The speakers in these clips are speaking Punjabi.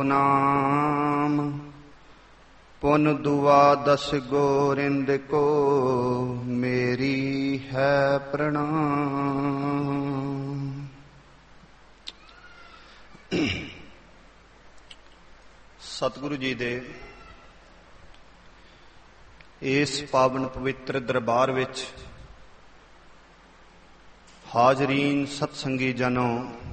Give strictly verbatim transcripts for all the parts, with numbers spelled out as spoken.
नाम पुन दुआ दस गोरिंद को मेरी है प्रणाम। सतगुरु जी दे इस पावन पवित्र दरबार विच हाजरीन सतसंगी जनों,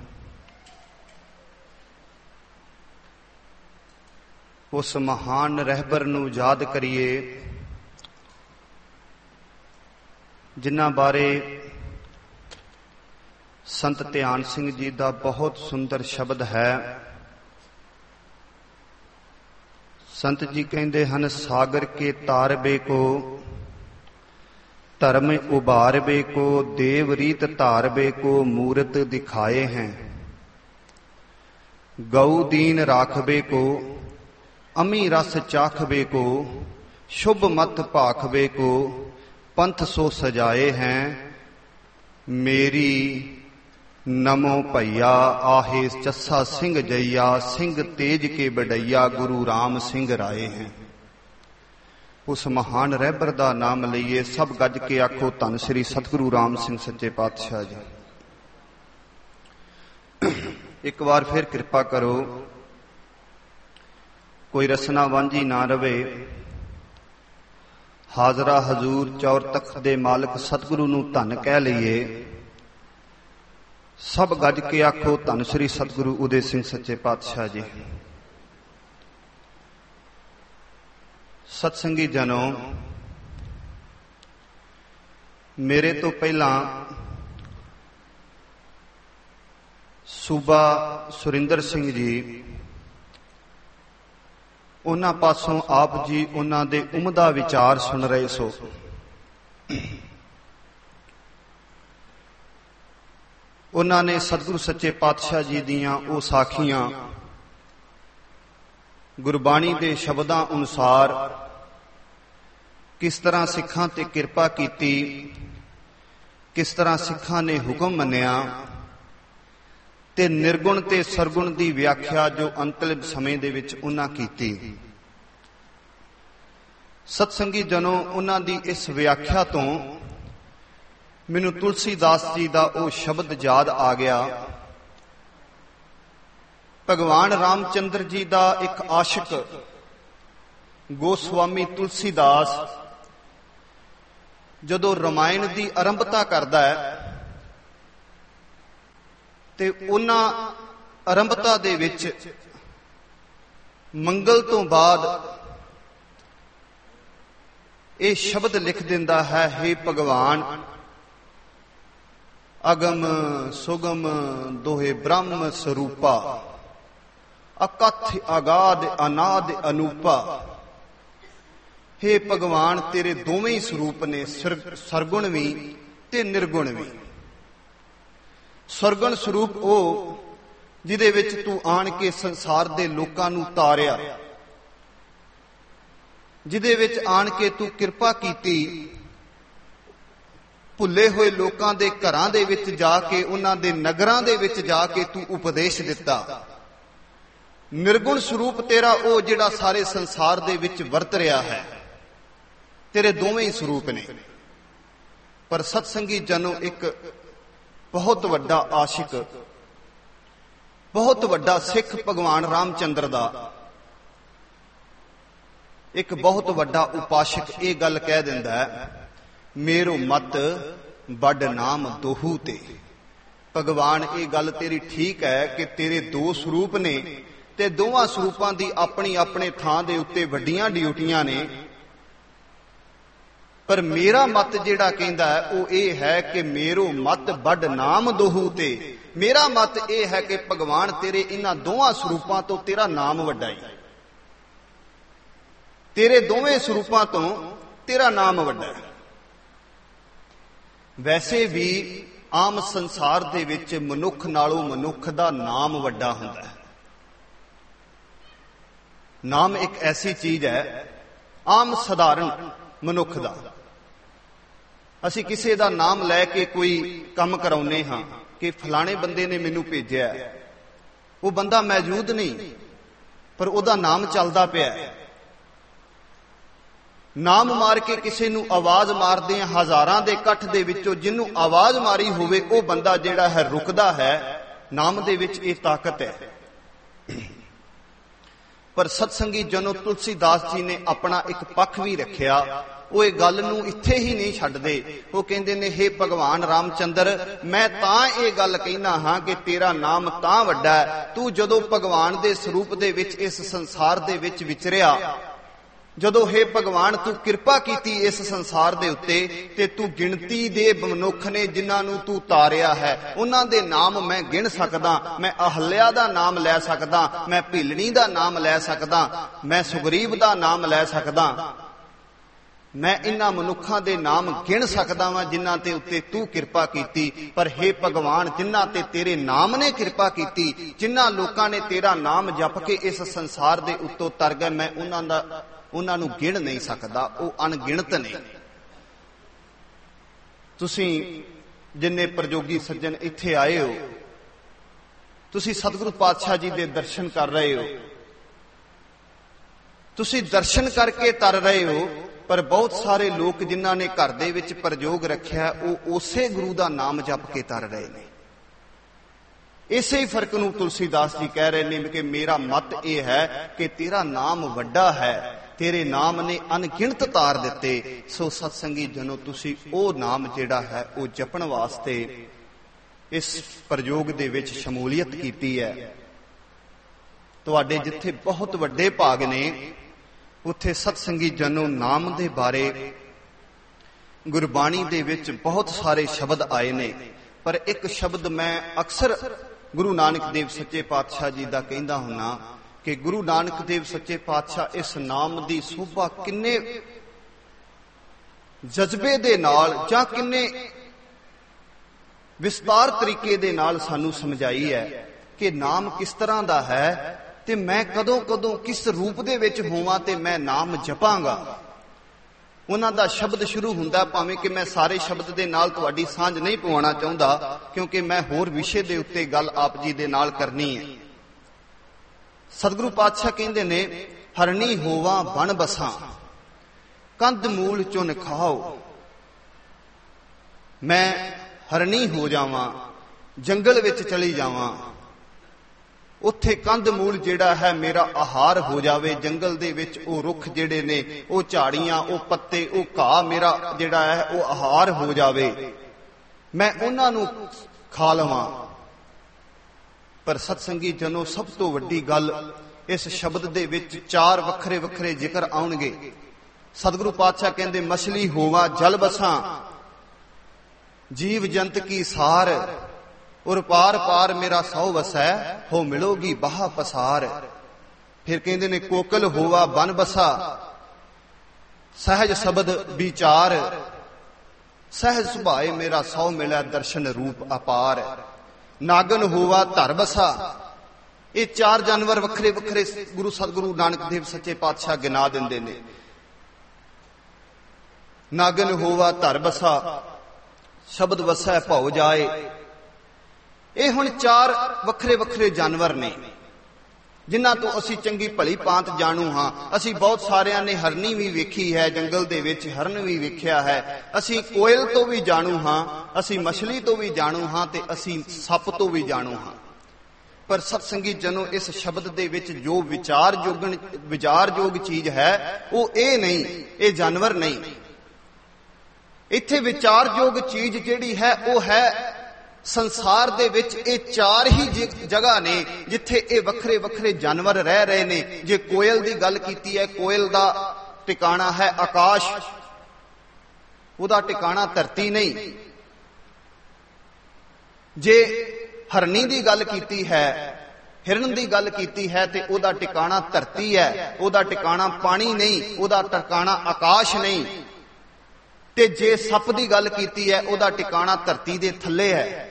उस महान रहबर नूं याद करिए जिन्हां बारे संत ध्यान सिंह जी का बहुत सुंदर शब्द है। संत जी कहते हैं, सागर के तारबे को धर्म उबारबे को देव रीत धारबे को मूरत दिखाए हैं। गौ दीन राखबे को अमी रस चाखबे को शुभ मत भाखबे को पंथ सो सजाए हैं। मेरी नमो भैया आहे चस्सा सिंह जैया, सिंह तेज के बडैया गुरु राम सिंह राए हैं। उस महान रहबर का नाम लईए, सब गज के आखो धन श्री सतगुरु राम सिंह सच्चे पातशाह जी। एक बार फिर कृपा करो, कोई रसना वांझी ना रवे। हाजरा हजूर चौर तख्त दे मालिक सतगुरु नूं धन कह लईए। सब गज के आखो धन श्री सतगुरु उदय सिंह सच्चे पातशाह जी। सत्संगी जनों, मेरे तो पहला सूबा सुरिंदर सिंह जी, उन्हां पासों आप जी उन्हां दे उमदा विचार सुन रहे सो। उन्हां ने सतगुरु सच्चे पातशाह जी दियां वो साखियां गुरबाणी दे शब्दां अनुसार किस तरह सिखां ते किरपा कीती, किस तरह सिखां ने हुक्म मन्निया ते निर्गुण ते सरगुण दी व्याख्या जो अंतलिम समय दे विच उन्हां कीती। सत्संगी जनों, उन्हां दी इस व्याख्या तो मैनू तुलसीदास जी का वो शब्द याद आ गया। भगवान रामचंद्र जी का एक आशिक गोस्वामी तुलसीदास जदों रामायण की आरंभता करता है ते उन्हां आरंभता दे विच मंगल तो बाद ये शब्द लिख दिंदा है, हे भगवान अगम सुगम दोहे ब्रह्म स्वरूपा, अकथ अगाध अनाद अनूपा। हे भगवान तेरे दोवें ही स्वरूप ने, सरगुण भी ते निर्गुण भी। सरगुण स्वरूप ओ जिदे विच तू आण के संसार दे लोकां नूं तारिया, जिदे विच आण के तू किरपा कीती, भुले हुए लोकां दे घरां दे विच जाके उन्हां दे नगरां दे विच जाके तू उपदेश दिता। निर्गुण स्वरूप तेरा ओ जिहड़ा सारे संसार दे विच वरत रहा है। तेरे दोवें ही स्वरूप ने। पर सत्संगी जनों, एक बहुत वड्डा आशिक, बहुत वड्डा सिख भगवान रामचंद्र दा, एक बहुत वड्डा उपासक ये गल कह दिंदा है, मेरो मत बड़ नाम दोहू ते। भगवान ये गल तेरी ठीक है कि तेरे दो स्वरूप ने ते दोवां स्वरूपां दी अपनी अपने थां दे उत्ते वड्डियां ड्यूटियां ने। पर मेरा मत जिहड़ा कहंदा है वो ये है कि मेरो मत बड़ नाम दोहू ते। मेरा मत ये है कि भगवान तेरे इन्हां दोवां स्वरूपां तो तेरा नाम वड्डा है। तेरे दोवें स्वरूपां तो तेरा नाम वड्डा है। वैसे भी आम संसार दे विच मनुख नालों मनुख दा नाम वड्डा हुंदा है। नाम एक ऐसी चीज है, आम सधारण मनुख दा। असी किसी दा नाम लैके कोई काम कराउने हाँ कि फलाने बंदे ने मैनू भेजिया, वो बंदा मौजूद नहीं, ਪਰ ਉਹਦਾ ਨਾਮ ਚੱਲਦਾ ਪਿਆ। ਨਾਮ ਮਾਰ ਕੇ ਕਿਸੇ ਨੂੰ ਆਵਾਜ਼ ਮਾਰਦੇ ਆ, ਹਜ਼ਾਰਾਂ ਦੇ ਇਕੱਠ ਦੇ ਵਿੱਚੋਂ ਜਿਹਨੂੰ ਆਵਾਜ਼ ਮਾਰੀ ਹੋਵੇ ਉਹ ਬੰਦਾ ਜਿਹੜਾ ਹੈ ਰੁਕਦਾ ਹੈ। ਨਾਮ ਦੇ ਵਿੱਚ ਇਹ ਤਾਕਤ ਹੈ। ਪਰ ਸਤਸੰਗੀ ਜਨੋ, ਤੁਲਸੀਦਾਸ ਜੀ ਨੇ ਆਪਣਾ ਇੱਕ ਪੱਖ ਵੀ ਰੱਖਿਆ। ਉਹ ਇਹ ਗੱਲ ਨੂੰ ਇੱਥੇ ਹੀ ਨਹੀਂ ਛੱਡਦੇ। ਉਹ ਕਹਿੰਦੇ ਨੇ, ਹੇ ਭਗਵਾਨ ਰਾਮਚੰਦਰ, ਮੈਂ ਤਾਂ ਇਹ ਗੱਲ ਕਹਿਣਾ ਹਾਂ ਕਿ ਤੇਰਾ ਨਾਮ ਤਾਂ ਵੱਡਾ ਹੈ। ਤੂੰ ਜਦੋਂ ਭਗਵਾਨ ਦੇ ਸਰੂਪ ਦੇ ਵਿੱਚ ਇਸ ਸੰਸਾਰ ਦੇ ਵਿੱਚ ਵਿਚਰਿਆ, ਜਦੋਂ ਹੇ ਭਗਵਾਨ ਤੂੰ ਕਿਰਪਾ ਕੀਤੀ ਇਸ ਸੰਸਾਰ ਦੇ ਉੱਤੇ, ਤੇ ਤੂੰ ਗਿਣਤੀ ਦੇ ਮਨੁੱਖ ਨੇ ਜਿਨ੍ਹਾਂ ਨੂੰ ਤੂੰ ਤਾਰਿਆ ਹੈ, ਉਹਨਾਂ ਦੇ ਨਾਮ ਮੈਂ ਗਿਣ ਸਕਦਾ। ਮੈਂ ਅਹਲਿਆ ਦਾ ਨਾਮ ਲੈ ਸਕਦਾ, ਮੈਂ ਭੀਲਣੀ ਦਾ ਨਾਮ ਲੈ ਸਕਦਾ, ਮੈਂ ਸੁਗਰੀਵ ਦਾ ਨਾਮ ਲੈ ਸਕਦਾ। ਮੈਂ ਇਹਨਾਂ ਮਨੁੱਖਾਂ ਦੇ ਨਾਮ ਗਿਣ ਸਕਦਾ ਵਾਂ ਜਿਨ੍ਹਾਂ ਤੇ ਉੱਤੇ ਤੂੰ ਕਿਰਪਾ ਕੀਤੀ। ਪਰ ਹੇ ਭਗਵਾਨ, ਜਿਨ੍ਹਾਂ ਤੇ ਤੇਰੇ ਨਾਮ ਨੇ ਕਿਰਪਾ ਕੀਤੀ, ਜਿਨ੍ਹਾਂ ਲੋਕਾਂ ਨੇ ਤੇਰਾ ਨਾਮ ਜਪ ਕੇ ਇਸ ਸੰਸਾਰ ਦੇ ਉੱਤੋਂ ਤਰ ਗਏ, ਮੈਂ ਉਹਨਾਂ ਦਾ ਉਹਨਾਂ ਨੂੰ ਗਿਣ ਨਹੀਂ ਸਕਦਾ। ਉਹ ਅਣਗਿਣਤ ਨੇ। ਤੁਸੀਂ ਜਿੰਨੇ ਪ੍ਰਯੋਗੀ ਸੱਜਣ ਇੱਥੇ ਆਏ ਹੋ, ਤੁਸੀਂ ਸਤਿਗੁਰੂ ਪਾਤਸ਼ਾਹ ਜੀ ਦੇ ਦਰਸ਼ਨ ਕਰ ਰਹੇ ਹੋ। ਤੁਸੀਂ ਦਰਸ਼ਨ ਕਰਕੇ ਤਰ ਰਹੇ ਹੋ। ਪਰ ਬਹੁਤ ਸਾਰੇ ਲੋਕ ਜਿਨ੍ਹਾਂ ਨੇ ਘਰ ਦੇ ਵਿੱਚ ਪ੍ਰਯੋਗ ਰੱਖਿਆ, ਉਹ ਉਸੇ ਗੁਰੂ ਦਾ ਨਾਮ ਜਪ ਕੇ ਤਰ ਰਹੇ ਨੇ। ਇਸੇ ਹੀ ਫਰਕ ਨੂੰ ਤੁਲਸੀਦਾਸ ਜੀ ਕਹਿ ਰਹੇ ਨੇ ਕਿ ਮੇਰਾ ਮਤ ਇਹ ਹੈ ਕਿ ਤੇਰਾ ਨਾਮ ਵੱਡਾ ਹੈ, ਤੇਰੇ ਨਾਮ ਨੇ ਅਣਗਿਣਤ ਤਾਰ ਦਿੱਤੇ। ਸੋ ਸਤਸੰਗੀ ਜਨੋ, ਤੁਸੀਂ ਉਹ ਨਾਮ ਜਿਹੜਾ ਹੈ ਉਹ ਜਪਣ ਵਾਸਤੇ ਇਸ ਪ੍ਰਯੋਗ ਦੇ ਵਿੱਚ ਸ਼ਮੂਲੀਅਤ ਕੀਤੀ ਹੈ। ਤੁਹਾਡੇ ਜਿੱਥੇ ਬਹੁਤ ਵੱਡੇ ਭਾਗ ਨੇ, ਉੱਥੇ ਸਤਸੰਗੀ ਜਨੋ ਨਾਮ ਦੇ ਬਾਰੇ ਗੁਰਬਾਣੀ ਦੇ ਵਿੱਚ ਬਹੁਤ ਸਾਰੇ ਸ਼ਬਦ ਆਏ ਨੇ। ਪਰ ਇੱਕ ਸ਼ਬਦ ਮੈਂ ਅਕਸਰ ਗੁਰੂ ਨਾਨਕ ਦੇਵ ਸੱਚੇ ਪਾਤਸ਼ਾਹ ਜੀ ਦਾ ਕਹਿੰਦਾ ਹੁੰਨਾ ਕਿ ਗੁਰੂ ਨਾਨਕ ਦੇਵ ਸੱਚੇ ਪਾਤਸ਼ਾਹ ਇਸ ਨਾਮ ਦੀ ਸੋਭਾ ਕਿੰਨੇ ਜਜ਼ਬੇ ਦੇ ਨਾਲ ਜਾਂ ਕਿੰਨੇ ਵਿਸਤਾਰ ਤਰੀਕੇ ਦੇ ਨਾਲ ਸਾਨੂੰ ਸਮਝਾਈ ਹੈ ਕਿ ਨਾਮ ਕਿਸ ਤਰ੍ਹਾਂ ਦਾ ਹੈ, ਤੇ ਮੈਂ ਕਦੋਂ ਕਦੋਂ ਕਿਸ ਰੂਪ ਦੇ ਵਿੱਚ ਹੋਵਾਂ ਤੇ ਮੈਂ ਨਾਮ ਜਪਾਂਗਾ। ਉਹਨਾਂ ਦਾ ਸ਼ਬਦ ਸ਼ੁਰੂ ਹੁੰਦਾ, ਭਾਵੇਂ ਕਿ ਮੈਂ ਸਾਰੇ ਸ਼ਬਦ ਦੇ ਨਾਲ ਤੁਹਾਡੀ ਸਾਂਝ ਨਹੀਂ ਪਵਾਉਣਾ ਚਾਹੁੰਦਾ, ਕਿਉਂਕਿ ਮੈਂ ਹੋਰ ਵਿਸ਼ੇ ਦੇ ਉੱਤੇ ਗੱਲ ਆਪ ਜੀ ਦੇ ਨਾਲ ਕਰਨੀ ਹੈ। ਸਤਿਗੁਰੂ ਪਾਤਸ਼ਾਹ ਕਹਿੰਦੇ ਨੇ, ਹਰਣੀ ਹੋਵਾਂ ਬਣ ਬਸਾਂ, ਕੰਧ ਮੂਲ ਚੁਨ ਖਾਓ। ਮੈਂ ਹਰਣੀ ਹੋ ਜਾਵਾਂ, ਜੰਗਲ ਵਿੱਚ ਚਲੀ ਜਾਵਾਂ, ਉੱਥੇ ਕੰਧ ਮੂਲ ਜਿਹੜਾ ਹੈ ਮੇਰਾ ਆਹਾਰ ਹੋ ਜਾਵੇ। ਜੰਗਲ ਦੇ ਵਿੱਚ ਉਹ ਰੁੱਖ ਜਿਹੜੇ ਨੇ, ਉਹ ਝਾੜੀਆਂ, ਉਹ ਪੱਤੇ, ਉਹ ਘਾਹ ਮੇਰਾ ਜਿਹੜਾ ਹੈ ਉਹ ਆਹਾਰ ਹੋ ਜਾਵੇ, ਮੈਂ ਉਹਨਾਂ ਨੂੰ ਖਾ ਲਵਾਂ। ਪਰ ਸਤਸੰਗੀ ਜਨੋ, ਸਭ ਤੋਂ ਵੱਡੀ ਗੱਲ ਇਸ ਸ਼ਬਦ ਦੇ ਵਿੱਚ ਚਾਰ ਵੱਖਰੇ ਵੱਖਰੇ ਜ਼ਿਕਰ ਆਉਣਗੇ। ਸਤਿਗੁਰੂ ਪਾਤਸ਼ਾਹ ਕਹਿੰਦੇ, ਮਛਲੀ ਹੋਵਾ ਜਲ ਬਸਾਂ, ਜੀਵ ਜੰਤ ਕੀ ਸਾਰ, ਔਰ ਪਾਰ ਪਾਰ ਮੇਰਾ ਸੌ ਵਸੈ, ਹੋ ਮਿਲੋਗੀ ਬਾਹ ਪਸਾਰ। ਫਿਰ ਕਹਿੰਦੇ ਨੇ, ਕੋਕਲ ਹੋਵਾ ਬਨ ਬਸਾ, ਸਹਿਜ ਸ਼ਬਦ ਵਿਚਾਰ, ਸਹਿਜ ਸੁਭਾਏ ਮੇਰਾ ਸੌ ਮਿਲੈ, ਦਰਸ਼ਨ ਰੂਪ ਅਪਾਰ। ਨਾਗਨ ਹੋਵਾ ਧਰ ਬਸਾ। ਇਹ ਚਾਰ ਜਾਨਵਰ ਵੱਖਰੇ ਵੱਖਰੇ ਗੁਰੂ ਸਤਿਗੁਰੂ ਨਾਨਕ ਦੇਵ ਸੱਚੇ ਪਾਤਸ਼ਾਹ ਗਿਣਾ ਦਿੰਦੇ ਨੇ। ਨਾਗਨ ਹੋਵਾ ਧਰ ਬਸਾ, ਸ਼ਬਦ ਵਸੈ ਭਉ ਜਾਏ। ਇਹ ਹੁਣ ਚਾਰ ਵੱਖਰੇ ਵੱਖਰੇ ਜਾਨਵਰ ਨੇ ਜਿਨ੍ਹਾਂ ਤੋਂ ਅਸੀਂ ਚੰਗੀ ਭਲੀ ਭਾਂਤ ਜਾਣੂ ਹਾਂ। ਅਸੀਂ ਬਹੁਤ ਸਾਰਿਆਂ ਨੇ ਹਰਨੀ ਵੀ ਵੇਖੀ ਹੈ, ਜੰਗਲ ਦੇ ਵਿੱਚ ਹਰਨ ਵੀ ਵੇਖਿਆ ਹੈ। ਅਸੀਂ ਕੋਇਲ ਤੋਂ ਵੀ ਜਾਣੂ ਹਾਂ, ਅਸੀਂ ਮਛਲੀ ਤੋਂ ਵੀ ਜਾਣੂ ਹਾਂ, ਤੇ ਅਸੀਂ ਸੱਪ ਤੋਂ ਵੀ ਜਾਣੂ ਹਾਂ। ਪਰ ਸਤਸੰਗੀ ਜਨੋ, ਇਸ ਸ਼ਬਦ ਦੇ ਵਿੱਚ ਜੋ ਵਿਚਾਰ ਜੋਗਣ ਵਿਚਾਰਯੋਗ ਚੀਜ਼ ਹੈ ਉਹ ਇਹ ਨਹੀਂ, ਇਹ ਜਾਨਵਰ ਨਹੀਂ। ਇੱਥੇ ਵਿਚਾਰਯੋਗ ਚੀਜ਼ ਜਿਹੜੀ ਹੈ ਉਹ ਹੈ ਸੰਸਾਰ ਦੇ ਵਿੱਚ ਇਹ ਚਾਰ ਹੀ ਜਗ੍ਹਾ ਨੇ ਜਿੱਥੇ ਇਹ ਵੱਖਰੇ ਵੱਖਰੇ ਜਾਨਵਰ ਰਹਿ ਰਹੇ ਨੇ। ਜੇ ਕੋਇਲ ਦੀ ਗੱਲ ਕੀਤੀ ਹੈ, ਕੋਇਲ ਦਾ ਟਿਕਾਣਾ ਹੈ ਆਕਾਸ਼, ਉਹਦਾ ਟਿਕਾਣਾ ਧਰਤੀ ਨਹੀਂ। ਜੇ ਹਰਨੀ ਦੀ ਗੱਲ ਕੀਤੀ ਹੈ, ਹਿਰਨ ਦੀ ਗੱਲ ਕੀਤੀ ਹੈ, ਤੇ ਉਹਦਾ ਟਿਕਾਣਾ ਧਰਤੀ ਹੈ, ਉਹਦਾ ਟਿਕਾਣਾ ਪਾਣੀ ਨਹੀਂ, ਉਹਦਾ ਟਿਕਾਣਾ ਆਕਾਸ਼ ਨਹੀਂ। ਤੇ ਜੇ ਸੱਪ ਦੀ ਗੱਲ ਕੀਤੀ ਹੈ, ਉਹਦਾ ਟਿਕਾਣਾ ਧਰਤੀ ਦੇ ਥੱਲੇ ਹੈ,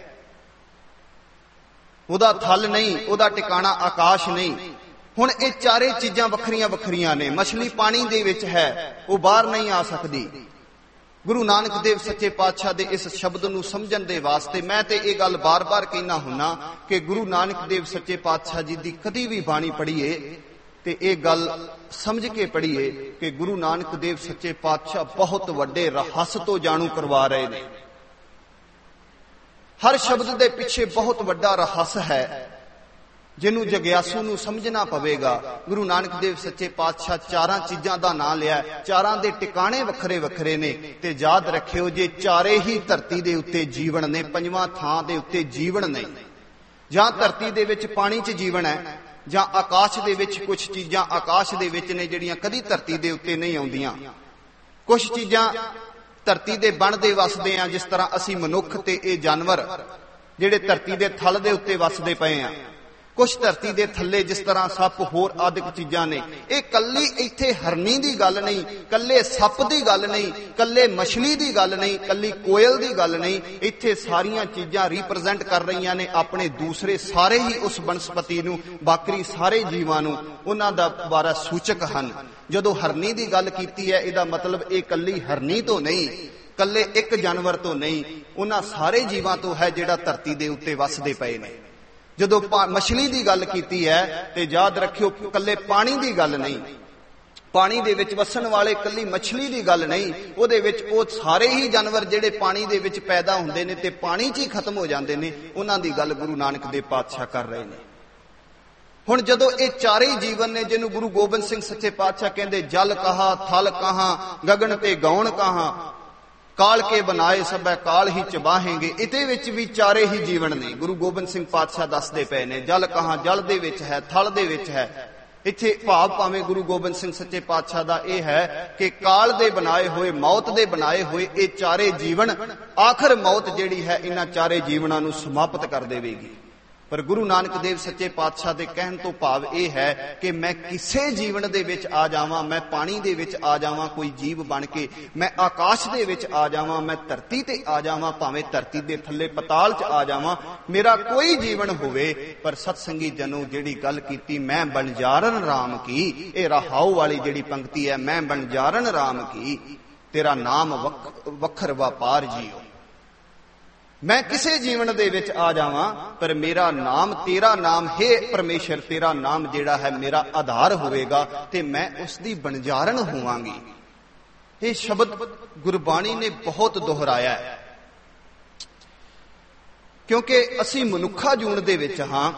ਉਹਦਾ ਥਲ ਨਹੀਂ, ਉਹਦਾ ਟਿਕਾਣਾ ਆਕਾਸ਼ ਨਹੀਂ। ਹੁਣ ਇਹ ਚਾਰੇ ਚੀਜ਼ਾਂ ਵੱਖਰੀਆਂ ਵੱਖਰੀਆਂ ਨੇ। ਮਛਲੀ ਪਾਣੀ ਦੇ ਵਿੱਚ ਹੈ, ਉਹ ਬਾਹਰ ਨਹੀਂ ਆ ਸਕਦੀ। ਗੁਰੂ ਨਾਨਕ ਦੇਵ ਸੱਚੇ ਪਾਤਸ਼ਾਹ ਦੇ ਇਸ ਸ਼ਬਦ ਨੂੰ ਸਮਝਣ ਦੇ ਵਾਸਤੇ ਮੈਂ ਤੇ ਇਹ ਗੱਲ ਬਾਰ-ਬਾਰ ਕਹਿਣਾ ਹੁੰਨਾ ਕਿ ਗੁਰੂ ਨਾਨਕ ਦੇਵ ਸੱਚੇ ਪਾਤਸ਼ਾਹ ਜੀ ਦੀ ਕਦੀ ਵੀ ਬਾਣੀ ਪੜ੍ਹੀਏ ਤੇ ਇਹ ਗੱਲ ਸਮਝ ਕੇ ਪੜ੍ਹੀਏ ਕਿ ਗੁਰੂ ਨਾਨਕ ਦੇਵ ਸੱਚੇ ਪਾਤਸ਼ਾਹ ਬਹੁਤ ਵੱਡੇ ਰਹੱਸ ਤੋਂ ਜਾਣੂ ਕਰਵਾ ਰਹੇ ਨੇ। ਹਰ ਸ਼ਬਦ ਦੇ ਪਿੱਛੇ ਬਹੁਤ ਵੱਡਾ ਰਹੱਸ ਹੈ ਜਿਹਨੂੰ ਜਗਿਆਸੂ ਨੂੰ ਸਮਝਣਾ ਪਵੇਗਾ। ਗੁਰੂ ਨਾਨਕ ਦੇਵ ਸੱਚੇ ਪਾਤਸ਼ਾਹ ਚਾਰਾਂ ਚੀਜ਼ਾਂ ਦਾ ਨਾਂ ਲਿਆ, ਚਾਰਾਂ ਦੇ ਟਿਕਾਣੇ ਵੱਖਰੇ ਵੱਖਰੇ ਨੇ, ਤੇ ਯਾਦ ਰੱਖਿਓ ਜੇ ਚਾਰੇ ਹੀ ਧਰਤੀ ਦੇ ਉੱਤੇ ਜੀਵਨ ਨੇ, ਪੰਜਵਾਂ ਥਾਂ ਦੇ ਉੱਤੇ ਜੀਵਨ ਨਹੀਂ। ਜਾਂ ਧਰਤੀ ਦੇ ਵਿੱਚ ਪਾਣੀ 'ਚ ਜੀਵਨ ਹੈ, ਜਾਂ ਆਕਾਸ਼ ਦੇ ਵਿੱਚ ਕੁਝ ਚੀਜ਼ਾਂ ਆਕਾਸ਼ ਦੇ ਵਿੱਚ ਨੇ ਜਿਹੜੀਆਂ ਕਦੀ ਧਰਤੀ ਦੇ ਉੱਤੇ ਨਹੀਂ ਆਉਂਦੀਆਂ। ਕੁਝ ਚੀਜ਼ਾਂ ਧਰਤੀ ਦੇ ਬਣਦੇ ਵਸਦੇ ਆ, ਜਿਸ ਤਰ੍ਹਾਂ ਅਸੀਂ ਮਨੁੱਖ ਤੇ ਇਹ ਜਾਨਵਰ ਜਿਹੜੇ ਧਰਤੀ ਦੇ ਥਲ ਦੇ ਉੱਤੇ ਵਸਦੇ ਪਏ ਆ। ਕੁਝ ਧਰਤੀ ਦੇ ਥੱਲੇ ਜਿਸ ਤਰ੍ਹਾਂ ਸੱਪ ਹੋਰ ਆਦਿਕ ਚੀਜ਼ਾਂ ਨੇ। ਇਹ ਕੱਲੀ ਇੱਥੇ ਹਰਨੀ ਦੀ ਗੱਲ ਨਹੀਂ, ਕੱਲੇ ਸੱਪ ਦੀ ਗੱਲ ਨਹੀਂ, ਕੱਲੇ ਮਛਲੀ ਦੀ ਗੱਲ ਨਹੀਂ, ਕੱਲੀ ਕੋਇਲ ਦੀ ਗੱਲ ਨਹੀਂ। ਇੱਥੇ ਸਾਰੀਆਂ ਚੀਜ਼ਾਂ ਰਿਪਰੈਜ਼ੈਂਟ ਕਰ ਰਹੀਆਂ ਨੇ ਆਪਣੇ ਦੂਸਰੇ ਸਾਰੇ ਹੀ ਉਸ ਬਨਸਪਤੀ ਨੂੰ, ਬਾਕੀ ਸਾਰੇ ਜੀਵਾਂ ਨੂੰ, ਉਹਨਾਂ ਦਾ ਬਾਰੇ ਸੂਚਕ ਹਨ। ਜਦੋਂ ਹਰਨੀ ਦੀ ਗੱਲ ਕੀਤੀ ਹੈ, ਇਹਦਾ ਮਤਲਬ ਇਹ ਕੱਲੀ ਹਰਨੀ ਤੋਂ ਨਹੀਂ, ਕੱਲੇ ਇੱਕ ਜਾਨਵਰ ਤੋਂ ਨਹੀਂ, ਉਹਨਾਂ ਸਾਰੇ ਜੀਵਾਂ ਤੋਂ ਹੈ ਜਿਹੜਾ ਧਰਤੀ ਦੇ ਉੱਤੇ ਵਸਦੇ ਪਏ ਨੇ। ਜਦੋਂ ਮਛਲੀ ਦੀ ਗੱਲ ਕੀਤੀ ਹੈ ਤੇ ਯਾਦ ਰੱਖਿਓ ਕੱਲੇ ਪਾਣੀ ਦੀ ਗੱਲ ਨਹੀਂ, ਪਾਣੀ ਦੇ ਵਿੱਚ ਵਸਣ ਵਾਲੇ ਕੱਲੀ ਮਛਲੀ ਦੀ ਗੱਲ ਨਹੀਂ, ਉਹਦੇ ਵਿੱਚ ਉਹ ਸਾਰੇ ਹੀ ਜਾਨਵਰ ਜਿਹੜੇ ਪਾਣੀ ਦੇ ਵਿੱਚ ਪੈਦਾ ਹੁੰਦੇ ਨੇ ਤੇ ਪਾਣੀ 'ਚ ਹੀ ਖਤਮ ਹੋ ਜਾਂਦੇ ਨੇ, ਉਹਨਾਂ ਦੀ ਗੱਲ ਗੁਰੂ ਨਾਨਕ ਦੇਵ ਪਾਤਸ਼ਾਹ ਕਰ ਰਹੇ ਨੇ। ਹੁਣ ਜਦੋਂ ਇਹ ਚਾਰੇ ਹੀ ਜੀਵਨ ਨੇ, ਜਿਹਨੂੰ ਗੁਰੂ ਗੋਬਿੰਦ ਸਿੰਘ ਸੱਚੇ ਪਾਤਸ਼ਾਹ ਕਹਿੰਦੇ ਜਲ ਕਹਾ ਥਲ ਕਹਾ ਗਗਨ ਤੇ ਗੌਣ ਕਹਾ ਕਾਲ ਕੇ ਬਣਾਏ ਸਭੈ ਕਾਲ ਹੀ ਚਬਾਹੇਂਗੇ। ਇਹਦੇ ਵਿੱਚ ਵੀ ਚਾਰੇ ਹੀ ਜੀਵਨ ਨੇ। ਗੁਰੂ ਗੋਬਿੰਦ ਸਿੰਘ ਪਾਤਸ਼ਾਹ ਦੱਸਦੇ ਪਏ ਨੇ ਜਲ ਕਹਾਂ ਜਲ ਦੇ ਵਿੱਚ ਹੈ, ਥਲ ਦੇ ਵਿੱਚ ਹੈ। ਇੱਥੇ ਭਾਵ ਭਾਵੇਂ ਗੁਰੂ ਗੋਬਿੰਦ ਸਿੰਘ ਸੱਚੇ ਪਾਤਸ਼ਾਹ ਦਾ ਇਹ ਹੈ ਕਿ ਕਾਲ ਦੇ ਬਣਾਏ ਹੋਏ, ਮੌਤ ਦੇ ਬਣਾਏ ਹੋਏ ਇਹ ਚਾਰੇ ਜੀਵਨ, ਆਖਰ ਮੌਤ ਜਿਹੜੀ ਹੈ ਇਹਨਾਂ ਚਾਰੇ ਜੀਵਨਾਂ ਨੂੰ ਸਮਾਪਤ ਕਰ ਦੇਵੇਗੀ। ਪਰ ਗੁਰੂ ਨਾਨਕ ਦੇਵ ਸੱਚੇ ਪਾਤਸ਼ਾਹ ਦੇ ਕਹਿਣ ਤੋਂ ਭਾਵ ਇਹ ਹੈ ਕਿ ਮੈਂ ਕਿਸੇ ਜੀਵਨ ਦੇ ਵਿੱਚ ਆ ਜਾਵਾਂ, ਮੈਂ ਪਾਣੀ ਦੇ ਵਿੱਚ ਆ ਜਾਵਾਂ ਕੋਈ ਜੀਵ ਬਣ ਕੇ, ਮੈਂ ਆਕਾਸ਼ ਦੇ ਵਿੱਚ ਆ ਜਾਵਾਂ, ਮੈਂ ਧਰਤੀ ਤੇ ਆ ਜਾਵਾਂ, ਭਾਵੇਂ ਧਰਤੀ ਦੇ ਥੱਲੇ ਪਤਾਲ 'ਚ ਆ ਜਾਵਾਂ, ਮੇਰਾ ਕੋਈ ਜੀਵਨ ਹੋਵੇ। ਪਰ ਸਤਸੰਗੀ ਜਨੋ ਜਿਹੜੀ ਗੱਲ ਕੀਤੀ ਮੈਂ ਬਣਜਾਰਨ ਰਾਮ ਕੀ, ਇਹ ਰਹਾਉ ਵਾਲੀ ਜਿਹੜੀ ਪੰਕਤੀ ਹੈ, ਮੈਂ ਬਣਜਾਰਨ ਰਾਮ ਕੀ ਤੇਰਾ ਨਾਮ ਵੱਖਰ ਵਪਾਰ ਜੀਓ। ਮੈਂ ਕਿਸੇ ਜੀਵਨ ਦੇ ਵਿੱਚ ਆ ਜਾਵਾਂ ਪਰ ਮੇਰਾ ਨਾਮ, ਤੇਰਾ ਨਾਮ ਹੈ ਪਰਮੇਸ਼ਰ, ਤੇਰਾ ਨਾਮ ਜਿਹੜਾ ਹੈ ਮੇਰਾ ਆਧਾਰ ਹੋਵੇਗਾ ਤੇ ਮੈਂ ਉਸ ਦੀ ਬਣਜਾਰਨ ਹੋਵਾਂਗੀ। ਇਹ ਸ਼ਬਦ ਗੁਰਬਾਣੀ ਨੇ ਬਹੁਤ ਦੁਹਰਾਇਆ ਹੈ, ਕਿਉਂਕਿ ਅਸੀਂ ਮਨੁੱਖਾ ਜੂਨ ਦੇ ਵਿੱਚ ਹਾਂ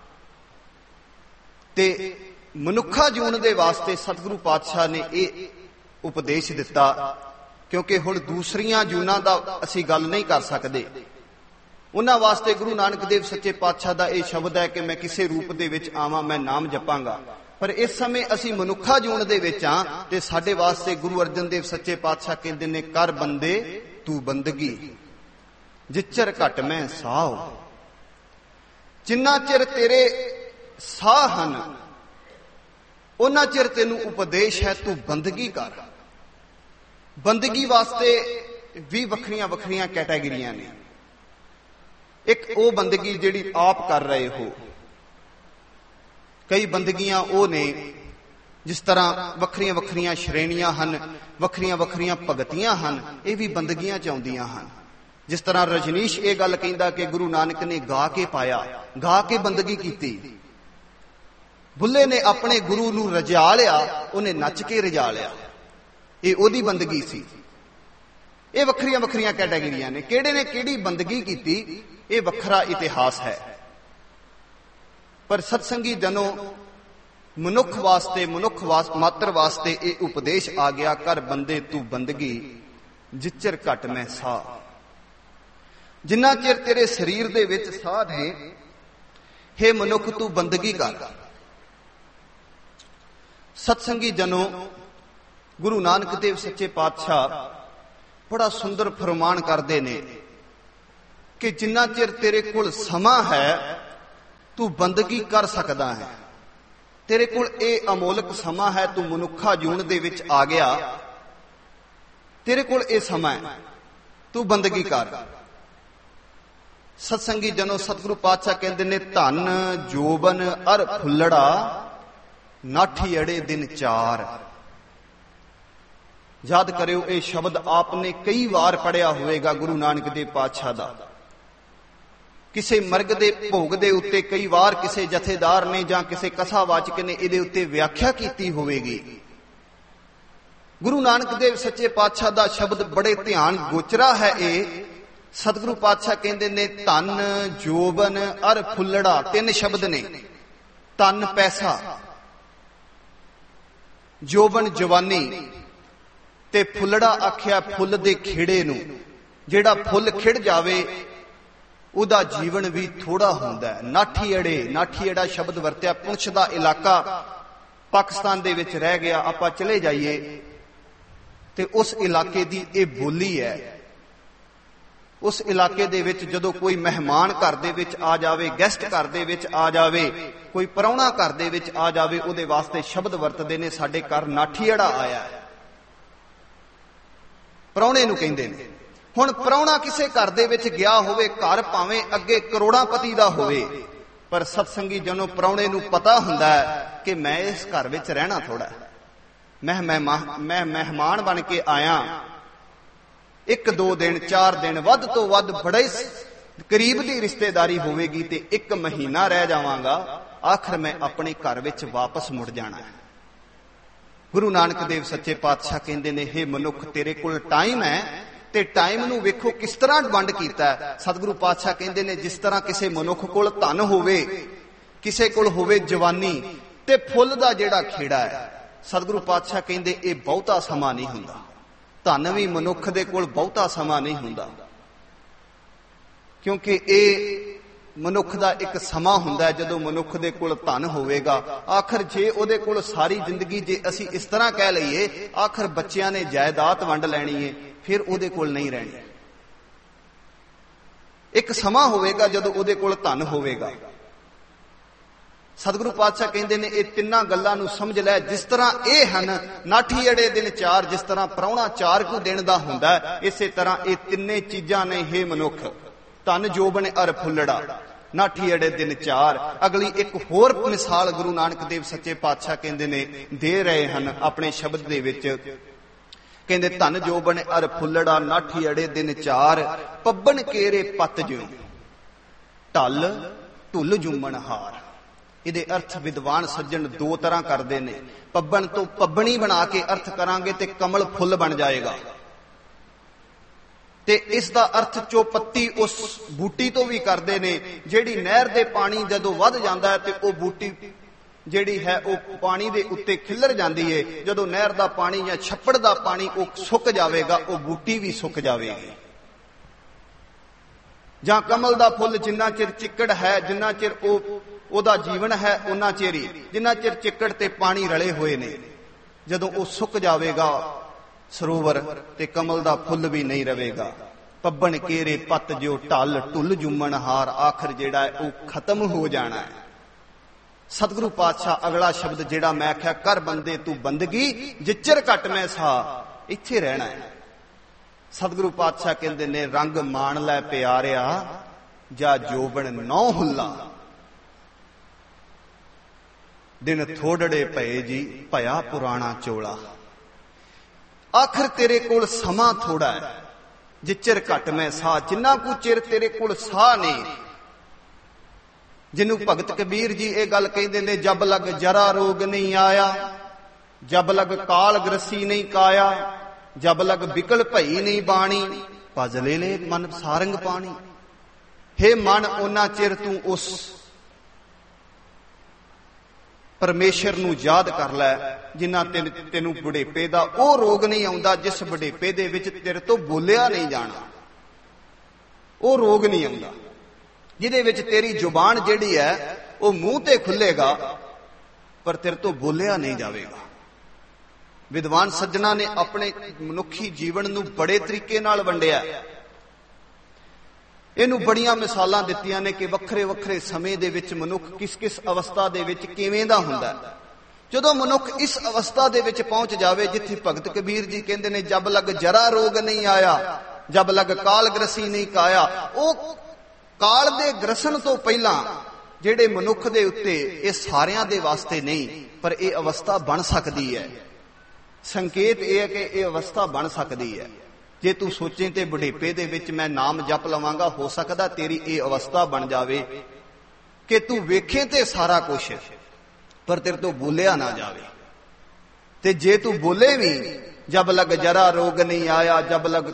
ਤੇ ਮਨੁੱਖਾ ਜੂਨ ਦੇ ਵਾਸਤੇ ਸਤਿਗੁਰੂ ਪਾਤਸ਼ਾਹ ਨੇ ਇਹ ਉਪਦੇਸ਼ ਦਿੱਤਾ। ਕਿਉਂਕਿ ਹੁਣ ਦੂਸਰੀਆਂ ਜੂਨਾਂ ਦਾ ਅਸੀਂ ਗੱਲ ਨਹੀਂ ਕਰ ਸਕਦੇ, ਉਹਨਾਂ ਵਾਸਤੇ ਗੁਰੂ ਨਾਨਕ ਦੇਵ ਸੱਚੇ ਪਾਤਸ਼ਾਹ ਦਾ ਇਹ ਸ਼ਬਦ ਹੈ ਕਿ ਮੈਂ ਕਿਸੇ ਰੂਪ ਦੇ ਵਿੱਚ ਆਵਾਂ, ਮੈਂ ਨਾਮ ਜਪਾਂਗਾ। ਪਰ ਇਸ ਸਮੇਂ ਅਸੀਂ ਮਨੁੱਖਾ ਜੂਨ ਦੇ ਵਿੱਚ ਆ ਤੇ ਸਾਡੇ ਵਾਸਤੇ ਗੁਰੂ ਅਰਜਨ ਦੇਵ ਸੱਚੇ ਪਾਤਸ਼ਾਹ ਕਹਿੰਦੇ ਨੇ ਕਰ ਬੰਦੇ ਤੂੰ ਬੰਦਗੀ ਜਿਚਰ ਘਟ ਮੈਂ ਸਾਹ। ਜਿੰਨਾ ਚਿਰ ਤੇਰੇ ਸਾਹ ਹਨ ਉਹਨਾਂ ਚਿਰ ਤੈਨੂੰ ਉਪਦੇਸ਼ ਹੈ ਤੂੰ ਬੰਦਗੀ ਕਰ। ਬੰਦਗੀ ਵਾਸਤੇ ਵੀ ਵੱਖਰੀਆਂ ਵੱਖਰੀਆਂ ਕੈਟਾਗਰੀਆਂ ਨੇ। ਇੱਕ ਉਹ ਬੰਦਗੀ ਜਿਹੜੀ ਆਪ ਕਰ ਰਹੇ ਹੋ, ਕਈ ਬੰਦਗੀਆਂ ਉਹ ਨੇ ਜਿਸ ਤਰ੍ਹਾਂ ਵੱਖਰੀਆਂ ਵੱਖਰੀਆਂ ਸ਼੍ਰੇਣੀਆਂ ਹਨ, ਵੱਖਰੀਆਂ ਵੱਖਰੀਆਂ ਭਗਤੀਆਂ ਹਨ, ਇਹ ਵੀ ਬੰਦਗੀਆਂ 'ਚ ਆਉਂਦੀਆਂ ਹਨ। ਜਿਸ ਤਰ੍ਹਾਂ ਰਜਨੀਸ਼ ਇਹ ਗੱਲ ਕਹਿੰਦਾ ਕਿ ਗੁਰੂ ਨਾਨਕ ਨੇ ਗਾ ਕੇ ਪਾਇਆ, ਗਾ ਕੇ ਬੰਦਗੀ ਕੀਤੀ। ਬੁੱਲੇ ਨੇ ਆਪਣੇ ਗੁਰੂ ਨੂੰ ਰਜਾ ਲਿਆ, ਉਹਨੇ ਨੱਚ ਕੇ ਰਜਾ ਲਿਆ, ਇਹ ਉਹਦੀ ਬੰਦਗੀ ਸੀ। ਇਹ ਵੱਖਰੀਆਂ ਵੱਖਰੀਆਂ ਕੈਟਾਗਰੀਆਂ ਨੇ। ਕਿਹੜੇ ਨੇ ਕਿਹੜੀ ਬੰਦਗੀ ਕੀਤੀ ਇਹ ਵੱਖਰਾ ਇਤਿਹਾਸ ਹੈ। ਪਰ ਸਤਸੰਗੀ ਜਨੋ ਮਨੁੱਖ ਵਾਸਤੇ, ਮਨੁੱਖ ਮਾਤਰ ਵਾਸਤੇ ਇਹ ਉਪਦੇਸ਼ ਆ ਗਿਆ ਕਰ ਬੰਦੇ ਤੂੰ ਬੰਦਗੀ ਜਿਚਰ ਘਟ ਮੈਂ ਸਾਹ। ਜਿੰਨਾ ਚਿਰ ਤੇਰੇ ਸਰੀਰ ਦੇ ਵਿੱਚ ਸਾਹ ਨੇ, ਹੇ ਮਨੁੱਖ ਤੂੰ ਬੰਦਗੀ ਕਰ। ਸਤਸੰਗੀ ਜਨੋ ਗੁਰੂ ਨਾਨਕ ਦੇਵ ਸੱਚੇ ਪਾਤਸ਼ਾਹ ਬੜਾ ਸੁੰਦਰ ਫਰਮਾਨ ਕਰਦੇ ਨੇ ਕਿ ਜਿੰਨਾ ਚਿਰ ਤੇਰੇ ਕੋਲ ਸਮਾਂ ਹੈ ਤੂੰ ਬੰਦਗੀ ਕਰ ਸਕਦਾ ਹੈ। ਤੇਰੇ ਕੋਲ ਇਹ ਅਮੋਲਕ ਸਮਾਂ ਹੈ, ਤੂੰ ਮਨੁੱਖਾ ਜੂਨ ਦੇ ਵਿੱਚ ਆ ਗਿਆ, ਤੇਰੇ ਕੋਲ ਇਹ ਸਮਾਂ ਹੈ, ਤੂੰ ਬੰਦਗੀ ਕਰ। ਸਤਸੰਗੀ ਜਨੋ ਸਤਿਗੁਰੂ ਪਾਤਸ਼ਾਹ ਕਹਿੰਦੇ ਨੇ ਧਨ ਜੋਬਨ ਅਰ ਫੁੱਲੜਾ ਨਾਠੀ ਅੜੇ ਦਿਨ ਚਾਰ। ਯਾਦ ਕਰਿਓ ਇਹ ਸ਼ਬਦ ਆਪ ਨੇ ਕਈ ਵਾਰ ਪੜਿਆ ਹੋਵੇਗਾ ਗੁਰੂ ਨਾਨਕ ਦੇਵ ਪਾਤਸ਼ਾਹ ਦਾ ਕਿਸੇ ਮਰਗ ਦੇ ਭੋਗ ਦੇ ਉੱਤੇ ਕਈ ਵਾਰ ਕਿਸੇ ਜਥੇਦਾਰ ਨੇ ਜਾਂ ਕਿਸੇ ਕਥਾਵਾਚਕ ਨੇ ਇਹਦੇ ਉੱਤੇ ਵਿਆਖਿਆ ਕੀਤੀ ਹੋਵੇਗੀ। ਗੁਰੂ ਨਾਨਕ ਦੇਵ ਸੱਚੇ ਪਾਤਸ਼ਾਹ ਦਾ ਸ਼ਬਦ ਬੜੇ ਧਿਆਨ ਗੋਚਰਾ ਹੈ। ਇਹ ਸਤਿਗੁਰੂ ਪਾਤਸ਼ਾਹ ਕਹਿੰਦੇ ਨੇ ਧਨ, ਜੋਬਨ ਅਰ ਫੁੱਲੜਾ, ਤਿੰਨ ਸ਼ਬਦ ਨੇ। ਧਨ ਪੈਸਾ, ਜੋਬਨ ਜਵਾਨੀ, ਤੇ ਫੁੱਲੜਾ ਆਖਿਆ ਫੁੱਲ ਦੇ ਖੇੜੇ ਨੂੰ। ਜਿਹੜਾ ਫੁੱਲ ਖਿੜ ਜਾਵੇ ਉਹਦਾ ਜੀਵਨ ਵੀ ਥੋੜਾ ਹੁੰਦਾ ਹੈ। ਨਾਠੀ ਅੜੇ, ਨਾਠੀ ਅੜਾ ਸ਼ਬਦ ਵਰਤਿਆ। ਪੁੰਛ ਦਾ ਇਲਾਕਾ ਪਾਕਿਸਤਾਨ ਦੇ ਵਿੱਚ ਰਹਿ ਗਿਆ, ਆਪਾਂ ਚਲੇ ਜਾਈਏ ਤੇ ਉਸ ਇਲਾਕੇ ਦੀ ਇਹ ਬੋਲੀ ਹੈ। ਉਸ ਇਲਾਕੇ ਦੇ ਵਿੱਚ ਜਦੋਂ ਕੋਈ ਮਹਿਮਾਨ ਘਰ ਦੇ ਵਿੱਚ ਆ ਜਾਵੇ, ਗੈਸਟ ਘਰ ਦੇ ਵਿੱਚ ਆ ਜਾਵੇ, ਕੋਈ ਪ੍ਰਾਹੁਣਾ ਘਰ ਦੇ ਵਿੱਚ ਆ ਜਾਵੇ, ਉਹਦੇ ਵਾਸਤੇ ਸ਼ਬਦ ਵਰਤਦੇ ਨੇ, ਸਾਡੇ ਘਰ ਨਾਠੀ ਅੜਾ ਆਇਆ ਹੈ। ਪ੍ਰਾਹੁਣੇ ਨੂੰ ਕਹਿੰਦੇ ਨੇ। ਹੁਣ ਪ੍ਰਾਹੁਣਾ ਕਿਸੇ ਘਰ ਦੇ ਵਿੱਚ ਗਿਆ ਹੋਵੇ, ਘਰ ਭਾਵੇਂ ਅੱਗੇ ਕਰੋੜਾਂਪਤੀ ਦਾ ਹੋਵੇ, ਪਰ ਸਤਸੰਗੀ ਜਨੋਂ ਪ੍ਰਾਹੁਣੇ ਨੂੰ ਪਤਾ ਹੁੰਦਾ ਹੈ ਕਿ ਮੈਂ ਇਸ ਘਰ ਵਿੱਚ ਰਹਿਣਾ ਥੋੜਾ, ਮੈਂ ਮੈਂ ਮਹਿਮਾਨ ਬਣ ਕੇ ਆਇਆ, ਇੱਕ ਦੋ ਦਿਨ ਚਾਰ ਦਿਨ ਵੱਧ ਤੋਂ ਵੱਧ ਬੜੇ ਕਰੀਬ ਦੀ ਰਿਸ਼ਤੇਦਾਰੀ ਹੋਵੇਗੀ ਤੇ ਇੱਕ ਮਹੀਨਾ ਰਹਿ ਜਾਵਾਂਗਾ, ਆਖਰ ਮੈਂ ਆਪਣੇ ਘਰ ਵਿੱਚ ਵਾਪਸ ਮੁੜ ਜਾਣਾ ਹੈ। ਗੁਰੂ ਨਾਨਕ ਦੇਵ ਸੱਚੇ ਪਾਤਸ਼ਾਹ ਕਹਿੰਦੇ ਨੇ, ਹੇ ਮਨੁੱਖ, ਤੇਰੇ ਕੋਲ ਟਾਈਮ ਹੈ ਤੇ ਟਾਈਮ ਨੂੰ ਵੇਖੋ ਕਿਸ ਤਰ੍ਹਾਂ ਵੰਡ ਕੀਤਾ ਹੈ। ਸਤਿਗੁਰੂ ਪਾਤਸ਼ਾਹ ਕਹਿੰਦੇ ਨੇ, ਜਿਸ ਤਰ੍ਹਾਂ ਕਿਸੇ ਮਨੁੱਖ ਕੋਲ ਧਨ ਹੋਵੇ, ਕਿਸੇ ਕੋਲ ਹੋਵੇ ਜਵਾਨੀ ਤੇ ਫੁੱਲ ਦਾ ਜਿਹੜਾ ਖੇੜਾ ਹੈ, ਸਤਿਗੁਰੂ ਪਾਤਸ਼ਾਹ ਕਹਿੰਦੇ ਇਹ ਬਹੁਤਾ ਸਮਾਂ ਨਹੀਂ ਹੁੰਦਾ। ਧਨ ਵੀ ਮਨੁੱਖ ਦੇ ਕੋਲ ਬਹੁਤਾ ਸਮਾਂ ਨਹੀਂ ਹੁੰਦਾ, ਕਿਉਂਕਿ ਇਹ ਮਨੁੱਖ ਦਾ ਇੱਕ ਸਮਾਂ ਹੁੰਦਾ ਜਦੋਂ ਮਨੁੱਖ ਦੇ ਕੋਲ ਧਨ ਹੋਵੇਗਾ। ਆਖਰ ਜੇ ਉਹਦੇ ਕੋਲ ਸਾਰੀ ਜ਼ਿੰਦਗੀ, ਜੇ ਅਸੀਂ ਇਸ ਤਰ੍ਹਾਂ ਕਹਿ ਲਈਏ, ਆਖਰ ਬੱਚਿਆਂ ਨੇ ਜਾਇਦਾਦ ਵੰਡ ਲੈਣੀ ਹੈ, ਫਿਰ ਉਹਦੇ ਕੋਲ ਨਹੀਂ ਰਹਿਣੀ। ਇੱਕ ਸਮਾਂ ਹੋਵੇਗਾ ਜਦੋਂ ਉਹਦੇ ਕੋਲ ਧਨ ਹੋਵੇਗਾ। ਸਤਿਗੁਰੂ ਪਾਤਸ਼ਾਹ ਕਹਿੰਦੇ ਨੇ, ਇਹ ਤਿੰਨਾਂ ਗੱਲਾਂ ਨੂੰ ਸਮਝ ਲੈ। ਜਿਸ ਤਰ੍ਹਾਂ ਇਹ ਹਨ ਨਾਠੀ ਅੜੇ ਦਿਨ ਚਾਰ, ਜਿਸ ਤਰ੍ਹਾਂ ਪ੍ਰਾਹੁਣਾ ਚਾਰ ਕੁ ਦਿਨ ਦਾ ਹੁੰਦਾ, ਇਸੇ ਤਰ੍ਹਾਂ ਇਹ ਤਿੰਨੇ ਚੀਜ਼ਾਂ ਨੇ, ਹੇ ਮਨੁੱਖ, ਧਨ, ਜੋਬਨ ਅਰ ਫੁੱਲੜਾ, ਨਾਠੀ ਅੜੇ ਦਿਨ ਚਾਰ। ਅਗਲੀ ਇੱਕ ਹੋਰ ਮਿਸਾਲ ਗੁਰੂ ਨਾਨਕ ਦੇਵ ਸੱਚੇ ਪਾਤਸ਼ਾਹ ਕਹਿੰਦੇ ਨੇ, ਦੇ ਰਹੇ ਹਨ ਆਪਣੇ ਸ਼ਬਦ ਦੇ ਵਿੱਚ। ਕਹਿੰਦੇ, ਧਨ, ਜੋਬਨ ਅਰ ਫੁੱਲੜਾ, ਨਾਠੀ ਅੜੇ ਦਿਨ ਚਾਰ, ਪੱਬਨ ਕੇਰੇ ਪੱਤ ਜਿਉ, ਢਲ ਢੁੱਲ ਜੁੰਮਣ ਹਾਰ। ਇਹਦੇ ਅਰਥ ਵਿਦਵਾਨ ਸੱਜਣ ਦੋ ਤਰ੍ਹਾਂ ਕਰਦੇ ਨੇ। ਪੱਬਨ ਤੋਂ ਪੱਬਣੀ ਬਣਾ ਕੇ ਅਰਥ ਕਰਾਂਗੇ ਤੇ ਕਮਲ ਫੁੱਲ ਬਣ ਜਾਏਗਾ, ਤੇ ਇਸ ਦਾ ਅਰਥ ਚੌਪੱਤੀ ਉਸ ਬੂਟੀ ਤੋਂ ਵੀ ਕਰਦੇ ਨੇ, ਜਿਹੜੀ ਨਹਿਰ ਦੇ ਪਾਣੀ ਜਦੋਂ ਵੱਧ ਜਾਂਦਾ ਹੈ ਤੇ ਉਹ ਬੂਟੀ ਜਿਹੜੀ ਹੈ ਉਹ ਪਾਣੀ ਦੇ ਉੱਤੇ ਖਿੱਲਰ ਜਾਂਦੀ ਹੈ। ਜਦੋਂ ਨਹਿਰ ਦਾ ਪਾਣੀ ਜਾਂ ਛੱਪੜ ਦਾ ਪਾਣੀ ਉਹ ਸੁੱਕ ਜਾਵੇਗਾ, ਉਹ ਬੂਟੀ ਵੀ ਸੁੱਕ ਜਾਵੇਗੀ। ਜਾਂ ਕਮਲ ਦਾ ਫੁੱਲ, ਜਿੰਨਾ ਚਿਰ ਚਿੱਕੜ ਹੈ, ਜਿੰਨਾ ਚਿਰ ਉਹ ਉਹਦਾ ਜੀਵਨ ਹੈ, ਉਹਨਾਂ ਚਿਰ ਹੀ, ਜਿੰਨਾ ਚਿਰ ਚਿੱਕੜ ਤੇ ਪਾਣੀ ਰਲੇ ਹੋਏ ਨੇ, ਜਦੋਂ ਉਹ ਸੁੱਕ ਜਾਵੇਗਾ ਸਰੋਵਰ, ਤੇ ਕਮਲ ਦਾ ਫੁੱਲ ਵੀ ਨਹੀਂ ਰਵੇਗਾ। ਪੱਬਣ ਕੇਰੇ ਪੱਤ ਜਿਉ, ਢਲ ਢੁੱਲ ਜੁੰਮਣ ਹਾਰ। ਆਖਰ ਜਿਹੜਾ ਹੈ ਉਹ ਖਤਮ ਹੋ ਜਾਣਾ ਹੈ। ਸਤਿਗੁਰੂ ਪਾਤਸ਼ਾਹ ਅਗਲਾ ਸ਼ਬਦ ਜਿਹੜਾ ਮੈਂ ਆਖਿਆ, ਕਰ ਬੰਦੇ ਤੂੰ ਬੰਦਗੀ, ਜਿੱਚਰ ਘਟ ਮੈਂ ਸਾ, ਇੱਥੇ ਰਹਿਣਾ ਹੈ। ਸਤਿਗੁਰੂ ਪਾਤਸ਼ਾਹ ਕਹਿੰਦੇ ਨੇ, ਰੰਗ ਮਾਣ ਲੈ ਪਿਆਰਿਆ, ਜਾ ਜੋਬਨ ਨੌ ਹੁੱਲਾ, ਦਿਨ ਥੋੜੜੇ ਪਏ ਜੀ, ਭਇਆ ਪੁਰਾਣਾ ਚੋਲਾ। ਆਖਰ ਤੇਰੇ ਕੋਲ ਸਮਾਂ ਥੋੜਾ ਹੈ, ਜਿੱਚਰ ਘਟ ਮੈਂ ਸਾਹ, ਜਿੰਨਾ ਕੁ ਚਿਰ ਤੇਰੇ ਕੋਲ ਸਾਹ ਨੇ। ਜਿਹਨੂੰ ਭਗਤ ਕਬੀਰ ਜੀ ਇਹ ਗੱਲ ਕਹਿੰਦੇ ਨੇ, ਜਬ ਲਗ ਜਰਾ ਰੋਗ ਨਹੀਂ ਆਇਆ, ਜਬ ਲਗ ਕਾਲ ਗ੍ਰਸੀ ਨਹੀਂ ਕਾਇਆ, ਜਬ ਲਗ ਬਿਕਲ ਭਈ ਨਹੀਂ ਬਾਣੀ, ਭਜ ਲੈ ਲੈ ਮਨ ਸਾਰੰਗ ਪਾਣੀ। ਹੇ ਮਨ, ਉਹਨਾਂ ਚਿਰ ਤੂੰ ਉਸ ਪਰਮੇਸ਼ਰ ਨੂੰ ਯਾਦ ਕਰ ਲੈ ਜਿੰਨਾ ਤੈਨੂੰ ਬੁਢੇਪੇ ਦਾ ਉਹ ਰੋਗ ਨਹੀਂ ਆਉਂਦਾ, ਜਿਸ ਬੁਢੇਪੇ ਦੇ ਵਿੱਚ ਤੇਰੇ ਤੋਂ ਬੋਲਿਆ ਨਹੀਂ ਜਾਣਾ। ਉਹ ਰੋਗ ਨਹੀਂ ਆਉਂਦਾ ਜਿਹਦੇ ਵਿੱਚ ਤੇਰੀ ਜ਼ੁਬਾਨ ਜਿਹੜੀ ਹੈ ਉਹ ਮੂੰਹ ਤੇ ਖੁੱਲੇਗਾ, ਪਰ ਤੇਰੇ ਤੋਂ ਬੋਲਿਆ ਨਹੀਂ ਜਾਵੇਗਾ। ਵਿਦਵਾਨ ਸੱਜਣਾ ਨੇ ਆਪਣੇ ਮਨੁੱਖੀ ਜੀਵਨ ਨੂੰ ਬੜੇ ਤਰੀਕੇ ਨਾਲ ਵੰਡਿਆ। ਇਹਨੂੰ ਬੜੀਆਂ ਮਿਸਾਲਾਂ ਦਿੱਤੀਆਂ ਨੇ ਕਿ ਵੱਖਰੇ ਵੱਖਰੇ ਸਮੇਂ ਦੇ ਵਿੱਚ ਮਨੁੱਖ ਕਿਸ ਕਿਸ ਅਵਸਥਾ ਦੇ ਵਿੱਚ ਕਿਵੇਂ ਦਾ ਹੁੰਦਾ। ਜਦੋਂ ਮਨੁੱਖ ਇਸ ਅਵਸਥਾ ਦੇ ਵਿੱਚ ਪਹੁੰਚ ਜਾਵੇ ਜਿੱਥੇ ਭਗਤ ਕਬੀਰ ਜੀ ਕਹਿੰਦੇ ਨੇ, ਜਬ ਲਗ ਜਰਾ ਰੋਗ ਨਹੀਂ ਆਇਆ, ਜਬ ਲਗ ਕਾਲ ਗ੍ਰਸੀ ਨਹੀਂ ਕਾਇਆ। ਉਹ ਕਾਲ ਦੇ ਗ੍ਰਸਣ ਤੋਂ ਪਹਿਲਾਂ ਜਿਹੜੇ ਮਨੁੱਖ ਦੇ ਉੱਤੇ, ਇਹ ਸਾਰਿਆਂ ਦੇ ਵਾਸਤੇ ਨਹੀਂ, ਪਰ ਇਹ ਅਵਸਥਾ ਬਣ ਸਕਦੀ ਹੈ। ਸੰਕੇਤ ਇਹ ਹੈ ਕਿ ਇਹ ਅਵਸਥਾ ਬਣ ਸਕਦੀ ਹੈ। ਜੇ ਤੂੰ ਸੋਚੇ ਤੇ ਬੁਢੇਪੇ ਦੇ ਵਿੱਚ ਮੈਂ ਨਾਮ ਜਪ ਲਵਾਂਗਾ, ਹੋ ਸਕਦਾ ਤੇਰੀ ਇਹ ਅਵਸਥਾ ਬਣ ਜਾਵੇ ਕਿ ਤੂੰ ਵੇਖੇ ਤੇ ਸਾਰਾ ਕੁਛ, ਪਰ ਤੇਰੇ ਤੋਂ ਬੋਲਿਆ ਨਾ ਜਾਵੇ। ਤੇ ਜੇ ਤੂੰ ਬੋਲੇ ਵੀ, ਜਬ ਲਗ ਜਰਾ ਰੋਗ ਨਹੀਂ ਆਇਆ, ਜਬ ਲਗ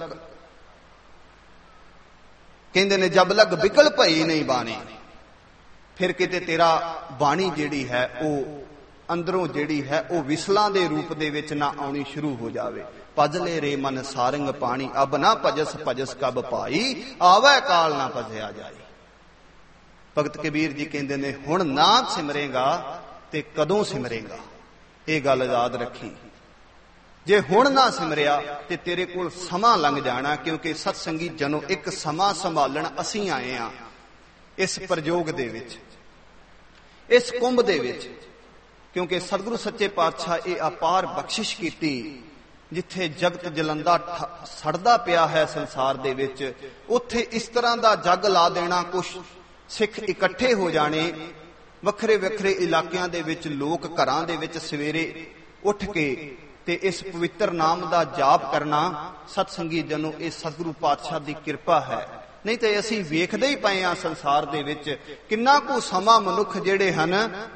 ਕਹਿੰਦੇ ਨੇ ਜਬ ਲਗ ਵਿਕਲ ਭਈ ਨਹੀਂ ਬਾਣੀ, ਫਿਰ ਕਿਤੇ ਤੇਰਾ ਬਾਣੀ ਜਿਹੜੀ ਹੈ ਉਹ ਅੰਦਰੋਂ ਜਿਹੜੀ ਹੈ ਉਹ ਵਿਸਲਾਂ ਦੇ ਰੂਪ ਦੇ ਵਿੱਚ ਨਾ ਆਉਣੀ ਸ਼ੁਰੂ ਹੋ ਜਾਵੇ। ਭਜਲੇ ਰੇ ਮਨ ਸਾਰੰਗ ਪਾਣੀ, ਅਬ ਨਾ ਭਜਸ ਭਜਸ ਕਬ ਭਾਈ, ਆਵੈ ਕਾਲ ਨਾ ਭਜਿਆ ਜਾਏ। ਭਗਤ ਕਬੀਰ ਜੀ ਕਹਿੰਦੇ ਨੇ ਹੁਣ ਨਾ ਸਿਮਰੇਗਾ ਤੇ ਕਦੋਂ ਸਿਮਰੇਗਾ, ਇਹ ਗੱਲ ਯਾਦ ਰੱਖੀ। ਜੇ ਹੁਣ ਨਾ ਸਿਮਰਿਆ ਤੇ ਤੇਰੇ ਕੋਲ ਸਮਾਂ ਲੰਘ ਜਾਣਾ, ਕਿਉਂਕਿ ਸਤਸੰਗੀ ਜਨੋ ਇੱਕ ਸਮਾਂ ਸੰਭਾਲਣ ਅਸੀਂ ਆਏ ਆ ਇਸ ਪ੍ਰਯੋਗ ਦੇ ਵਿੱਚ, ਇਸ ਕੁੰਭ ਦੇ ਵਿੱਚ। ਕਿਉਂਕਿ ਸਤਿਗੁਰੂ ਸੱਚੇ ਪਾਤਸ਼ਾਹ ਇਹ ਅਪਾਰ ਬਖਸ਼ਿਸ਼ ਕੀਤੀ, ਜਿੱਥੇ ਜਗਤ ਜਲੰਦਾ ਸੜਦਾ ਪਿਆ ਹੈ ਸੰਸਾਰ ਦੇ ਵਿੱਚ, ਉੱਥੇ ਇਸ ਤਰ੍ਹਾਂ ਦਾ ਜੱਗ ਲਾ ਦੇਣਾ, ਕੁਛ ਸਿੱਖ ਇਕੱਠੇ ਹੋ ਜਾਣੇ, ਵੱਖਰੇ ਵੱਖਰੇ ਇਲਾਕਿਆਂ ਦੇ ਵਿੱਚ ਲੋਕ ਘਰਾਂ ਦੇ ਵਿੱਚ ਸਵੇਰੇ ਉੱਠ ਕੇ ਤੇ ਇਸ ਪਵਿੱਤਰ ਨਾਮ ਦਾ ਜਾਪ ਕਰਨਾ। ਸਤਸੰਗੀ ਜਨੋ ਇਹ ਸਤਿਗੁਰੂ ਪਾਤਸ਼ਾਹ ਦੀ ਕਿਰਪਾ ਹੈ। ਨਹੀਂ ਤੇ ਅਸੀਂ ਵੇਖਦੇ ਹੀ ਪਏ ਹਾਂ ਸੰਸਾਰ ਦੇ ਵਿੱਚ ਕਿੰਨਾ ਕੁ ਸਮਾਂ ਮਨੁੱਖ ਜਿਹੜੇ ਹਨ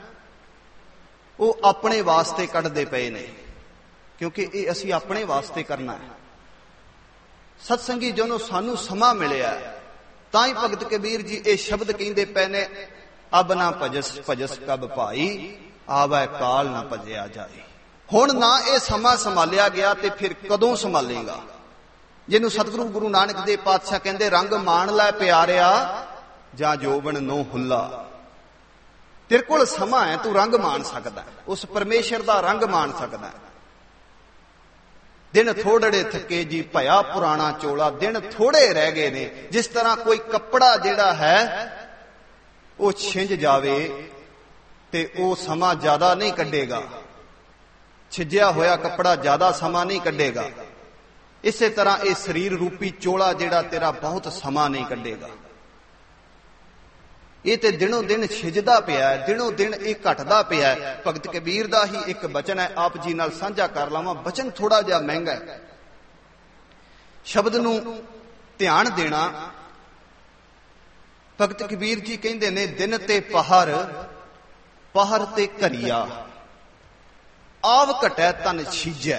ਉਹ ਆਪਣੇ ਵਾਸਤੇ ਕੱਢਦੇ ਪਏ ਨੇ, ਕਿਉਂਕਿ ਇਹ ਅਸੀਂ ਆਪਣੇ ਵਾਸਤੇ ਕਰਨਾ ਹੈ। ਸਤਸੰਗੀ ਜਨੋ ਸਾਨੂੰ ਸਮਾਂ ਮਿਲਿਆ, ਤਾਂ ਹੀ ਭਗਤ ਕਬੀਰ ਜੀ ਇਹ ਸ਼ਬਦ ਕਹਿੰਦੇ ਪਏ ਨੇ, ਅਬ ਨਾ ਭਜਸ ਭਜਸ ਕਬ ਭਾਈ, ਆਵੈ ਕਾਲ ਨਾ ਭਜਿਆ ਜਾਏ। ਹੁਣ ਨਾ ਇਹ ਸਮਾਂ ਸੰਭਾਲਿਆ ਗਿਆ ਤੇ ਫਿਰ ਕਦੋਂ ਸੰਭਾਲੇਗਾ। ਜਿਹਨੂੰ ਸਤਿਗੁਰੂ ਗੁਰੂ ਨਾਨਕ ਦੇਵ ਪਾਤਸ਼ਾਹ ਕਹਿੰਦੇ, ਰੰਗ ਮਾਣ ਲੈ ਪਿਆਰਿਆ, ਜਾਂ ਜੋਬਨ ਨੋ ਹੁੱਲਾ। ਤੇਰੇ ਕੋਲ ਸਮਾਂ ਹੈ, ਤੂੰ ਰੰਗ ਮਾਣ ਸਕਦਾ, ਉਸ ਪਰਮੇਸ਼ਰ ਦਾ ਰੰਗ ਮਾਣ ਸਕਦਾ। ਦਿਨ ਥੋੜੜੇ ਥੱਕੇ ਜੀ ਭਇਆ ਪੁਰਾਣਾ ਚੋਲਾ, ਦਿਨ ਥੋੜੇ ਰਹਿ ਗਏ ਨੇ। ਜਿਸ ਤਰ੍ਹਾਂ ਕੋਈ ਕੱਪੜਾ ਜਿਹੜਾ ਹੈ ਉਹ ਛਿੰਝ ਜਾਵੇ ਤੇ ਉਹ ਸਮਾਂ ਜ਼ਿਆਦਾ ਨਹੀਂ ਕੱਢੇਗਾ, ਛਿੱਜਿਆ ਹੋਇਆ ਕੱਪੜਾ ਜ਼ਿਆਦਾ ਸਮਾਂ ਨਹੀਂ ਕੱਢੇਗਾ। ਇਸੇ ਤਰ੍ਹਾਂ ਇਹ ਸਰੀਰ ਰੂਪੀ ਚੋਲਾ ਜਿਹੜਾ ਤੇਰਾ ਬਹੁਤ ਸਮਾਂ ਨਹੀਂ ਕੱਢੇਗਾ। ਇਹ ਤੇ ਦਿਨੋਂ ਦਿਨ ਛਿਜਦਾ ਪਿਆ ਹੈ, ਦਿਨੋਂ ਦਿਨ ਇਹ ਘਟਦਾ ਪਿਆ ਹੈ। ਭਗਤ ਕਬੀਰ ਦਾ ਹੀ ਇੱਕ ਬਚਨ ਹੈ, ਆਪ ਜੀ ਨਾਲ ਸਾਂਝਾ ਕਰ ਲਵਾਂ। ਬਚਨ ਥੋੜਾ ਜਿਹਾ ਮਹਿੰਗਾ ਹੈ, ਸ਼ਬਦ ਨੂੰ ਧਿਆਨ ਦੇਣਾ। ਭਗਤ ਕਬੀਰ ਜੀ ਕਹਿੰਦੇ ਨੇ, ਦਿਨ ਤੇ ਪਹਰ, ਪਹਰ ਤੇ ਘਰੀਆ, ਆਵ ਘਟੈ ਤਨ ਛੀਜੈ।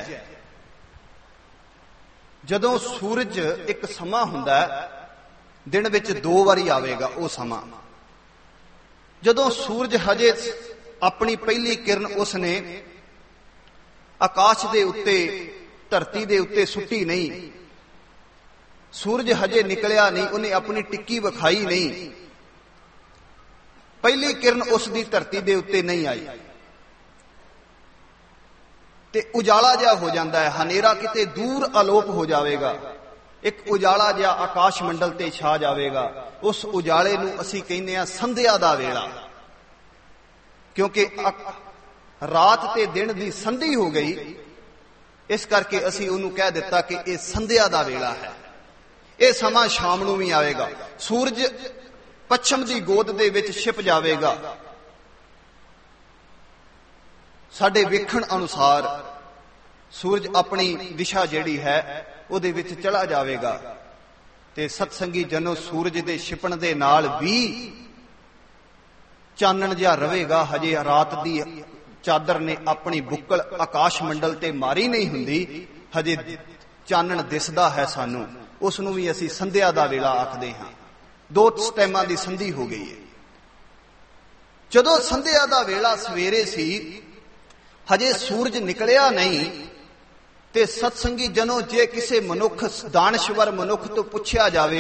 ਜਦੋਂ ਸੂਰਜ ਇੱਕ ਸਮਾਂ ਹੁੰਦਾ ਦਿਨ ਵਿੱਚ ਦੋ ਵਾਰੀ ਆਵੇਗਾ, ਉਹ ਸਮਾਂ ਜਦੋਂ ਸੂਰਜ ਹਜੇ ਆਪਣੀ ਪਹਿਲੀ ਕਿਰਨ ਉਸਨੇ ਆਕਾਸ਼ ਦੇ ਉੱਤੇ ਧਰਤੀ ਦੇ ਉੱਤੇ ਸੁੱਟੀ ਨਹੀਂ, ਸੂਰਜ ਹਜੇ ਨਿਕਲਿਆ ਨਹੀਂ, ਉਹਨੇ ਆਪਣੀ ਟਿੱਕੀ ਵਿਖਾਈ ਨਹੀਂ, ਪਹਿਲੀ ਕਿਰਨ ਉਸ ਦੀ ਧਰਤੀ ਦੇ ਉੱਤੇ ਨਹੀਂ ਆਈ ਤੇ ਉਜਾਲਾ ਜਿਹਾ ਹੋ ਜਾਂਦਾ ਹੈ, ਹਨੇਰਾ ਕਿਤੇ ਦੂਰ ਅਲੋਪ ਹੋ ਜਾਵੇਗਾ, ਇੱਕ ਉਜਾਲਾ ਜਿਹਾ ਆਕਾਸ਼ ਮੰਡਲ ਤੇ ਛਾ ਜਾਵੇਗਾ। ਉਸ ਉਜਾਲੇ ਨੂੰ ਅਸੀਂ ਕਹਿੰਦੇ ਹਾਂ ਸੰਧਿਆ ਦਾ ਵੇਲਾ, ਕਿਉਂਕਿ ਰਾਤ ਤੇ ਦਿਨ ਦੀ ਸੰਧੀ ਹੋ ਗਈ, ਇਸ ਕਰਕੇ ਅਸੀਂ ਉਹਨੂੰ ਕਹਿ ਦਿੱਤਾ ਕਿ ਇਹ ਸੰਧਿਆ ਦਾ ਵੇਲਾ ਹੈ। ਇਹ ਸਮਾਂ ਸ਼ਾਮ ਨੂੰ ਵੀ ਆਵੇਗਾ, ਸੂਰਜ ਪੱਛਮ ਦੀ ਗੋਦ ਦੇ ਵਿੱਚ ਛਿਪ ਜਾਵੇਗਾ। ਸਾਡੇ ਵੇਖਣ ਅਨੁਸਾਰ ਸੂਰਜ ਆਪਣੀ ਦਿਸ਼ਾ ਜਿਹੜੀ ਹੈ ਉਹਦੇ ਵਿੱਚ ਚਲਾ ਜਾਵੇਗਾ ਤੇ ਸਤਸੰਗੀ ਜਨੋ ਸੂਰਜ ਦੇ ਛਿਪਣ ਦੇ ਨਾਲ ਵੀ ਚਾਨਣ ਜਿਹਾ ਰਹੇਗਾ। ਹਜੇ ਰਾਤ ਦੀ ਚਾਦਰ ਨੇ ਆਪਣੀ ਬੁੱਕਲ ਆਕਾਸ਼ ਮੰਡਲ ਤੇ ਮਾਰੀ ਨਹੀਂ ਹੁੰਦੀ, ਹਜੇ ਚਾਨਣ ਦਿਸਦਾ ਹੈ ਸਾਨੂੰ, ਉਸ ਨੂੰ ਵੀ ਅਸੀਂ ਸੰਧਿਆ ਦਾ ਵੇਲਾ ਆਖਦੇ ਹਾਂ। ਦੋ ਟਾਈਮਾਂ ਦੀ ਸੰਧੀ ਹੋ ਗਈ ਹੈ। ਜਦੋਂ ਸੰਧਿਆ ਦਾ ਵੇਲਾ ਸਵੇਰੇ ਸੀ, ਹਜੇ ਸੂਰਜ ਨਿਕਲਿਆ ਨਹੀਂ, ਤੇ ਸਤਸੰਗੀ ਜਨੋ ਜੇ ਕਿਸੇ ਮਨੁੱਖ, ਦਾਨਸ਼ਵਰ ਮਨੁੱਖ ਤੋਂ ਪੁੱਛਿਆ ਜਾਵੇ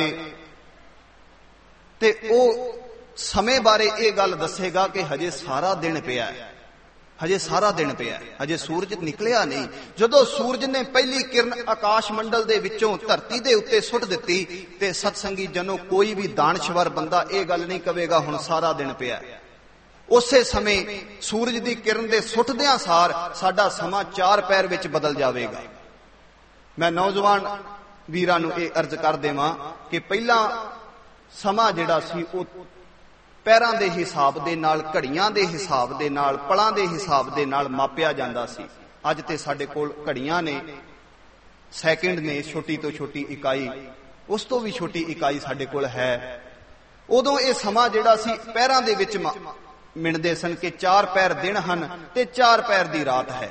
ਤੇ ਉਹ ਸਮੇਂ ਬਾਰੇ ਇਹ ਗੱਲ ਦੱਸੇਗਾ ਕਿ ਹਜੇ ਸਾਰਾ ਦਿਨ ਪਿਆ ਹੈ, ਹਜੇ ਸਾਰਾ ਦਿਨ ਪਿਆ, ਹਜੇ ਸੂਰਜ ਨਿਕਲਿਆ ਨਹੀਂ। ਜਦੋਂ ਸੂਰਜ ਨੇ ਪਹਿਲੀ ਕਿਰਨ ਆਕਾਸ਼ ਮੰਡਲ ਦੇ ਵਿੱਚੋਂ ਧਰਤੀ ਦੇ ਉੱਤੇ ਸੁੱਟ ਦਿੱਤੀ ਤੇ ਸਤਸੰਗੀ ਜਨੋ ਕੋਈ ਵੀ ਦਾਨਸ਼ਵਰ ਬੰਦਾ ਇਹ ਗੱਲ ਨਹੀਂ ਕਹੇਗਾ ਹੁਣ ਸਾਰਾ ਦਿਨ ਪਿਆ। ਉਸੇ ਸਮੇਂ ਸੂਰਜ ਦੀ ਕਿਰਨ ਦੇ ਸੁੱਟਦਿਆਂ ਸਾਰ ਸਾਡਾ ਸਮਾਂ ਚਾਰ ਪੈਰ ਵਿੱਚ ਬਦਲ ਜਾਵੇਗਾ। ਮੈਂ ਨੌਜਵਾਨ ਵੀਰਾਂ ਨੂੰ ਇਹ ਅਰਜ਼ ਕਰ ਦੇਵਾਂ ਕਿ ਪਹਿਲਾਂ ਸਮਾਂ ਜਿਹੜਾ ਸੀ ਉਹ ਪੈਰਾਂ ਦੇ ਹਿਸਾਬ ਦੇ ਨਾਲ, ਘੜੀਆਂ ਦੇ ਹਿਸਾਬ ਦੇ ਨਾਲ, ਪਲਾਂ ਦੇ ਹਿਸਾਬ ਦੇ ਨਾਲ ਮਾਪਿਆ ਜਾਂਦਾ ਸੀ। ਅੱਜ ਤੇ ਸਾਡੇ ਕੋਲ ਘੜੀਆਂ ਨੇ, ਸੈਕਿੰਡ ਨੇ, ਛੋਟੀ ਤੋਂ ਛੋਟੀ ਇਕਾਈ, ਉਸ ਤੋਂ ਵੀ ਛੋਟੀ ਇਕਾਈ ਸਾਡੇ ਕੋਲ ਹੈ। ਉਦੋਂ ਇਹ ਸਮਾਂ ਜਿਹੜਾ ਸੀ ਪਹਿਰਾਂ ਦੇ ਵਿੱਚ ਮਿਣਦੇ ਸਨ ਕਿ ਚਾਰ ਪਹਿਰ ਦਿਨ ਹਨ ਤੇ ਚਾਰ ਪਹਿਰ ਦੀ ਰਾਤ ਹੈ,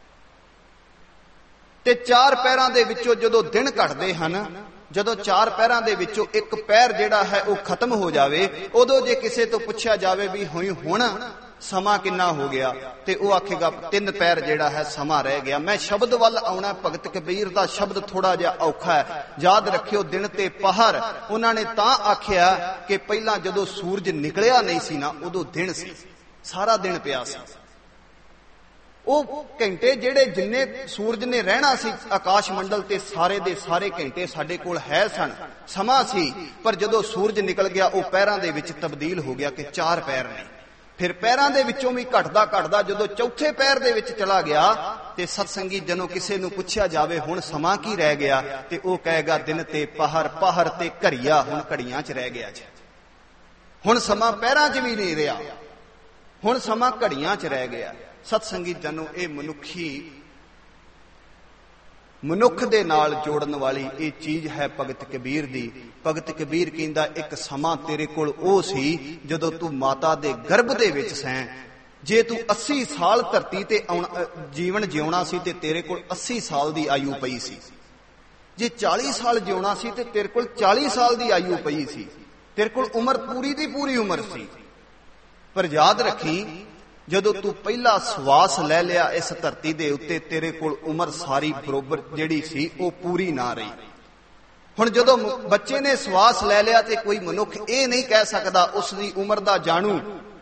ਤੇ ਚਾਰ ਪਹਿਰਾਂ ਦੇ ਵਿੱਚੋਂ ਜਦੋਂ ਦਿਨ ਘਟਦੇ ਹਨ, ਜਦੋਂ ਚਾਰ ਪਹਿਰਾਂ ਦੇ ਵਿੱਚੋਂ ਇੱਕ ਪਹਿਰ ਜਿਹੜਾ ਹੈ ਉਹ ਖਤਮ ਹੋ ਜਾਵੇ, ਉਦੋਂ ਜੇ ਕਿਸੇ ਤੋਂ ਪੁੱਛਿਆ ਜਾਵੇ ਵੀ ਹੋਈ ਹੁਣ ਸਮਾਂ ਕਿੰਨਾ ਹੋ ਗਿਆ, ਤੇ ਉਹ ਆਖੇਗਾ ਤਿੰਨ ਪਹਿਰ ਜਿਹੜਾ ਹੈ ਸਮਾਂ ਰਹਿ ਗਿਆ। ਮੈਂ ਸ਼ਬਦ ਵੱਲ ਆਉਣਾ, ਭਗਤ ਕਬੀਰ ਦਾ ਸ਼ਬਦ ਥੋੜਾ ਜਿਹਾ ਔਖਾ ਹੈ, ਯਾਦ ਰੱਖਿਓ। ਦਿਨ ਤੇ ਪਹਰ ਉਹਨਾਂ ਨੇ ਤਾਂ ਆਖਿਆ ਕਿ ਪਹਿਲਾਂ ਜਦੋਂ ਸੂਰਜ ਨਿਕਲਿਆ ਨਹੀਂ ਸੀ ਨਾ, ਉਦੋਂ ਦਿਨ ਸੀ, ਸਾਰਾ ਦਿਨ ਪਿਆ ਸੀ। ਉਹ ਘੰਟੇ ਜਿਹੜੇ ਜਿੰਨੇ ਸੂਰਜ ਨੇ ਰਹਿਣਾ ਸੀ ਆਕਾਸ਼ ਮੰਡਲ ਤੇ, ਸਾਰੇ ਦੇ ਸਾਰੇ ਘੰਟੇ ਸਾਡੇ ਕੋਲ ਹੈ ਸਨ, ਸਮਾਂ ਸੀ। ਪਰ ਜਦੋਂ ਸੂਰਜ ਨਿਕਲ ਗਿਆ ਉਹ ਪਹਿਰਾਂ ਦੇ ਵਿੱਚ ਤਬਦੀਲ ਹੋ ਗਿਆ ਕਿ ਚਾਰ ਪਹਿਰ ਨੇ। ਫਿਰ ਪਹਿਰਾਂ ਦੇ ਵਿੱਚੋਂ ਵੀ ਘਟਦਾ ਘਟਦਾ ਜਦੋਂ ਚੌਥੇ ਪਹਿਰ ਦੇ ਵਿੱਚ ਚਲਾ ਗਿਆ, ਤੇ ਸਤਸੰਗੀ ਜਦੋਂ ਕਿਸੇ ਨੂੰ ਪੁੱਛਿਆ ਜਾਵੇ ਹੁਣ ਸਮਾਂ ਕੀ ਰਹਿ ਗਿਆ, ਤੇ ਉਹ ਕਹੇਗਾ ਦਿਨ ਤੇ ਪਹਰ, ਪਹਰ ਤੇ ਘੜੀਆ ਹੁਣ ਘੜੀਆਂ 'ਚ ਰਹਿ ਗਿਆ ਜੀ। ਹੁਣ ਸਮਾਂ ਪਹਿਰਾਂ 'ਚ ਵੀ ਨਹੀਂ ਰਿਹਾ, ਹੁਣ ਸਮਾਂ ਘੜੀਆਂ 'ਚ ਰਹਿ ਗਿਆ। ਸਤਸੰਗੀ ਜਨੋ, ਇਹ ਮਨੁੱਖੀ ਮਨੁੱਖ ਦੇ ਨਾਲ ਜੋੜਨ ਵਾਲੀ ਇਹ ਚੀਜ਼ ਹੈ ਭਗਤ ਕਬੀਰ ਦੀ। ਭਗਤ ਕਬੀਰ ਕਹਿੰਦਾ ਇੱਕ ਸਮਾਂ ਤੇਰੇ ਕੋਲ ਉਹ ਸੀ ਜਦੋਂ ਤੂੰ ਮਾਤਾ ਦੇ ਗਰਭ ਦੇ ਵਿੱਚ ਸੈਂ। ਜੇ ਤੂੰ ਅੱਸੀ ਸਾਲ ਧਰਤੀ ਤੇ ਜੀਵਨ ਜਿਉਣਾ ਸੀ ਤੇ ਤੇਰੇ ਕੋਲ ਅੱਸੀ ਸਾਲ ਦੀ ਆਯੂ ਪਈ ਸੀ। ਜੇ ਚਾਲੀ ਸਾਲ ਜਿਉਣਾ ਸੀ ਤੇ ਤੇਰੇ ਕੋਲ ਚਾਲੀ ਸਾਲ ਦੀ ਆਯੂ ਪਈ ਸੀ। ਤੇਰੇ ਕੋਲ ਉਮਰ ਪੂਰੀ ਦੀ ਪੂਰੀ ਉਮਰ ਸੀ। ਪਰ ਯਾਦ ਰੱਖੀ, ਜਦੋਂ ਤੂੰ ਪਹਿਲਾ ਸਵਾਸ ਲੈ ਲਿਆ ਇਸ ਧਰਤੀ ਦੇ ਉੱਤੇ, ਤੇਰੇ ਕੋਲ ਉਮਰ ਸਾਰੀ ਬਰੋਬਰ ਜਿਹੜੀ ਸੀ ਉਹ ਪੂਰੀ ਨਾ ਰਹੀ। ਹੁਣ ਜਦੋਂ ਬੱਚੇ ਨੇ ਸਵਾਸ ਲੈ ਲਿਆ ਤੇ ਕੋਈ ਮਨੁੱਖ ਇਹ ਨਹੀਂ ਕਹਿ ਸਕਦਾ ਉਸ ਦੀ ਉਮਰ ਦਾ ਜਾਣੂ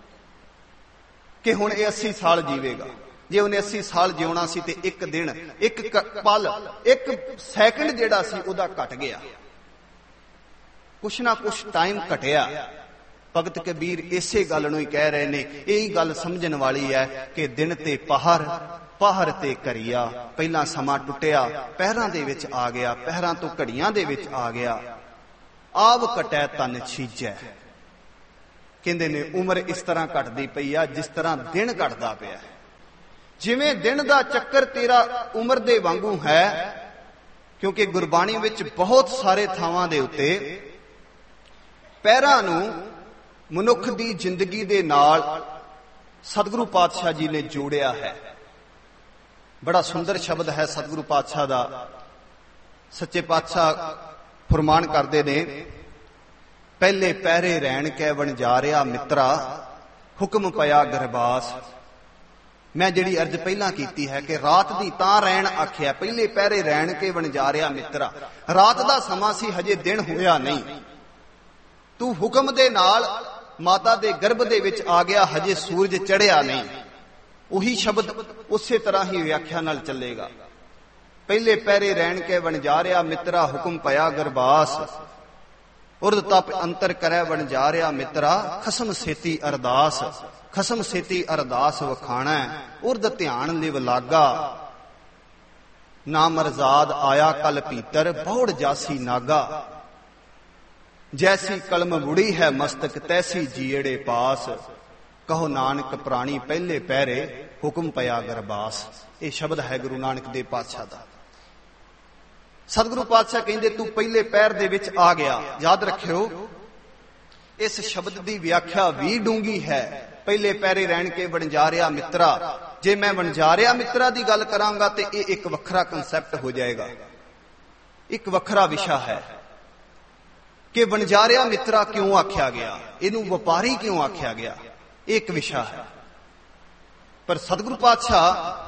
ਕਿ ਹੁਣ ਇਹ ਅੱਸੀ ਸਾਲ ਜੀਵੇਗਾ। ਜੇ ਉਹਨੇ ਅੱਸੀ ਸਾਲ ਜਿਉਣਾ ਸੀ ਤੇ ਇੱਕ ਦਿਨ, ਇੱਕ ਪਲ, ਇੱਕ ਸੈਕਿੰਡ ਜਿਹੜਾ ਸੀ ਉਹਦਾ ਘਟ ਗਿਆ, ਕੁਛ ਨਾ ਕੁਛ ਟਾਈਮ ਘਟਿਆ। ਭਗਤ ਕਬੀਰ ਇਸੇ ਗੱਲ ਨੂੰ ਹੀ ਕਹਿ ਰਹੇ ਨੇ। ਇਹੀ ਗੱਲ ਸਮਝਣ ਵਾਲੀ ਹੈ ਕਿ ਦਿਨ ਤੇ ਪਹਰ, ਪਹਰ ਤੇ ਘੜੀਆ। ਪਹਿਲਾਂ ਸਮਾਂ ਟੁੱਟਿਆ, ਪਹਿਰਾਂ ਦੇ ਵਿੱਚ ਆ ਗਿਆ, ਪਹਿਰਾਂ ਤੋਂ ਘੜੀਆਂ ਦੇ ਵਿੱਚ ਆ ਗਿਆ। ਆਵ ਘਟੈ ਤਨ ਛੀਜੈ। ਕਹਿੰਦੇ ਨੇ ਉਮਰ ਇਸ ਤਰ੍ਹਾਂ ਘਟਦੀ ਪਈ ਆ ਜਿਸ ਤਰ੍ਹਾਂ ਦਿਨ ਘਟਦਾ ਪਿਆ। ਜਿਵੇਂ ਦਿਨ ਦਾ ਚੱਕਰ ਤੇਰਾ ਉਮਰ ਦੇ ਵਾਂਗੂ ਹੈ, ਕਿਉਂਕਿ ਗੁਰਬਾਣੀ ਵਿੱਚ ਬਹੁਤ ਸਾਰੇ ਥਾਵਾਂ ਦੇ ਉੱਤੇ ਪਹਿਰਾਂ ਨੂੰ ਮਨੁੱਖ ਦੀ ਜ਼ਿੰਦਗੀ ਦੇ ਨਾਲ ਸਤਿਗੁਰੂ ਪਾਤਸ਼ਾਹ ਜੀ ਨੇ ਜੋੜਿਆ ਹੈ। ਬੜਾ ਸੁੰਦਰ ਸ਼ਬਦ ਹੈ ਸਤਿਗੁਰੂ ਪਾਤਸ਼ਾਹ ਦਾ। ਸੱਚੇ ਪਾਤਸ਼ਾਹ ਫਰਮਾਨ ਕਰਦੇ ਨੇ, ਪਹਿਲੇ ਪਹਿਰੇ ਰਹਿਣ ਕੈ ਵਣਜਾਰਿਆ ਮਿੱਤਰਾ, ਹੁਕਮ ਪਿਆ ਗਰਬਾਸ। ਮੈਂ ਜਿਹੜੀ ਅਰਜ਼ ਪਹਿਲਾਂ ਕੀਤੀ ਹੈ ਕਿ ਰਾਤ ਦੀ ਤਾਂ ਰਹਿਣ ਆਖਿਆ, ਪਹਿਲੇ ਪਹਿਰੇ ਰਹਿਣ ਕੇ ਵਣਜਾਰਿਆ ਮਿੱਤਰਾ। ਰਾਤ ਦਾ ਸਮਾਂ ਸੀ, ਹਜੇ ਦਿਨ ਹੋਇਆ ਨਹੀਂ। ਤੂੰ ਹੁਕਮ ਦੇ ਨਾਲ ਮਾਤਾ ਦੇ ਗਰਭ ਦੇ ਵਿੱਚ ਆ ਗਿਆ, ਹਜੇ ਸੂਰਜ ਚੜ੍ਹਿਆ ਨਹੀਂ। ਉਹੀ ਸ਼ਬਦ ਉਸੇ ਤਰ੍ਹਾਂ ਹੀ ਵਿਆਖਿਆ ਨਾਲ ਚੱਲੇਗਾ। ਪਹਿਲੇ ਪਹਿਰੇ ਰਹਿਣ ਕੇ ਵਣਜਾਰਿਆ ਮਿੱਤਰਾ, ਹੁਕਮ ਪਿਆ ਗਰਬਾਸ। ਉਰਦ ਤਪ ਅੰਤਰ ਕਰੈ ਵਣਜਾਰਿਆ ਮਿੱਤਰਾ, ਖਸਮ ਸੇਤੀ ਅਰਦਾਸ। ਖਸਮ ਸੇਤੀ ਅਰਦਾਸ ਵਖਾਣਾ, ਉਰਦ ਧਿਆਨ ਲਿਵ ਲਾਗਾ। ਨਾ ਮਰਜ਼ਾਦ ਆਇਆ ਕਲ ਭੀਤਰ, ਬਹੁੜ ਜਾਸੀ ਨਾਗਾ। ਜੈਸੀ ਕਲਮ ਮੁੜੀ ਹੈ ਮਸਤਕ, ਤੈਸੀ ਜੀੜੇ ਪਾਸ। ਕਹੋ ਨਾਨਕ ਪ੍ਰਾਣੀ ਪਹਿਲੇ ਪਹਿਰੇ, ਹੁਕਮ ਪਿਆ ਗਰਬਾਸ। ਇਹ ਸ਼ਬਦ ਹੈ ਗੁਰੂ ਨਾਨਕ ਦੇਵ ਪਾਤਸ਼ਾਹ ਦਾ। ਸਤਿਗੁਰੂ ਪਾਤਸ਼ਾਹ ਕਹਿੰਦੇ ਤੂੰ ਪਹਿਲੇ ਪਹਿਰ ਦੇ ਵਿੱਚ ਆ ਗਿਆ। ਯਾਦ ਰੱਖਿਓ, ਇਸ ਸ਼ਬਦ ਦੀ ਵਿਆਖਿਆ ਵੀ ਡੂੰਗੀ ਹੈ। ਪਹਿਲੇ ਪਹਿਰੇ ਰਹਿਣ ਕੇ ਵਣਜਾਰਿਆ ਮਿੱਤਰਾ। ਜੇ ਮੈਂ ਵਣਜਾਰਿਆ ਮਿੱਤਰਾ ਦੀ ਗੱਲ ਕਰਾਂਗਾ ਤੇ ਇਹ ਇੱਕ ਵੱਖਰਾ ਕਨਸੈਪਟ ਹੋ ਜਾਏਗਾ, ਇੱਕ ਵੱਖਰਾ ਵਿਸ਼ਾ ਹੈ ਕਿ ਵਣਜਾਰਿਆ ਮਿੱਤਰਾ ਕਿਉਂ ਆਖਿਆ ਗਿਆ, ਇਹਨੂੰ ਵਪਾਰੀ ਕਿਉਂ ਆਖਿਆ ਗਿਆ, ਇਹ ਇੱਕ ਵਿਸ਼ਾ ਹੈ। ਪਰ ਸਤਿਗੁਰੂ ਪਾਤਸ਼ਾਹ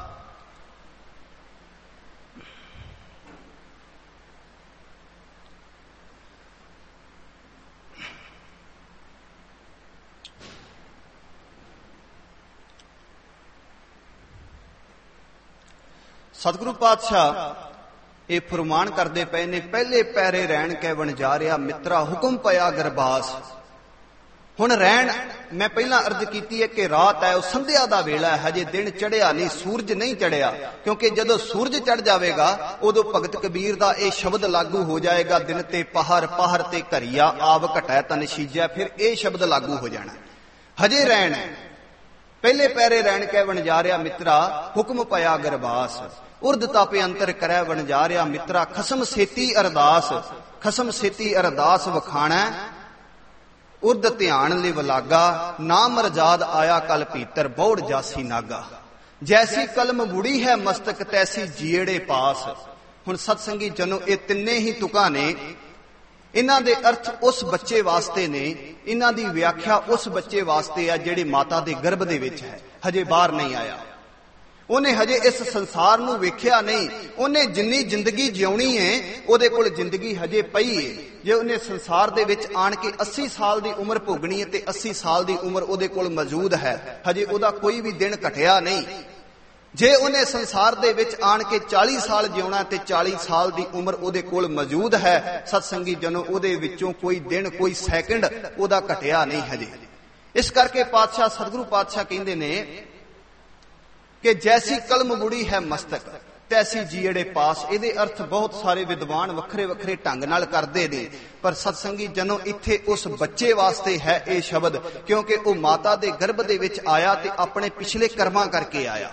ਸਤਿਗੁਰੂ ਪਾਤਸ਼ਾਹ ਇਹ ਫਰਮਾਨ ਕਰਦੇ ਪਏ ਨੇ, ਪਹਿਲੇ ਪਹਿਰੇ ਰਹਿਣ ਕੇ ਵਣਜਾਰਿਆ ਮਿੱਤਰਾ, ਹੁਕਮ ਪਿਆ ਗਰਬਾਸ। ਹੁਣ ਰਹਿਣ, ਮੈਂ ਪਹਿਲਾਂ ਅਰਜ਼ ਕੀਤੀ ਹੈ ਕਿ ਰਾਤ ਹੈ, ਉਹ ਸੰਧਿਆ ਦਾ ਵੇਲਾ ਹੈ, ਹਜੇ ਦਿਨ ਚੜਿਆ ਨਹੀਂ, ਸੂਰਜ ਨਹੀਂ ਚੜਿਆ। ਕਿਉਂਕਿ ਜਦੋਂ ਸੂਰਜ ਚੜ ਜਾਵੇਗਾ ਉਦੋਂ ਭਗਤ ਕਬੀਰ ਦਾ ਇਹ ਸ਼ਬਦ ਲਾਗੂ ਹੋ ਜਾਏਗਾ, ਦਿਨ ਤੇ ਪਹਰ, ਪਹਰ ਤੇ ਘੜੀਆ, ਆਵ ਘਟੈ ਤਨ ਛੀਜੈ। ਫਿਰ ਇਹ ਸ਼ਬਦ ਲਾਗੂ ਹੋ ਜਾਣਾ। ਹਜੇ ਰਹਿਣ ਹੈ, ਪਹਿਲੇ ਪੈਰੇ ਰਹਿਣ ਕੈ ਵਣਜਾਰਿਆ ਮਿੱਤਰਾ, ਹੁਕਮ ਪਿਆ ਗਰਬਾਸ। ਉਰਦ ਤਾਪੇ ਅੰਤਰ ਕਰੈ ਵਣਜਾਰਿਆ ਮਿੱਤਰਾ, ਖਸਮ ਸੇਤੀ ਅਰਦਾਸ। ਖਸਮ ਸੇਤੀ ਅਰਦਾਸ ਵਖਾਣੈ, ਉਰਦ ਧਿਆਨ ਲਿਵ ਲਾਗਾ। ਨਾਮ ਰਜਾਦ ਆਇਆ ਕਲ ਪੀਤਰ, ਬੌੜ ਜਾਸੀ ਨਾਗਾ। ਜੈਸੀ ਕਲਮ ਬੁੜੀ ਹੈ ਮਸਤਕ, ਤੈਸੀ ਜੀੜੇ ਪਾਸ। ਹੁਣ ਸਤਸੰਗੀ ਜਨੋ, ਇਹ ਤਿੰਨੇ ਹੀ ਤੁਕਾਂ ਨੇ। ਇਹਨਾਂ ਦੇ ਅਰਥ ਉਸ ਬੱਚੇ ਵਾਸਤੇ ਨੇ, ਇਹਨਾਂ ਦੀ ਵਿਆਖਿਆ ਉਸ ਬੱਚੇ ਵਾਸਤੇ ਆ ਜਿਹੜੇ ਮਾਤਾ ਦੇ ਗਰਭ ਦੇ ਵਿੱਚ ਹੈ, ਹਜੇ ਬਾਹਰ ਨਹੀਂ ਆਇਆ। ਉਹਨੇ ਹਜੇ ਇਸ ਸੰਸਾਰ ਨੂੰ ਵੇਖਿਆ ਨਹੀਂ। ਉਹਨੇ ਜਿੰਨੀ ਜ਼ਿੰਦਗੀ ਜਿਉਣੀ ਹੈ, ਉਹਦੇ ਕੋਲ ਜ਼ਿੰਦਗੀ ਹਜੇ ਪਈ ਹੈ। ਜੇ ਉਹਨੇ ਸੰਸਾਰ ਦੇ ਵਿੱਚ ਆਣ ਕੇ ਅੱਸੀ ਸਾਲ ਦੀ ਉਮਰ ਭੋਗਣੀ ਹੈ ਤੇ ਅੱਸੀ ਸਾਲ ਦੀ ਉਮਰ ਉਹਦੇ ਕੋਲ ਮੌਜੂਦ ਹੈ, ਹਜੇ ਉਹਦਾ ਕੋਈ ਵੀ ਦਿਨ ਘਟਿਆ ਨਹੀਂ। ਜੇ ਉਹਨੇ ਸੰਸਾਰ ਦੇ ਵਿੱਚ ਆਣ ਕੇ ਚਾਲੀ ਸਾਲ ਜਿਉਣਾ ਤੇ ਚਾਲੀ ਸਾਲ ਦੀ ਉਮਰ ਉਹਦੇ ਕੋਲ ਮੌਜੂਦ ਹੈ, ਸਤਸੰਗੀ ਜਨੋ, ਉਹਦੇ ਵਿੱਚੋਂ ਕੋਈ ਦਿਨ ਕੋਈ ਸੈਕਿੰਡ ਉਹਦਾ ਘਟਿਆ ਨਹੀਂ ਹਜੇ। ਇਸ ਕਰਕੇ ਪਾਤਸ਼ਾਹ ਸਤਿਗੁਰੂ ਪਾਤਸ਼ਾਹ ਕਹਿੰਦੇ ਨੇ ਕਿ ਜੈਸੀ ਕਲਮ ਬੁੜੀ ਹੈ ਮਸਤਕ, ਤੈਸੀ ਜੀੜੇ ਪਾਸ। ਇਹਦੇ ਅਰਥ ਬਹੁਤ ਸਾਰੇ ਵਿਦਵਾਨ ਵੱਖਰੇ ਵੱਖਰੇ ਢੰਗ ਨਾਲ ਕਰਦੇ ਨੇ, ਪਰ ਸਤਸੰਗੀ ਜਨੋ ਇੱਥੇ ਉਸ ਬੱਚੇ ਵਾਸਤੇ ਹੈ ਇਹ ਸ਼ਬਦ, ਕਿਉਂਕਿ ਉਹ ਮਾਤਾ ਦੇ ਗਰਭ ਦੇ ਵਿੱਚ ਆਇਆ ਤੇ ਆਪਣੇ ਪਿਛਲੇ ਕਰਮਾਂ ਕਰਕੇ ਆਇਆ।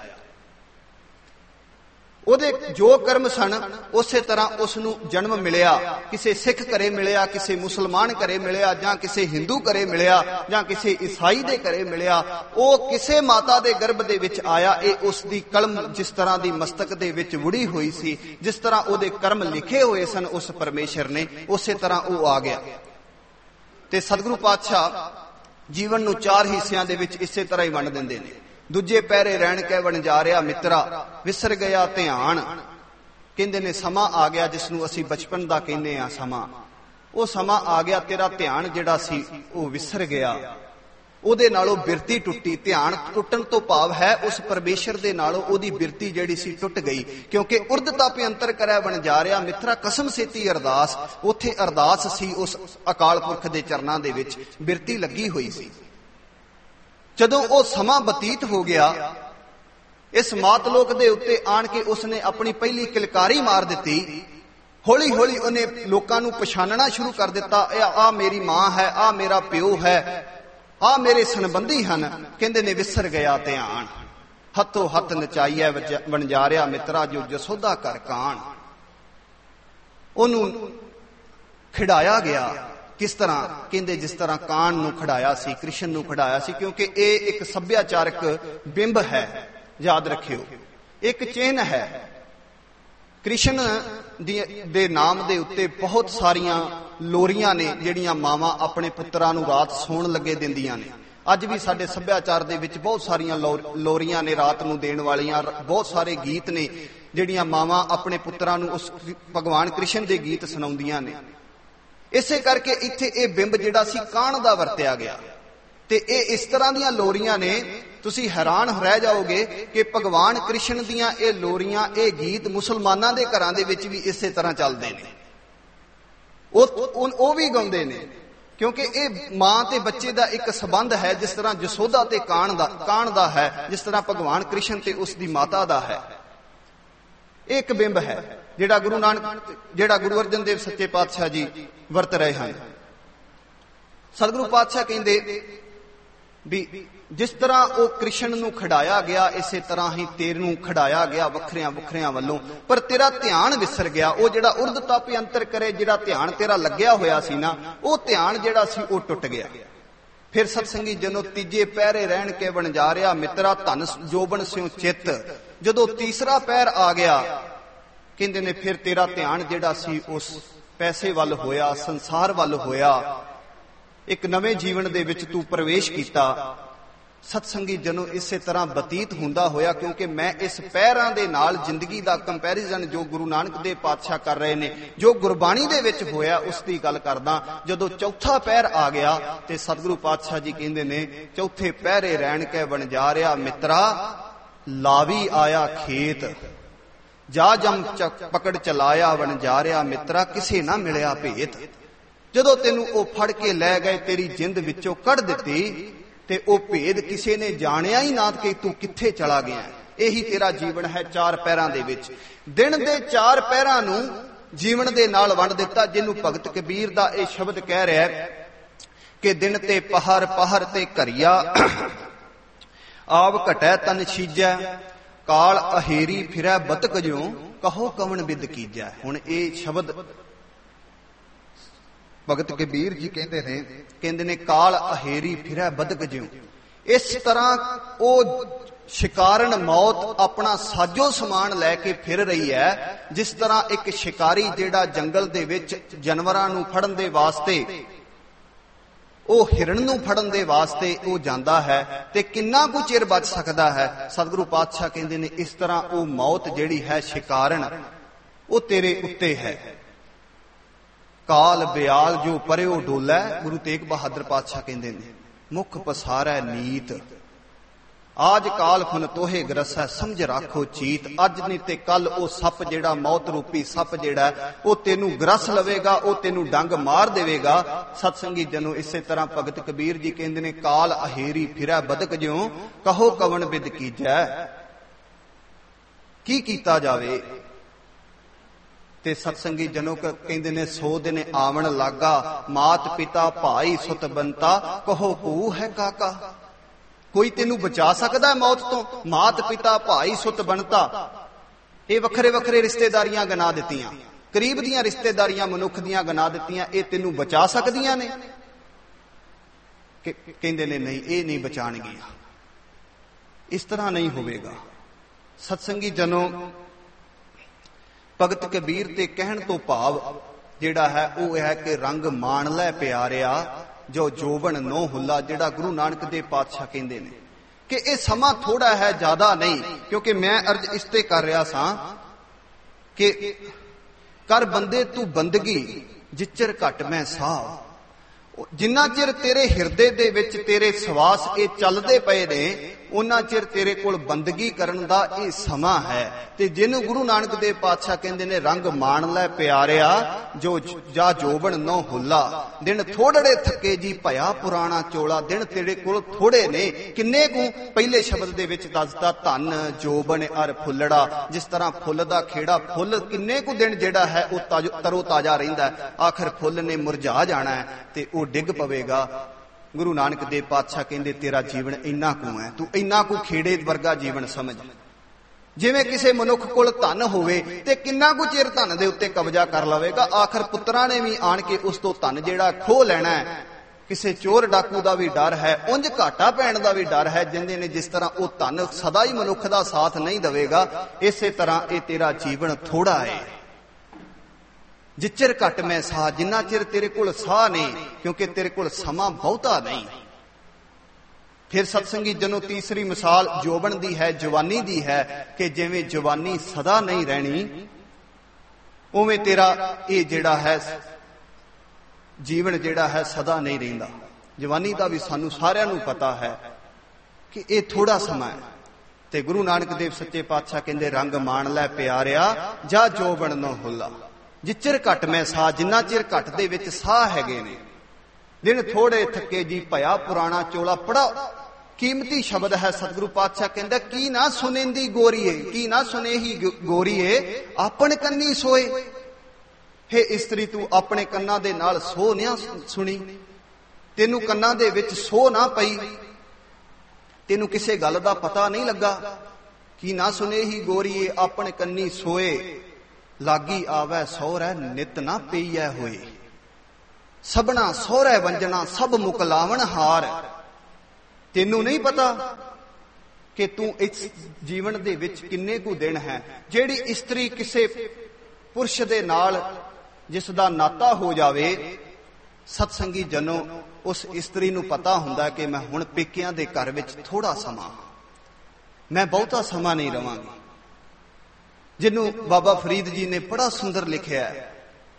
ਉਹਦੇ ਜੋ ਕਰਮ ਸਨ ਉਸੇ ਤਰ੍ਹਾਂ ਉਸ ਨੂੰ ਜਨਮ ਮਿਲਿਆ। ਕਿਸੇ ਸਿੱਖ ਘਰੇ ਮਿਲਿਆ, ਕਿਸੇ ਮੁਸਲਮਾਨ ਘਰੇ ਮਿਲਿਆ, ਜਾਂ ਕਿਸੇ ਹਿੰਦੂ ਘਰੇ ਮਿਲਿਆ, ਜਾਂ ਕਿਸੇ ਈਸਾਈ ਦੇ ਘਰੇ ਮਿਲਿਆ। ਉਹ ਕਿਸੇ ਮਾਤਾ ਦੇ ਗਰਭ ਦੇ ਵਿੱਚ ਆਇਆ। ਇਹ ਉਸ ਦੀ ਕਲਮ ਜਿਸ ਤਰ੍ਹਾਂ ਦੀ ਮਸਤਕ ਦੇ ਵਿੱਚ ਵੁੜੀ ਹੋਈ ਸੀ, ਜਿਸ ਤਰ੍ਹਾਂ ਉਹਦੇ ਕਰਮ ਲਿਖੇ ਹੋਏ ਸਨ ਉਸ ਪਰਮੇਸ਼ਰ ਨੇ, ਉਸੇ ਤਰ੍ਹਾਂ ਉਹ ਆ ਗਿਆ। ਤੇ ਸਤਿਗੁਰੂ ਪਾਤਸ਼ਾਹ ਜੀਵਨ ਨੂੰ ਚਾਰ ਹਿੱਸਿਆਂ ਦੇ ਵਿੱਚ ਇਸੇ ਤਰ੍ਹਾਂ ਹੀ ਵੰਡ ਦਿੰਦੇ ਨੇ। ਦੂਜੇ ਪੈਰੇ ਰਹਿਣ ਕੈ ਵਣਜਾਰਿਆ ਮਿੱਤਰਾ, ਵਿਸਰ ਗਿਆ ਧਿਆਨ। ਕਹਿੰਦੇ ਨੇ ਸਮਾਂ ਆ ਗਿਆ ਜਿਸ ਨੂੰ ਅਸੀਂ ਬਚਪਨ ਦਾ ਕਹਿੰਦੇ ਆ ਸਮਾਂ। ਉਹ ਸਮਾਂ ਆ ਗਿਆ, ਤੇਰਾ ਧਿਆਨ ਜਿਹੜਾ ਸੀ ਉਹ ਵਿਸਰ ਗਿਆ, ਉਹਦੇ ਨਾਲੋਂ ਬਿਰਤੀ ਟੁੱਟੀ। ਧਿਆਨ ਟੁੱਟਣ ਤੋਂ ਭਾਵ ਹੈ ਉਸ ਪਰਮੇਸ਼ਰ ਦੇ ਨਾਲੋਂ ਉਹਦੀ ਬਿਰਤੀ ਜਿਹੜੀ ਸੀ ਟੁੱਟ ਗਈ, ਕਿਉਂਕਿ ਉਰਦ ਤਾਪੇ ਅੰਤਰ ਕਰੈ ਵਣਜਾਰਿਆ ਮਿੱਤਰਾ, ਕਸਮ ਸੇਤੀ ਅਰਦਾਸ। ਉੱਥੇ ਅਰਦਾਸ ਸੀ ਉਸ ਅਕਾਲ ਪੁਰਖ ਦੇ ਚਰਨਾਂ ਦੇ ਵਿੱਚ, ਬਿਰਤੀ ਲੱਗੀ ਹੋਈ ਸੀ। ਜਦੋਂ ਉਹ ਸਮਾਂ ਬਤੀਤ ਹੋ ਗਿਆ, ਇਸ ਮਾਤਲੋਕ ਦੇ ਉੱਤੇ ਆਣ ਕੇ ਉਸਨੇ ਆਪਣੀ ਪਹਿਲੀ ਕਿਲਕਾਰੀ ਮਾਰ ਦਿੱਤੀ। ਹੌਲੀ ਹੌਲੀ ਉਹਨੇ ਲੋਕਾਂ ਨੂੰ ਪਛਾਣਨਾ ਸ਼ੁਰੂ ਕਰ ਦਿੱਤਾ, ਇਹ ਆ ਮੇਰੀ ਮਾਂ ਹੈ, ਆ ਮੇਰਾ ਪਿਓ ਹੈ, ਆ ਮੇਰੇ ਸੰਬੰਧੀ ਹਨ। ਕਹਿੰਦੇ ਨੇ ਵਿਸਰ ਗਿਆ ਧਿਆਨ। ਹੱਥੋਂ ਹੱਥ ਨਚਾਈਐ ਵਣਜਾਰਿਆ ਮਿੱਤਰਾ, ਜੋ ਜਸੋਦਾ ਕਰ ਕਾਣ। ਉਹਨੂੰ ਖਿਡਾਇਆ ਗਿਆ। ਕਿਸ ਤਰ੍ਹਾਂ? ਕਹਿੰਦੇ ਜਿਸ ਤਰ੍ਹਾਂ ਕਾਣ ਨੂੰ ਖੜਾਇਆ ਸੀ, ਕ੍ਰਿਸ਼ਨ ਨੂੰ ਖੜਾਇਆ ਸੀ, ਕਿਉਂਕਿ ਇਹ ਇੱਕ ਸੱਭਿਆਚਾਰਕ ਬਿੰਬ ਹੈ। ਯਾਦ ਰੱਖਿਓ, ਇੱਕ ਚਿੰਨ੍ਹ ਹੈ। ਕ੍ਰਿਸ਼ਨ ਦੇ ਨਾਮ ਦੇ ਉੱਤੇ ਬਹੁਤ ਸਾਰੀਆਂ ਲੋਰੀਆਂ ਨੇ ਜਿਹੜੀਆਂ ਮਾਵਾਂ ਆਪਣੇ ਪੁੱਤਰਾਂ ਨੂੰ ਰਾਤ ਸੌਣ ਲੱਗੇ ਦਿੰਦੀਆਂ ਨੇ। ਅੱਜ ਵੀ ਸਾਡੇ ਸੱਭਿਆਚਾਰ ਦੇ ਵਿੱਚ ਬਹੁਤ ਸਾਰੀਆਂ ਲੋਰੀਆਂ ਨੇ ਰਾਤ ਨੂੰ ਦੇਣ ਵਾਲੀਆਂ। ਬਹੁਤ ਸਾਰੇ ਗੀਤ ਨੇ ਜਿਹੜੀਆਂ ਮਾਵਾਂ ਆਪਣੇ ਪੁੱਤਰਾਂ ਨੂੰ ਉਸ ਭਗਵਾਨ ਕ੍ਰਿਸ਼ਨ ਦੇ ਗੀਤ ਸੁਣਾਉਂਦੀਆਂ ਨੇ। ਇਸੇ ਕਰਕੇ ਇੱਥੇ ਇਹ ਬਿੰਬ ਜਿਹੜਾ ਸੀ ਕਾਣ ਦਾ ਵਰਤਿਆ ਗਿਆ। ਤੇ ਇਹ ਇਸ ਤਰ੍ਹਾਂ ਦੀਆਂ ਲੋਰੀਆਂ ਨੇ, ਤੁਸੀਂ ਹੈਰਾਨ ਰਹਿ ਜਾਓਗੇ ਕਿ ਭਗਵਾਨ ਕ੍ਰਿਸ਼ਨ ਦੀਆਂ ਇਹ ਲੋਰੀਆਂ, ਇਹ ਗੀਤ ਮੁਸਲਮਾਨਾਂ ਦੇ ਘਰਾਂ ਦੇ ਵਿੱਚ ਵੀ ਇਸੇ ਤਰ੍ਹਾਂ ਚੱਲਦੇ ਨੇ। ਉਹ ਉਹ ਵੀ ਗਾਉਂਦੇ ਨੇ, ਕਿਉਂਕਿ ਇਹ ਮਾਂ ਤੇ ਬੱਚੇ ਦਾ ਇੱਕ ਸੰਬੰਧ ਹੈ, ਜਿਸ ਤਰ੍ਹਾਂ ਜਸੋਦਾ ਤੇ ਕਾਣ ਦਾ ਕਾਣ ਦਾ ਹੈ, ਜਿਸ ਤਰ੍ਹਾਂ ਭਗਵਾਨ ਕ੍ਰਿਸ਼ਨ ਤੇ ਉਸ ਦੀ ਮਾਤਾ ਦਾ ਹੈ। ਇਹ ਇੱਕ ਬਿੰਬ ਹੈ ਜਿਹੜਾ ਗੁਰੂ ਨਾਨਕ ਜਿਹੜਾ ਗੁਰੂ ਅਰਜਨ ਦੇਵ ਸੱਚੇ ਪਾਤਸ਼ਾਹ ਜੀ ਵਰਤ ਰਹੇ ਹਨ। ਸਤਿਗੁਰੂ ਪਾਤਸ਼ਾਹ ਕਹਿੰਦੇ ਵੀ ਜਿਸ ਤਰ੍ਹਾਂ ਉਹ ਕ੍ਰਿਸ਼ਨ ਨੂੰ ਖਿਡਾਇਆ ਗਿਆ, ਇਸੇ ਤਰ੍ਹਾਂ ਹੀ ਤੇਰੇ ਖਿਡਾਇਆ ਗਿਆ ਵੱਖਰਿਆਂ ਵੱਖਰਿਆਂ ਵੱਲੋਂ, ਪਰ ਤੇਰਾ ਧਿਆਨ ਵਿਸਰ ਗਿਆ। ਉਹ ਜਿਹੜਾ ਉਰਦ ਤਾਪੇ ਅੰਤਰ ਕਰੇ, ਜਿਹੜਾ ਧਿਆਨ ਤੇਰਾ ਲੱਗਿਆ ਹੋਇਆ ਸੀ ਨਾ, ਉਹ ਧਿਆਨ ਜਿਹੜਾ ਸੀ ਉਹ ਟੁੱਟ ਗਿਆ। ਫਿਰ ਸਤਸੰਗੀ ਜਨੋ, ਤੀਜੇ ਪਹਿਰੇ ਰਹਿਣ ਕੇ ਵਣਜਾਰਿਆ ਮਿੱਤਰਾ, ਧਨ ਜੋਬਨ ਸਿਉ ਚਿੱਤ। ਜਦੋਂ ਤੀਸਰਾ ਪਹਿਰ ਆ ਗਿਆ, ਕਹਿੰਦੇ ਨੇ ਫਿਰ ਤੇਰਾ ਧਿਆਨ ਜਿਹੜਾ ਸੀ ਉਸ ਪੈਸੇ ਵੱਲ ਹੋਇਆ, ਸੰਸਾਰ ਵੱਲ ਹੋਇਆ। ਇੱਕ ਨਵੇਂ ਜੀਵਨ ਦੇ ਵਿੱਚ ਤੂੰ ਪ੍ਰਵੇਸ਼ ਕੀਤਾ। ਸਤਸੰਗੀ ਜਨੋ, ਇਸੇ ਤਰ੍ਹਾਂ ਬਤੀਤ ਹੁੰਦਾ ਹੋਇਆ, ਕਿਉਂਕਿ ਮੈਂ ਇਸ ਪਹਿਰਾਂ ਦੇ ਨਾਲ ਜ਼ਿੰਦਗੀ ਦਾ ਕੰਪੈਰੀਜ਼ਨ ਜੋ ਗੁਰੂ ਨਾਨਕ ਦੇਵ ਪਾਤਸ਼ਾਹ ਕਰ ਰਹੇ ਨੇ, ਜੋ ਗੁਰਬਾਣੀ ਦੇ ਵਿੱਚ ਹੋਇਆ, ਉਸ ਦੀ ਗੱਲ ਕਰਦਾ। ਜਦੋਂ ਚੌਥਾ ਪਹਿਰ ਆ ਗਿਆ ਤੇ ਸਤਿਗੁਰੂ ਪਾਤਸ਼ਾਹ ਜੀ ਕਹਿੰਦੇ ਨੇ, ਚੌਥੇ ਪਹਿਰੇ ਰਹਿਣ ਕੇ ਵਣਜਾਰਿਆ ਮਿੱਤਰਾ, ਲਾਵੀ ਆਇਆ ਖੇਤ। ਜਾ ਜਮ ਪਕੜ ਚਲਾਇਆ ਵਣਜਾਰਿਆ ਮਿੱਤਰਾ, ਕਿਸੇ ਨਾ ਮਿਲਿਆ ਭੇਤ। ਜਦੋਂ ਤੈਨੂੰ ਉਹ ਫੜ ਕੇ ਲੈ ਗਏ, ਤੇਰੀ ਜਿੰਦ ਵਿੱਚੋਂ ਕੱਢ ਦਿੱਤੀ, ਤੇ ਉਹ ਭੇਦ ਕਿਸੇ ਨੇ ਜਾਣਿਆ ਹੀ ਨਾ ਕਿ ਤੂੰ ਕਿੱਥੇ ਚਲਾ ਗਿਆ। ਇਹੀ ਤੇਰਾ ਜੀਵਨ ਹੈ ਚਾਰ ਪਹਿਰਾਂ ਦੇ ਵਿੱਚ। ਦਿਨ ਦੇ ਚਾਰ ਪਹਿਰਾਂ ਨੂੰ ਜੀਵਨ ਦੇ ਨਾਲ ਵੰਡ ਦਿੱਤਾ, ਜਿਹਨੂੰ ਭਗਤ ਕਬੀਰ ਦਾ ਇਹ ਸ਼ਬਦ ਕਹਿ ਰਿਹਾ ਕਿ ਦਿਨ ਤੇ ਪਹਰ, ਪਹਰ ਤੇ ਘਰੀਆ, ਆਵ ਘਟੈ ਤਨ ਛੀਜੈ, ਕਾਲ ਅਹੇਰੀ ਫਿਰੈ ਬਤਕ ਜਿਉ, ਕਹੋ ਕਵਣ ਬਿਦ ਕੀਜੈ। ਹੁਣ ਇਹ ਸ਼ਬਦ ਭਗਤ ਕਬੀਰ ਜੀ ਕਹਿੰਦੇ ਨੇ, ਕਹਿੰਦੇ ਨੇ ਕਾਲ ਅਹੇਰੀ ਫਿਰੈ ਬਦਕ ਜਿਉ। ਇਸ ਤਰ੍ਹਾਂ ਉਹ ਸ਼ਿਕਾਰਨ ਮੌਤ ਆਪਣਾ ਸਾਜੋ ਸਮਾਨ ਲੈ ਕੇ ਫਿਰ ਰਹੀ ਹੈ, ਜਿਸ ਤਰ੍ਹਾਂ ਇੱਕ ਸ਼ਿਕਾਰੀ ਜਿਹੜਾ ਜੰਗਲ ਦੇ ਵਿੱਚ ਜਾਨਵਰਾਂ ਨੂੰ ਫੜਨ ਦੇ ਵਾਸਤੇ, ਉਹ ਹਿਰਨ ਨੂੰ ਫੜਨ ਦੇ ਵਾਸਤੇ ਉਹ ਜਾਂਦਾ ਹੈ ਤੇ ਕਿੰਨਾ ਕੁ ਚਿਰ ਬਚ ਸਕਦਾ ਹੈ। ਸਤਿਗੁਰੂ ਪਾਤਸ਼ਾਹ ਕਹਿੰਦੇ ਨੇ ਇਸ ਤਰ੍ਹਾਂ ਉਹ ਮੌਤ ਜਿਹੜੀ ਹੈ ਸ਼ਿਕਾਰਨ, ਉਹ ਤੇਰੇ ਉੱਤੇ ਹੈ। ਕਾਲ ਬਿਆਲ ਜੋ ਪਰਿਓ ਡੋਲੈ, ਗੁਰੂ ਤੇਗ ਬਹਾਦਰ ਪਾਤਸ਼ਾਹ ਕਹਿੰਦੇ ਨੇ ਮੁਖ ਪਸਾਰੈ ਨੀਤ, ਆਜ ਕਾਲ ਫੁਨ ਤੋਹੇ ਗਰਸੈ, ਸਮਝ ਰਾਖੋ ਚੀਤ। ਅੱਜ ਨਹੀਂ ਤੇ ਕੱਲ ਉਹ ਸੱਪ ਜਿਹੜਾ, ਮੌਤ ਰੂਪੀ ਸੱਪ ਜਿਹੜਾ, ਉਹ ਤੈਨੂੰ ਗਰਸ ਲਵੇਗਾ, ਉਹ ਤੈਨੂੰ ਡੰਗ ਮਾਰ ਦੇਵੇਗਾ। ਸਤਸੰਗੀ ਜਨੋ, ਇਸੇ ਤਰ੍ਹਾਂ ਭਗਤ ਕਬੀਰ ਜੀ ਕਹਿੰਦੇ ਨੇ ਕਾਲ ਅਹੇਰੀ ਫਿਰੈ ਬਦਕ ਜਿਉ, ਕਹੋ ਕਵਣ ਬਿਦ ਕੀਜੈ। ਕੀ ਕੀਤਾ ਜਾਵੇ? ਤੇ ਸਤਸੰਗੀ ਜਨੋ ਕਹਿੰਦੇ ਨੇ ਸੋ ਦਿਨ ਆਵਣ ਲਾਗਾ, ਮਾਤ ਪਿਤਾ ਭਾਈ ਸੁਤ ਬੰਤਾ, ਕਹੋ ਭੂ ਹੈ ਕਾਕਾ। ਕੋਈ ਤੈਨੂੰ ਬਚਾ ਸਕਦਾ ਮੌਤ ਤੋਂ? ਮਾਤ ਪਿਤਾ ਭਾਈ ਸੁਤ ਬਣਤਾ, ਇਹ ਵੱਖਰੇ ਵੱਖਰੇ ਰਿਸ਼ਤੇਦਾਰੀਆਂ ਗਿਣਾ ਦਿੱਤੀਆਂ, ਕਰੀਬ ਦੀਆਂ ਰਿਸ਼ਤੇਦਾਰੀਆਂ ਮਨੁੱਖ ਦੀਆਂ ਗਿਣਾ ਦਿੱਤੀਆਂ, ਇਹ ਤੈਨੂੰ ਬਚਾ ਸਕਦੀਆਂ ਨੇ? ਕਹਿੰਦੇ ਨੇ ਨਹੀਂ, ਇਹ ਨਹੀਂ ਬਚਾਣਗੀਆਂ, ਇਸ ਤਰ੍ਹਾਂ ਨਹੀਂ ਹੋਵੇਗਾ। ਸਤਸੰਗੀ ਜਨੋ, ਭਗਤ ਕਬੀਰ ਤੇ ਕਹਿਣ ਤੋਂ ਭਾਵ ਜਿਹੜਾ ਹੈ ਉਹ ਹੈ ਕਿ ਰੰਗ ਮਾਣ ਲੈ ਪਿਆਰਿਆ, ਜੋ ਜੋਬਨ ਨੋ ਹੁੱਲਾ। ਜਿਹੜਾ ਗੁਰੂ ਨਾਨਕ ਦੇਵ ਪਾਤਸ਼ਾਹ ਕਹਿੰਦੇ ਨੇ ਕਿ ਇਹ ਸਮਾਂ ਥੋੜਾ ਹੈ, ਜ਼ਿਆਦਾ ਨਹੀਂ। ਕਿਉਂਕਿ ਮੈਂ ਅਰਜ਼ ਇਸ ਤੇ ਕਰ ਰਿਹਾ ਸਾਂ ਕਿ ਕਰ ਬੰਦੇ ਤੂੰ ਬੰਦਗੀ, ਜਿਚਰ ਘਟ ਮੈਂ ਸਾਹ। ਜਿੰਨਾ ਚਿਰ ਤੇਰੇ ਹਿਰਦੇ ਦੇ ਵਿੱਚ ਤੇਰੇ ਸਵਾਸ ਇਹ ਚੱਲਦੇ ਪਏ ਨੇ, ਉਹਨਾਂ ਚਿਰ ਤੇਰੇ ਕੋਲ ਬੰਦਗੀ ਕਰਨ ਦਾ ਇਹ ਸਮਾਂ ਹੈ। ਤੇ ਜਿਹਨੂੰ ਗੁਰੂ ਨਾਨਕ ਦੇਵ ਪਾਤਸ਼ਾਹ ਕਹਿੰਦੇ ਨੇ ਰੰਗ ਮਾਣ ਲੈ ਪਿਆਰਿਆ, ਜੋ ਜਾ ਜੋਬਨ ਨੋ ਹੁੱਲਾ। ਦਿਨ ਥੋੜੜੇ ਥੱਕੇ ਜੀ ਭਇਆ ਪੁਰਾਣਾ ਚੋਲਾ। ਦਿਨ ਤੇਰੇ ਕੋਲ ਥੋੜੇ ਨੇ, ਕਿੰਨੇ ਕੁ? ਪਹਿਲੇ ਸ਼ਬਦ ਦੇ ਵਿੱਚ ਦੱਸਦਾ ਧਨ ਜੋਬਨ ਅਰ ਫੁੱਲੜਾ। ਜਿਸ ਤਰ੍ਹਾਂ ਫੁੱਲ ਦਾ ਖੇੜਾ, ਫੁੱਲ ਕਿੰਨੇ ਕੁ ਦਿਨ ਜਿਹੜਾ ਹੈ ਉਹ ਤਰੋ ਤਾਜ਼ਾ ਰਹਿੰਦਾ, ਆਖਰ ਫੁੱਲ ਨੇ ਮੁਰਝਾ ਜਾਣਾ ਹੈ ਤੇ ਉਹ ਡਿੱਗ ਪਵੇਗਾ। ਗੁਰੂ ਨਾਨਕ ਦੇਵ ਪਾਤਸ਼ਾਹ ਕਹਿੰਦੇ ਤੇਰਾ ਜੀਵਨ ਇੰਨਾ ਕੁ ਹੈ, ਤੂੰ ਇੰਨਾ ਕੁ ਖੇੜੇ ਵਰਗਾ ਜੀਵਨ ਸਮਝ। ਜਿਵੇਂ ਕਿਸੇ ਮਨੁੱਖ ਕੋਲ ਧਨ ਹੋਵੇ ਤੇ ਕਿੰਨਾ ਕੁ ਚਿਰ ਧਨ ਦੇ ਉੱਤੇ ਕਬਜ਼ਾ ਕਰ ਲਵੇਗਾ, ਆਖਰ ਪੁੱਤਰਾਂ ਨੇ ਵੀ ਆਣ ਕੇ ਉਸ ਤੋਂ ਧਨ ਜਿਹੜਾ ਖੋਹ ਲੈਣਾ ਹੈ। ਕਿਸੇ ਚੋਰ ਡਾਕੂ ਦਾ ਵੀ ਡਰ ਹੈ, ਉਂਝ ਘਾਟਾ ਪੈਣ ਦਾ ਵੀ ਡਰ ਹੈ। ਜਿੰਦੇ ਨੇ ਜਿਸ ਤਰ੍ਹਾਂ ਉਹ ਧਨ ਸਦਾ ਹੀ ਮਨੁੱਖ ਦਾ ਸਾਥ ਨਹੀਂ ਦੇਵੇਗਾ, ਇਸੇ ਤਰ੍ਹਾਂ ਇਹ ਤੇਰਾ ਜੀਵਨ ਥੋੜਾ ਹੈ। ਜਿਚਰ ਘਟ ਮੈਂ ਸਾਹ, ਜਿੰਨਾ ਚਿਰ ਤੇਰੇ ਕੋਲ ਸਾਹ ਨਹੀਂ, ਕਿਉਂਕਿ ਤੇਰੇ ਕੋਲ ਸਮਾਂ ਬਹੁਤਾ ਨਹੀਂ। ਫਿਰ ਸਤਸੰਗੀ ਜਨੋ ਤੀਸਰੀ ਮਿਸਾਲ ਜੋਬਨ ਦੀ ਹੈ, ਜਵਾਨੀ ਦੀ ਹੈ ਕਿ ਜਿਵੇਂ ਜਵਾਨੀ ਸਦਾ ਨਹੀਂ ਰਹਿਣੀ, ਉਵੇਂ ਤੇਰਾ ਇਹ ਜਿਹੜਾ ਹੈ ਜੀਵਨ ਜਿਹੜਾ ਹੈ ਸਦਾ ਨਹੀਂ ਰਹਿੰਦਾ। ਜਵਾਨੀ ਦਾ ਵੀ ਸਾਨੂੰ ਸਾਰਿਆਂ ਨੂੰ ਪਤਾ ਹੈ ਕਿ ਇਹ ਥੋੜਾ ਸਮਾਂ ਹੈ। ਤੇ ਗੁਰੂ ਨਾਨਕ ਦੇਵ ਸੱਚੇ ਪਾਤਸ਼ਾਹ ਕਹਿੰਦੇ ਰੰਗ ਮਾਣ ਲੈ ਪਿਆਰਿਆ, ਜਾ ਜੋਬਨ ਨੋ ਹੁੱਲਾ। ਜਿਚਰ ਘਟ ਮੈਂ ਸਾਹ, ਜਿੰਨਾ ਚਿਰ ਘਟ ਦੇ ਵਿੱਚ ਸਾਹ ਹੈਗੇ ਨੇ। ਦਿਨ ਥੋੜੇ ਥੱਕੇ ਜੀ ਭਇਆ ਪੁਰਾਣਾ ਚੋਲਾ। ਬੜਾ ਕੀਮਤੀ ਸ਼ਬਦ ਹੈ। ਸਤਿਗੁਰੂ ਪਾਤਸ਼ਾਹ ਕਹਿੰਦਾ ਕੀ ਨਾ ਸੁਨੇਂਦੀ ਗੋਰੀਏ, ਕੀ ਨਾ ਸੁਨੇਹੀ ਗੋਰੀਏ, ਆਪਣ ਕੰਨੀ ਸੋਏ। ਹੇ ਇਸਤਰੀ, ਤੂੰ ਆਪਣੇ ਕੰਨਾਂ ਦੇ ਨਾਲ ਸੋ ਨਾ ਸੁਣੀ, ਤੈਨੂੰ ਕੰਨਾਂ ਦੇ ਵਿੱਚ ਸੋ ਨਾ ਪਈ, ਤੈਨੂੰ ਕਿਸੇ ਗੱਲ ਦਾ ਪਤਾ ਨਹੀਂ ਲੱਗਾ। ਕੀ ਨਾ ਸੁਨੇਹੀ ਗੋਰੀਏ, ਆਪਣ ਕੰਨੀ ਸੋਏ, ਲਾਗੀ ਆਵੈ ਸਹੁਰੈ ਨਿਤ ਨਾ ਪਈਐ ਹੋਏ। ਸਭਨਾ ਸਹੁਰੈ ਵੰਜਣਾ, ਸਭ ਮੁਕਲਾਵਣ ਹਾਰ। ਤੈਨੂੰ ਨਹੀਂ ਪਤਾ ਕਿ ਤੂੰ ਇਸ ਜੀਵਨ ਦੇ ਵਿੱਚ ਕਿੰਨੇ ਕੁ ਦਿਨ ਹੈ। ਜਿਹੜੀ ਇਸਤਰੀ ਕਿਸੇ ਪੁਰਸ਼ ਦੇ ਨਾਲ ਜਿਸ ਦਾ ਨਾਤਾ ਹੋ ਜਾਵੇ, ਸਤਸੰਗੀ ਜਨੋ ਉਸ ਇਸਤਰੀ ਨੂੰ ਪਤਾ ਹੁੰਦਾ ਕਿ ਮੈਂ ਹੁਣ ਪੇਕਿਆਂ ਦੇ ਘਰ ਵਿੱਚ ਥੋੜਾ ਸਮਾਂ, ਮੈਂ ਬਹੁਤਾ ਸਮਾਂ ਨਹੀਂ ਰਵਾਂਗੀ। ਜਿਹਨੂੰ ਬਾਬਾ ਫਰੀਦ ਜੀ ਨੇ ਬੜਾ ਸੁੰਦਰ ਲਿਖਿਆ ਹੈ।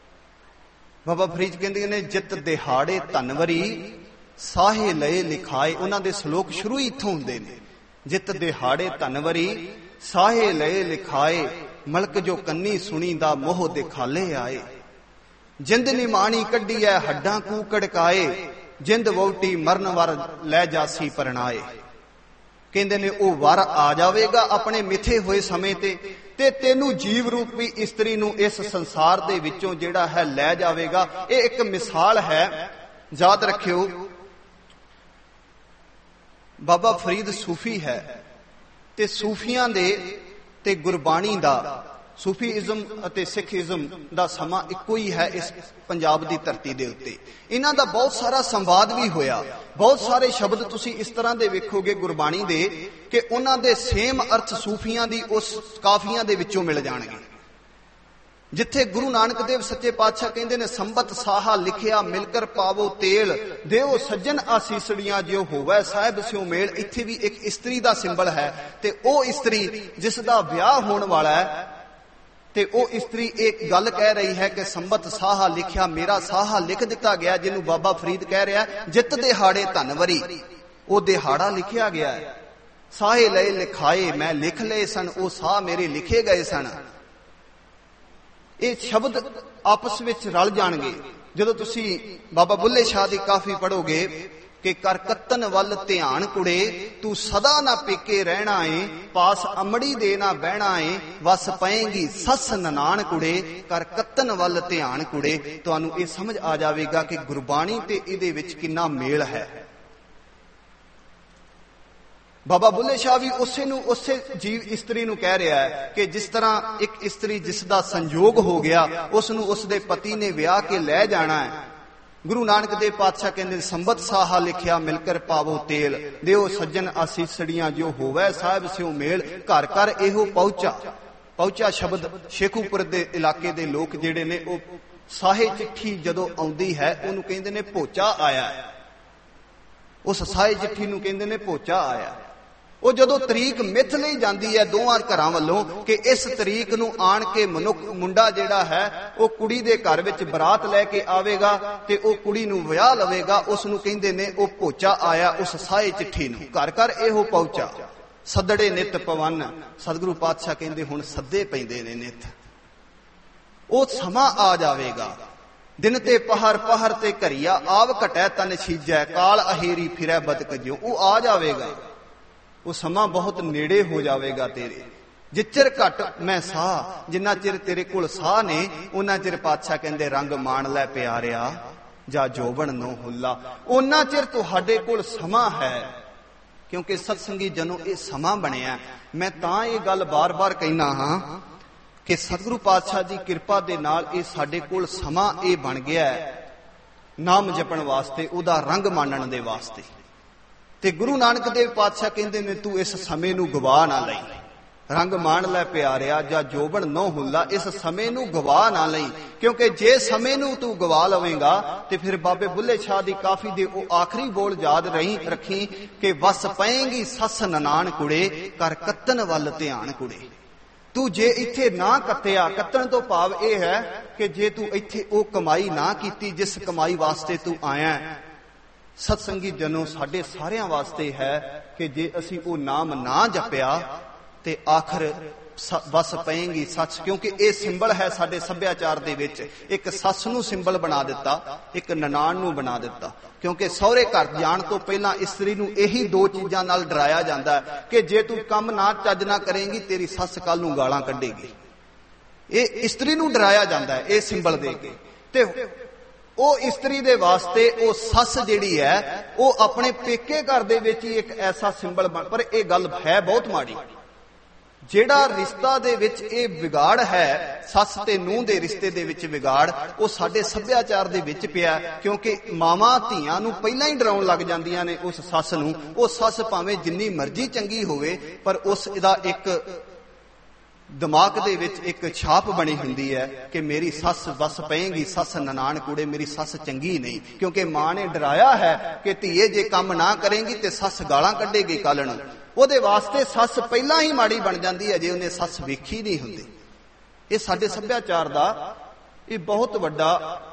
ਬਾਬਾ ਫਰੀਦ ਕਹਿੰਦੇ ਨੇ ਜਿੱਤ ਦਿਹਾੜੇ ਧਨਵਰੀ, ਸਾਹੇ ਲਏ ਲਿਖਾਏ। ਉਹਨਾਂ ਦੇ ਸ਼ਲੋਕ ਸ਼ੁਰੂ ਹੀ ਇੱਥੋਂ ਹੁੰਦੇ ਨੇ। ਜਿੱਤ ਦਿਹਾੜੇ ਧਨਵਰੀ, ਸਾਹੇ ਲਏ ਲਿਖਾਏ, ਮਲਕ ਜੋ ਕੰਨੀ ਸੁਣੀ ਦਾ ਮੋਹ ਦਿਖਾਲੇ ਆਏ। ਜਿੰਦ ਨਿਮਾਣੀ ਕੱਢੀ ਐ ਹੱਡਾਂ ਕੂ ਕੜਕਾਏ, ਜਿੰਦ ਵੋਟੀ ਮਰਨ ਵਰ ਲੈ ਜਾਸੀ ਪਰਣਾਏ। ਕਹਿੰਦੇ ਨੇ ਉਹ ਵਰ ਆ ਜਾਵੇਗਾ ਆਪਣੇ ਮਿੱਥੇ ਹੋਏ ਸਮੇਂ ਤੇ, ਤੇ ਤੈਨੂੰ ਜੀਵ ਰੂਪੀ ਇਸਤਰੀ ਨੂੰ ਇਸ ਸੰਸਾਰ ਦੇ ਵਿੱਚੋਂ ਜਿਹੜਾ ਹੈ ਲੈ ਜਾਵੇਗਾ। ਇਹ ਇੱਕ ਮਿਸਾਲ ਹੈ, ਯਾਦ ਰੱਖਿਓ। ਬਾਬਾ ਫਰੀਦ ਸੂਫੀ ਹੈ ਤੇ ਸੂਫੀਆਂ ਦੇ ਤੇ ਗੁਰਬਾਣੀ ਦਾ, ਸੂਫੀਇਜ਼ਮ ਅਤੇ ਸਿੱਖਇਜ਼ਮ ਦਾ ਸਮਾਂ ਇੱਕੋ ਹੀ ਹੈ ਇਸ ਪੰਜਾਬ ਦੀ ਧਰਤੀ ਦੇ ਉੱਤੇ। ਇਹਨਾਂ ਦਾ ਬਹੁਤ ਸਾਰਾ ਸੰਵਾਦ ਵੀ ਹੋਇਆ। ਬਹੁਤ ਸਾਰੇ ਸ਼ਬਦ ਤੁਸੀਂ ਇਸ ਤਰ੍ਹਾਂ ਦੇ ਵੇਖੋਗੇ ਗੁਰਬਾਣੀ ਦੇ ਕਿ ਉਹਨਾਂ ਦੇ ਸੇਮ ਅਰਥ ਸੂਫੀਆਂ ਦੀ ਉਸ ਕਾਫੀਆਂ ਦੇ ਵਿੱਚੋਂ ਮਿਲ ਜਾਣਗੇ। ਜਿੱਥੇ ਗੁਰੂ ਨਾਨਕ ਦੇਵ ਸੱਚੇ ਪਾਤਸ਼ਾਹ ਕਹਿੰਦੇ ਨੇ ਸੰਬਤ ਸਾਹਾ ਲਿਖਿਆ ਮਿਲਕਰ ਪਾਵੋ ਤੇਲ, ਦਿਓ ਸੱਜਣ ਆਸੀਸੜੀਆਂ ਜਿਉ ਹੋਵੇ ਸਾਹਿਬ ਸਿਉ ਮੇਲ, ਇੱਥੇ ਵੀ ਇੱਕ ਇਸਤਰੀ ਦਾ ਸਿੰਬਲ ਹੈ ਤੇ ਉਹ ਇਸਤਰੀ ਜਿਸ ਦਾ ਵਿਆਹ ਹੋਣ ਵਾਲਾ ਹੈ ਤੇ ਉਹ ਇਸਤਰੀ ਇੱਕ ਗੱਲ ਕਹਿ ਰਹੀ ਹੈ ਕਿ ਸੰਬਤ ਸਾਹਾ ਲਿਖਿਆ, ਮੇਰਾ ਸਾਹਾ ਲਿਖ ਦਿੱਤਾ ਗਿਆ, ਜਿਹਨੂੰ ਬਾਬਾ ਫਰੀਦ ਕਹਿ ਰਿਹਾ ਜਿੱਤ ਦਿਹਾੜੇ ਧਨਵਰੀ, ਉਹ ਦਿਹਾੜਾ ਲਿਖਿਆ ਗਿਆ ਹੈ। ਸਾਹੇ ਲਏ ਲਿਖਾਏ ਮੈਂ ਲਿਖ ਲਏ ਸਨ, ਉਹ ਸਾਹ ਮੇਰੇ ਲਿਖੇ ਗਏ ਸਨ। ਇਹ ਸ਼ਬਦ ਆਪਸ ਵਿੱਚ ਰਲ ਜਾਣਗੇ। ਜਦੋਂ ਤੁਸੀਂ ਬਾਬਾ ਬੁੱਲੇ ਸ਼ਾਹ ਦੀ ਕਾਫੀ ਪੜ੍ਹੋਗੇ ਕਿ ਕਰ ਕੱਤਨ ਵੱਲ ਧਿਆਨ ਕੁੜੇ, ਤੂੰ ਸਦਾ ਨਾ ਪੇਕੇ ਰਹਿਣਾ ਏ, ਪਾਸ ਅਮੜੀ ਦੇ ਨਾ ਬਹਿਣਾ ਏ, ਵਸ ਪਏਗੀ ਸੱਸ ਨਨਾਣ ਕੁੜੇ, ਕਰ ਕੱਤਨ ਵੱਲ ਧਿਆਨ ਕੁੜੇ। ਤੁਹਾਨੂੰ ਇਹ ਸਮਝ ਆ ਜਾਵੇਗਾ ਕਿ ਗੁਰਬਾਣੀ ਤੇ ਇਹਦੇ ਵਿੱਚ ਕਿੰਨਾ ਮੇਲ ਹੈ। ਬਾਬਾ ਬੁੱਲੇ ਸ਼ਾਹ ਵੀ ਉਸੇ ਨੂੰ ਉਸੇ ਜੀਵ ਇਸਤਰੀ ਨੂੰ ਕਹਿ ਰਿਹਾ ਹੈ ਕਿ ਜਿਸ ਤਰ੍ਹਾਂ ਇੱਕ ਇਸਤਰੀ ਜਿਸ ਦਾ ਸੰਯੋਗ ਹੋ ਗਿਆ ਉਸ ਨੂੰ ਉਸ ਦੇ ਪਤੀ ਨੇ ਵਿਆਹ ਕੇ ਲੈ ਜਾਣਾ ਹੈ। ਗੁਰੂ ਨਾਨਕ ਦੇਵ ਪਾਤਸ਼ਾਹ ਕਹਿੰਦੇ ਸੰਬਤ ਸਾਹਾ ਲਿਖਿਆ ਮਿਲਕਰ ਪਾਵੋ ਤੇਲ, ਦਿਓ ਸੱਜਣ ਆਸੀਸੜੀਆਂ ਜੋ ਹੋਵੇ ਸਾਹਿਬ ਸਿਉ ਮੇਲ, ਘਰ ਘਰ ਇਹੋ ਪਹੁੰਚਾ। ਪਹੁੰਚਾ ਸ਼ਬਦ ਸ਼ੇਖੂਪੁਰ ਦੇ ਇਲਾਕੇ ਦੇ ਲੋਕ ਜਿਹੜੇ ਨੇ ਉਹ ਸਾਹੇ ਚਿੱਠੀ ਜਦੋਂ ਆਉਂਦੀ ਹੈ ਉਹਨੂੰ ਕਹਿੰਦੇ ਨੇ ਭੋਚਾ ਆਇਆ। ਉਸ ਸਾਹੇ ਚਿੱਠੀ ਨੂੰ ਕਹਿੰਦੇ ਨੇ ਭੋਚਾ ਆਇਆ। ਉਹ ਜਦੋਂ ਤਰੀਕ ਮਿੱਥ ਲਈ ਜਾਂਦੀ ਹੈ ਦੋਵਾਂ ਘਰਾਂ ਵੱਲੋਂ ਕਿ ਇਸ ਤਰੀਕ ਨੂੰ ਆਣ ਕੇ ਮਨੁੱਖ ਮੁੰਡਾ ਜਿਹੜਾ ਹੈ ਉਹ ਕੁੜੀ ਦੇ ਘਰ ਵਿੱਚ ਬਰਾਤ ਲੈ ਕੇ ਆਵੇਗਾ ਤੇ ਉਹ ਕੁੜੀ ਨੂੰ ਵਿਆਹ ਲਵੇਗਾ, ਉਸ ਨੂੰ ਕਹਿੰਦੇ ਨੇ ਉਹ ਭੋਚਾ ਆਇਆ ਉਸ ਸਾਹੇ ਚਿੱਠੀ ਨੂੰ। ਘਰ ਘਰ ਇਹੋ ਪਹੁੰਚਾ ਸੱਦੜੇ ਨਿਤ ਪਵਨ, ਸਤਿਗੁਰੂ ਪਾਤਸ਼ਾਹ ਕਹਿੰਦੇ ਹੁਣ ਸੱਦੇ ਪੈਂਦੇ ਨੇ ਨਿਤ। ਉਹ ਸਮਾਂ ਆ ਜਾਵੇਗਾ ਦਿਨ ਤੇ ਪਹਰ ਪਹਰ ਤੇ ਘਰੀਆ, ਆਵ ਘਟੈ ਤਨ ਛੀਜੈ, ਕਾਲ ਅਹੇਰੀ ਫਿਰੈ ਬਦਕ ਜਿਉ। ਉਹ ਆ ਜਾਵੇਗਾ, ਉਹ ਸਮਾਂ ਬਹੁਤ ਨੇੜੇ ਹੋ ਜਾਵੇਗਾ ਤੇਰੇ। ਜਿੱਚਰ ਘਟ ਮੈਂ ਸਾਹ, ਜਿੰਨਾ ਚਿਰ ਤੇਰੇ ਕੋਲ ਸਾਹ ਨੇ ਉਹਨਾਂ ਚਿਰ ਪਾਤਸ਼ਾਹ ਕਹਿੰਦੇ ਰੰਗ ਮਾਣ ਲੈ ਪਿਆਰਿਆ, ਜਾਂ ਜੋਬਨ ਨੋ ਹੁੱਲਾ, ਉਹਨਾਂ ਚਿਰ ਤੁਹਾਡੇ ਕੋਲ ਸਮਾਂ ਹੈ। ਕਿਉਂਕਿ ਸਤਸੰਗੀ ਜਨੋ ਇਹ ਸਮਾਂ ਬਣਿਆ। ਮੈਂ ਤਾਂ ਇਹ ਗੱਲ ਬਾਰ-ਬਾਰ ਕਹਿਣਾ ਹਾਂ ਕਿ ਸਤਿਗੁਰੂ ਪਾਤਸ਼ਾਹ ਦੀ ਕਿਰਪਾ ਦੇ ਨਾਲ ਇਹ ਸਾਡੇ ਕੋਲ ਸਮਾਂ ਇਹ ਬਣ ਗਿਆ ਹੈ ਨਾਮ ਜਪਣ ਵਾਸਤੇ, ਉਹਦਾ ਰੰਗ ਮਾਣਨ ਦੇ ਵਾਸਤੇ। ਤੇ ਗੁਰੂ ਨਾਨਕ ਦੇਵ ਪਾਤਸ਼ਾਹ ਕਹਿੰਦੇ ਨੇ ਤੂੰ ਇਸ ਸਮੇਂ ਨੂੰ ਗਵਾ ਨਾ ਲਈ, ਰੰਗ ਮਾਣ ਲੈ ਪਿਆਰਿਆ ਜਾਂ ਜੋਬਨ ਨੋ ਹੁੱਲਾ, ਇਸ ਸਮੇਂ ਨੂੰ ਗਵਾ ਨਾ ਲਈ। ਕਿਉਂਕਿ ਜੇ ਸਮੇਂ ਨੂੰ ਤੂੰ ਗਵਾ ਲਵੇਂਗਾ ਤੇ ਫਿਰ ਬਾਬੇ ਬੁੱਲੇ ਸ਼ਾਹ ਦੀ ਕਾਫੀ ਦੇ ਉਹ ਆਖਰੀ ਬੋਲ ਯਾਦ ਰਹੀ ਰੱਖੀ ਕਿ ਵਸ ਪਏਗੀ ਸੱਸ ਨਨਾਣ ਕੁੜੇ, ਕਰ ਕੱਤਨ ਵੱਲ ਧਿਆਨ ਕੁੜੇ। ਤੂੰ ਜੇ ਇੱਥੇ ਨਾ ਕੱਤਿਆ, ਕੱਤਣ ਤੋਂ ਭਾਵ ਇਹ ਹੈ ਕਿ ਜੇ ਤੂੰ ਇੱਥੇ ਉਹ ਕਮਾਈ ਨਾ ਕੀਤੀ ਜਿਸ ਕਮਾਈ ਵਾਸਤੇ ਤੂੰ ਆਇਆ। ਸਤਸੰਗੀ ਜਨੋ ਸਾਡੇ ਸਾਰਿਆਂ ਵਾਸਤੇ ਹੈ ਕਿ ਜੇ ਅਸੀਂ ਉਹ ਨਾਮ ਨਾ ਜਪਿਆ ਤੇ ਆਖਰ ਵਸ ਪਏਗੀ ਸੱਸ। ਕਿਉਂਕਿ ਇਹ ਸਿੰਬਲ ਹੈ ਸਾਡੇ ਸੱਭਿਆਚਾਰ ਦੇ ਵਿੱਚ, ਇੱਕ ਸੱਸ ਨੂੰ ਸਿੰਬਲ ਬਣਾ ਦਿੱਤਾ, ਇੱਕ ਨਨਾਣ ਨੂੰ ਬਣਾ ਦਿੱਤਾ। ਕਿਉਂਕਿ ਸਹੁਰੇ ਘਰ ਜਾਣ ਤੋਂ ਪਹਿਲਾਂ ਇਸਤਰੀ ਨੂੰ ਇਹੀ ਦੋ ਚੀਜ਼ਾਂ ਨਾਲ ਡਰਾਇਆ ਜਾਂਦਾ ਹੈ ਕਿ ਜੇ ਤੂੰ ਕੰਮ ਨਾ ਚੱਜ ਨਾ ਕਰੇਂਗੀ ਤੇਰੀ ਸੱਸ ਕੱਲ ਨੂੰ ਗਾਲਾਂ ਕੱਢੇਗੀ। ਇਹ ਇਸਤਰੀ ਨੂੰ ਡਰਾਇਆ ਜਾਂਦਾ ਹੈ ਇਹ ਸਿੰਬਲ ਦੇ ਕੇ। ਤੇ ਉਹ ਇਸਤਰੀ ਦੇ ਵਾਸਤੇ ਉਹ ਸੱਸ ਜਿਹੜੀ ਹੈ ਉਹ ਆਪਣੇ ਪੇਕੇ ਘਰ ਦੇ ਵਿੱਚ ਹੀ ਇੱਕ ਐਸਾ ਸਿੰਬਲ ਬਣ। ਪਰ ਇਹ ਗੱਲ ਹੈ ਬਹੁਤ ਮਾੜੀ। ਜਿਹੜਾ ਰਿਸ਼ਤਾ ਦੇ ਵਿੱਚ ਇਹ ਵਿਗਾੜ ਹੈ, ਸੱਸ ਤੇ ਨੂੰਹ ਦੇ ਰਿਸ਼ਤੇ ਦੇ ਵਿੱਚ ਵਿਗਾੜ, ਉਹ ਸਾਡੇ ਸੱਭਿਆਚਾਰ ਦੇ ਵਿੱਚ ਪਿਆ। ਕਿਉਂਕਿ ਮਾਵਾਂ ਧੀਆਂ ਨੂੰ ਪਹਿਲਾਂ ਹੀ ਡਰਾਉਣ ਲੱਗ ਜਾਂਦੀਆਂ ਨੇ ਉਸ ਸੱਸ ਨੂੰ। ਉਹ ਸੱਸ ਭਾਵੇਂ ਜਿੰਨੀ ਮਰਜ਼ੀ ਚੰਗੀ ਹੋਵੇ ਪਰ ਉਸ ਦਾ ਇੱਕ ਦਿਮਾਗ ਦੇ ਵਿੱਚ ਇੱਕ ਛਾਪ ਬਣੀ ਹੁੰਦੀ ਹੈ ਕਿ ਮੇਰੀ ਸੱਸ ਵਸ ਪਏਗੀ ਸੱਸ ਨਨਾਣ ਕੁੜੇ, ਮੇਰੀ ਸੱਸ ਚੰਗੀ ਨਹੀਂ। ਕਿਉਂਕਿ ਮਾਂ ਨੇ ਡਰਾਇਆ ਹੈ ਕਿ ਧੀਏ ਜੇ ਕੰਮ ਨਾ ਕਰੇਗੀ ਤੇ ਸੱਸ ਗਾਲਾਂ ਕੱਢੇਗੀ ਕੱਲ ਨੂੰ। ਉਹਦੇ ਵਾਸਤੇ ਸੱਸ ਪਹਿਲਾਂ ਹੀ ਮਾੜੀ ਬਣ ਜਾਂਦੀ ਹੈ ਜੇ ਉਹਨੇ ਸੱਸ ਵੇਖੀ ਨਹੀਂ ਹੁੰਦੀ। ਇਹ ਸਾਡੇ ਸੱਭਿਆਚਾਰ ਦਾ ਇਹ ਬਹੁਤ ਵੱਡਾ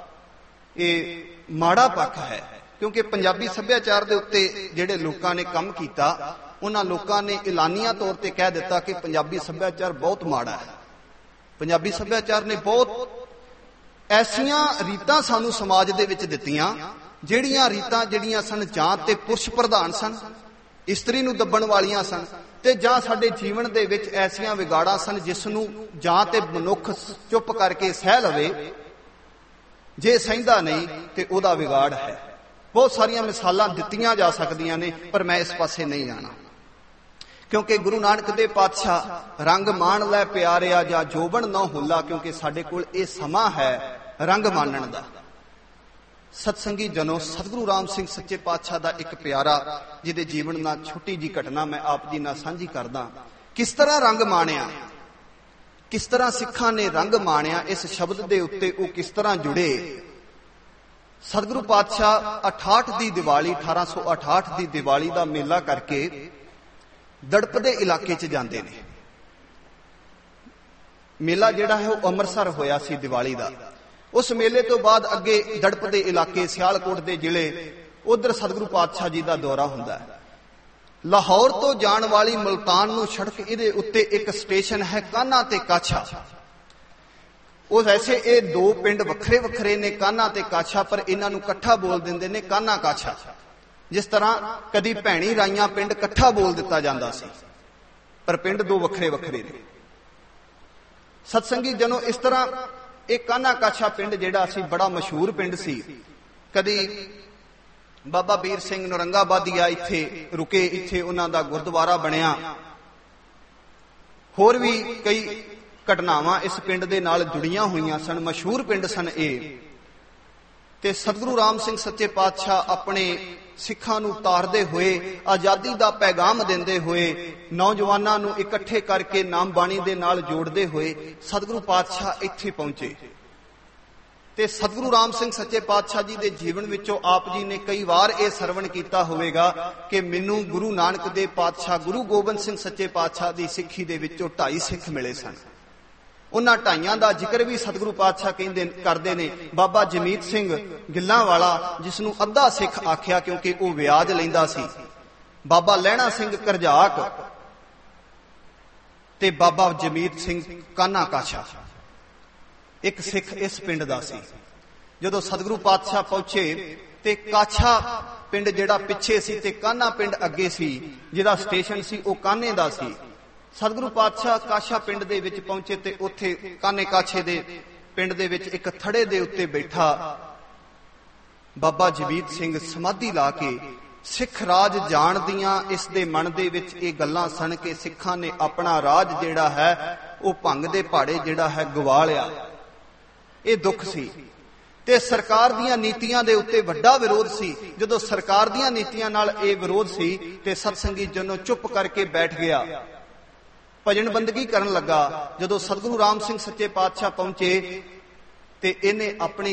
ਇਹ ਮਾੜਾ ਪੱਖ ਹੈ। ਕਿਉਂਕਿ ਪੰਜਾਬੀ ਸੱਭਿਆਚਾਰ ਦੇ ਉੱਤੇ ਜਿਹੜੇ ਲੋਕਾਂ ਨੇ ਕੰਮ ਕੀਤਾ ਉਹਨਾਂ ਲੋਕਾਂ ਨੇ ਐਲਾਨੀਆਂ ਤੌਰ ਤੇ ਕਹਿ ਦਿੱਤਾ ਕਿ ਪੰਜਾਬੀ ਸੱਭਿਆਚਾਰ ਬਹੁਤ ਮਾੜਾ ਹੈ। ਪੰਜਾਬੀ ਸੱਭਿਆਚਾਰ ਨੇ ਬਹੁਤ ਐਸੀਆਂ ਰੀਤਾਂ ਸਾਨੂੰ ਸਮਾਜ ਦੇ ਵਿੱਚ ਦਿੱਤੀਆਂ ਜਿਹੜੀਆਂ ਰੀਤਾਂ ਜਿਹੜੀਆਂ ਸਨ ਜਾਂ ਤੇ ਪੁਰਸ਼ ਪ੍ਰਧਾਨ ਸਨ, ਇਸਤਰੀ ਨੂੰ ਦੱਬਣ ਵਾਲੀਆਂ ਸਨ, ਤੇ ਜਾਂ ਸਾਡੇ ਜੀਵਨ ਦੇ ਵਿੱਚ ਐਸੀਆਂ ਵਿਗਾੜਾਂ ਸਨ ਜਿਸ ਨੂੰ ਜਾਂ ਤੇ ਮਨੁੱਖ ਚੁੱਪ ਕਰਕੇ ਸਹਿ ਲਵੇ, ਜੇ ਸਹਿੰਦਾ ਨਹੀਂ ਤੇ ਉਹਦਾ ਵਿਗਾੜ ਹੈ। ਬਹੁਤ ਸਾਰੀਆਂ ਮਿਸਾਲਾਂ ਦਿੱਤੀਆਂ ਜਾ ਸਕਦੀਆਂ ਨੇ, ਪਰ ਮੈਂ ਇਸ ਪਾਸੇ ਨਹੀਂ ਜਾਣਾ, ਕਿਉਂਕਿ ਗੁਰੂ ਨਾਨਕ ਦੇ ਪਾਤਸ਼ਾਹ ਰੰਗ ਮਾਣ ਲੈ ਪਿਆਰਿਆ ਜਾਂ ਜੋਬਨ ਨਾ ਹੁੱਲਾ, ਕਿਉਂਕਿ ਸਾਡੇ ਕੋਲ ਇਹ ਸਮਾਂ ਹੈ ਰੰਗ ਮਾਣਨ ਦਾ। ਸਤਸੰਗੀ ਜਨੋ, ਸਤਿਗੁਰੂ ਰਾਮ ਸਿੰਘ ਸੱਚੇ ਪਾਤਸ਼ਾਹ ਦਾ ਇੱਕ ਪਿਆਰਾ ਜਿਹਦੇ ਜੀਵਨ ਨਾਲ ਛੋਟੀ ਜੀ ਘਟਨਾ ਮੈਂ ਆਪ ਜੀ ਨਾਲ ਸਾਂਝੀ ਕਰਦਾ। ਕਿਸ ਤਰ੍ਹਾਂ ਰੰਗ ਮਾਣਿਆ, ਕਿਸ ਤਰ੍ਹਾਂ ਸਿੱਖਾਂ ਨੇ ਰੰਗ ਮਾਣਿਆ, ਇਸ ਸ਼ਬਦ ਦੇ ਉੱਤੇ ਉਹ ਕਿਸ ਤਰ੍ਹਾਂ ਜੁੜੇ। ਸਤਿਗੁਰੂ ਪਾਤਸ਼ਾਹ ਅਠਾਹਠ ਦੀ ਦੀਵਾਲੀ ਅਠਾਰਾਂ ਸੌ ਅਠਾਹਠ ਦੀ ਦੀਵਾਲੀ ਦਾ ਮੇਲਾ ਕਰਕੇ ਦੜਪ ਦੇ ਇਲਾਕੇ 'ਚ ਜਾਂਦੇ ਨੇ। ਮੇਲਾ ਜਿਹੜਾ ਹੈ ਉਹ ਅੰਮ੍ਰਿਤਸਰ ਹੋਇਆ ਸੀ ਦੀਵਾਲੀ ਦਾ। ਉਸ ਮੇਲੇ ਤੋਂ ਬਾਅਦ ਅੱਗੇ ਦੜਪ ਦੇ ਇਲਾਕੇ ਸਿਆਲਕੋਟ ਦੇ ਜ਼ਿਲ੍ਹੇ, ਉਧਰ ਸਤਿਗੁਰੂ ਪਾਤਸ਼ਾਹ ਜੀ ਦਾ ਦੌਰਾ ਹੁੰਦਾ ਹੈ। ਲਾਹੌਰ ਤੋਂ ਜਾਣ ਵਾਲੀ ਮੁਲਤਾਨ ਨੂੰ ਸੜਕ, ਇਹਦੇ ਉੱਤੇ ਇੱਕ ਸਟੇਸ਼ਨ ਹੈ ਕਾਨਾ ਤੇ ਕਾਛਾ। ਉਹ ਵੈਸੇ ਇਹ ਦੋ ਪਿੰਡ ਵੱਖਰੇ ਵੱਖਰੇ ਨੇ, ਕਾਨਾ ਤੇ ਕਾਛਾ, ਪਰ ਇਹਨਾਂ ਨੂੰ ਇਕੱਠਾ ਬੋਲ ਦਿੰਦੇ ਨੇ ਕਾਨਾ ਕਾਛਾ। ਜਿਸ ਤਰ੍ਹਾਂ ਕਦੀ ਭੈਣੀ ਰਾਈਆਂ ਪਿੰਡ ਇਕੱਠਾ ਬੋਲ ਦਿੱਤਾ ਜਾਂਦਾ ਸੀ, ਪਰ ਪਿੰਡ ਦੋ ਵੱਖਰੇ ਵੱਖਰੇ ਨੇ। ਸਤਸੰਗੀ ਜਨੋ, ਇਸ ਤਰ੍ਹਾਂ ਇਹ ਕਾਨਾ ਕਾਛਾ ਪਿੰਡ ਜਿਹੜਾ ਸੀ ਬੜਾ ਮਸ਼ਹੂਰ ਪਿੰਡ ਸੀ। ਕਦੀ ਬਾਬਾ ਵੀਰ ਸਿੰਘ ਨੌਰੰਗਾਬਾਦੀਆ ਇੱਥੇ ਰੁਕੇ, ਇੱਥੇ ਉਹਨਾਂ ਦਾ ਗੁਰਦੁਆਰਾ ਬਣਿਆ। ਹੋਰ ਵੀ ਕਈ ਘਟਨਾਵਾਂ ਇਸ ਪਿੰਡ ਦੇ ਨਾਲ ਜੁੜੀਆਂ ਹੋਈਆਂ ਸਨ, ਮਸ਼ਹੂਰ ਪਿੰਡ ਸਨ ਇਹ। ਤੇ ਸਤਿਗੁਰੂ ਰਾਮ ਸਿੰਘ ਸੱਚੇ ਪਾਤਸ਼ਾਹ ਆਪਣੇ ਸਿੱਖਾਂ ਨੂੰ ਤਾਰਦੇ ਹੋਏ, ਆਜ਼ਾਦੀ ਦਾ ਪੈਗਾਮ ਦਿੰਦੇ ਹੋਏ, ਨੌਜਵਾਨਾਂ ਨੂੰ ਇਕੱਠੇ ਕਰਕੇ ਨਾਮ ਬਾਣੀ ਦੇ ਨਾਲ ਜੋੜਦੇ ਹੋਏ ਸਤਿਗੁਰੂ ਪਾਤਸ਼ਾਹ ਇੱਥੇ ਪਹੁੰਚੇ। ਤੇ ਸਤਿਗੁਰੂ ਰਾਮ ਸਿੰਘ ਸੱਚੇ ਪਾਤਸ਼ਾਹ ਜੀ ਦੇ ਜੀਵਨ ਵਿੱਚੋਂ ਆਪ ਜੀ ਨੇ ਕਈ ਵਾਰ ਇਹ ਸਰਵਣ ਕੀਤਾ ਹੋਵੇਗਾ ਕਿ ਮੈਨੂੰ ਗੁਰੂ ਨਾਨਕ ਦੇ ਪਾਤਸ਼ਾਹ ਗੁਰੂ ਗੋਬਿੰਦ ਸਿੰਘ ਸੱਚੇ ਪਾਤਸ਼ਾਹ ਦੀ ਸਿੱਖੀ ਦੇ ਵਿੱਚੋਂ ਢਾਈ ਸਿੱਖ ਮਿਲੇ ਸਨ। ਉਹਨਾਂ ਢਾਈਆਂ ਦਾ ਜ਼ਿਕਰ ਵੀ ਸਤਿਗੁਰੂ ਪਾਤਸ਼ਾਹ ਕਹਿੰਦੇ ਕਰਦੇ ਨੇ। ਬਾਬਾ ਜਮੀਤ ਸਿੰਘ ਗਿੱਲਾਂ ਵਾਲਾ, ਜਿਸ ਨੂੰ ਅੱਧਾ ਸਿੱਖ ਆਖਿਆ ਕਿਉਂਕਿ ਉਹ ਵਿਆਜ ਲੈਂਦਾ ਸੀ, ਬਾਬਾ ਲਹਿਣਾ ਸਿੰਘ ਕਰਜਾਕ ਤੇ ਬਾਬਾ ਜਮੀਤ ਸਿੰਘ ਕਾਨਾ ਕਾਛਾ, ਇੱਕ ਸਿੱਖ ਇਸ ਪਿੰਡ ਦਾ ਸੀ। ਜਦੋਂ ਸਤਿਗੁਰੂ ਪਾਤਸ਼ਾਹ ਪਹੁੰਚੇ ਤੇ ਕਾਛਾ ਪਿੰਡ ਜਿਹੜਾ ਪਿੱਛੇ ਸੀ ਤੇ ਕਾਨਾ ਪਿੰਡ ਅੱਗੇ ਸੀ, ਜਿਹਦਾ ਸਟੇਸ਼ਨ ਸੀ ਉਹ ਕਾਨੇ ਦਾ ਸੀ। ਸਤਿਗੁਰੂ ਪਾਤਸ਼ਾਹ ਕਾਛਾ ਪਿੰਡ ਦੇ ਵਿੱਚ ਪਹੁੰਚੇ ਤੇ ਉੱਥੇ ਕਾਨੇ ਕਾਛੇ ਦੇ ਪਿੰਡ ਦੇ ਵਿੱਚ ਇੱਕ ਥੜੇ ਦੇ ਉੱਤੇ ਬੈਠਾ ਬਾਬਾ ਜਮੀਤ ਸਿੰਘ ਸਮਾਧੀ ਲਾ ਕੇ ਸਿੱਖ ਰਾਜ ਜਾਣਦੀਆਂ ਇਸ ਦੇ ਮਨ ਦੇ ਵਿੱਚ ਇਹ ਗੱਲਾਂ ਸਨ ਕਿ ਸਿੱਖਾਂ ਨੇ ਆਪਣਾ ਰਾਜ ਜਿਹੜਾ ਹੈ ਉਹ ਭੰਗ ਦੇ ਪਹਾੜੇ ਜਿਹੜਾ ਹੈ ਗਵਾ ਲਿਆ। ਇਹ ਦੁੱਖ ਸੀ ਤੇ ਸਰਕਾਰ ਦੀਆਂ ਨੀਤੀਆਂ ਦੇ ਉੱਤੇ ਵੱਡਾ ਵਿਰੋਧ ਸੀ। ਜਦੋਂ ਸਰਕਾਰ ਦੀਆਂ ਨੀਤੀਆਂ ਨਾਲ ਇਹ ਵਿਰੋਧ ਸੀ ਤੇ ਸਤਸੰਗੀ ਜਨੋ ਚੁੱਪ ਕਰਕੇ ਬੈਠ ਗਿਆ, ਭਜਨ ਬੰਦਗੀ ਕਰਨ ਲੱਗਾ। ਜਦੋਂ ਸਤਿਗੁਰੂ ਰਾਮ ਸਿੰਘ ਸੱਚੇ ਪਾਤਸ਼ਾਹ ਪਹੁੰਚੇ ਤੇ ਇਹਨੇ ਆਪਣੀ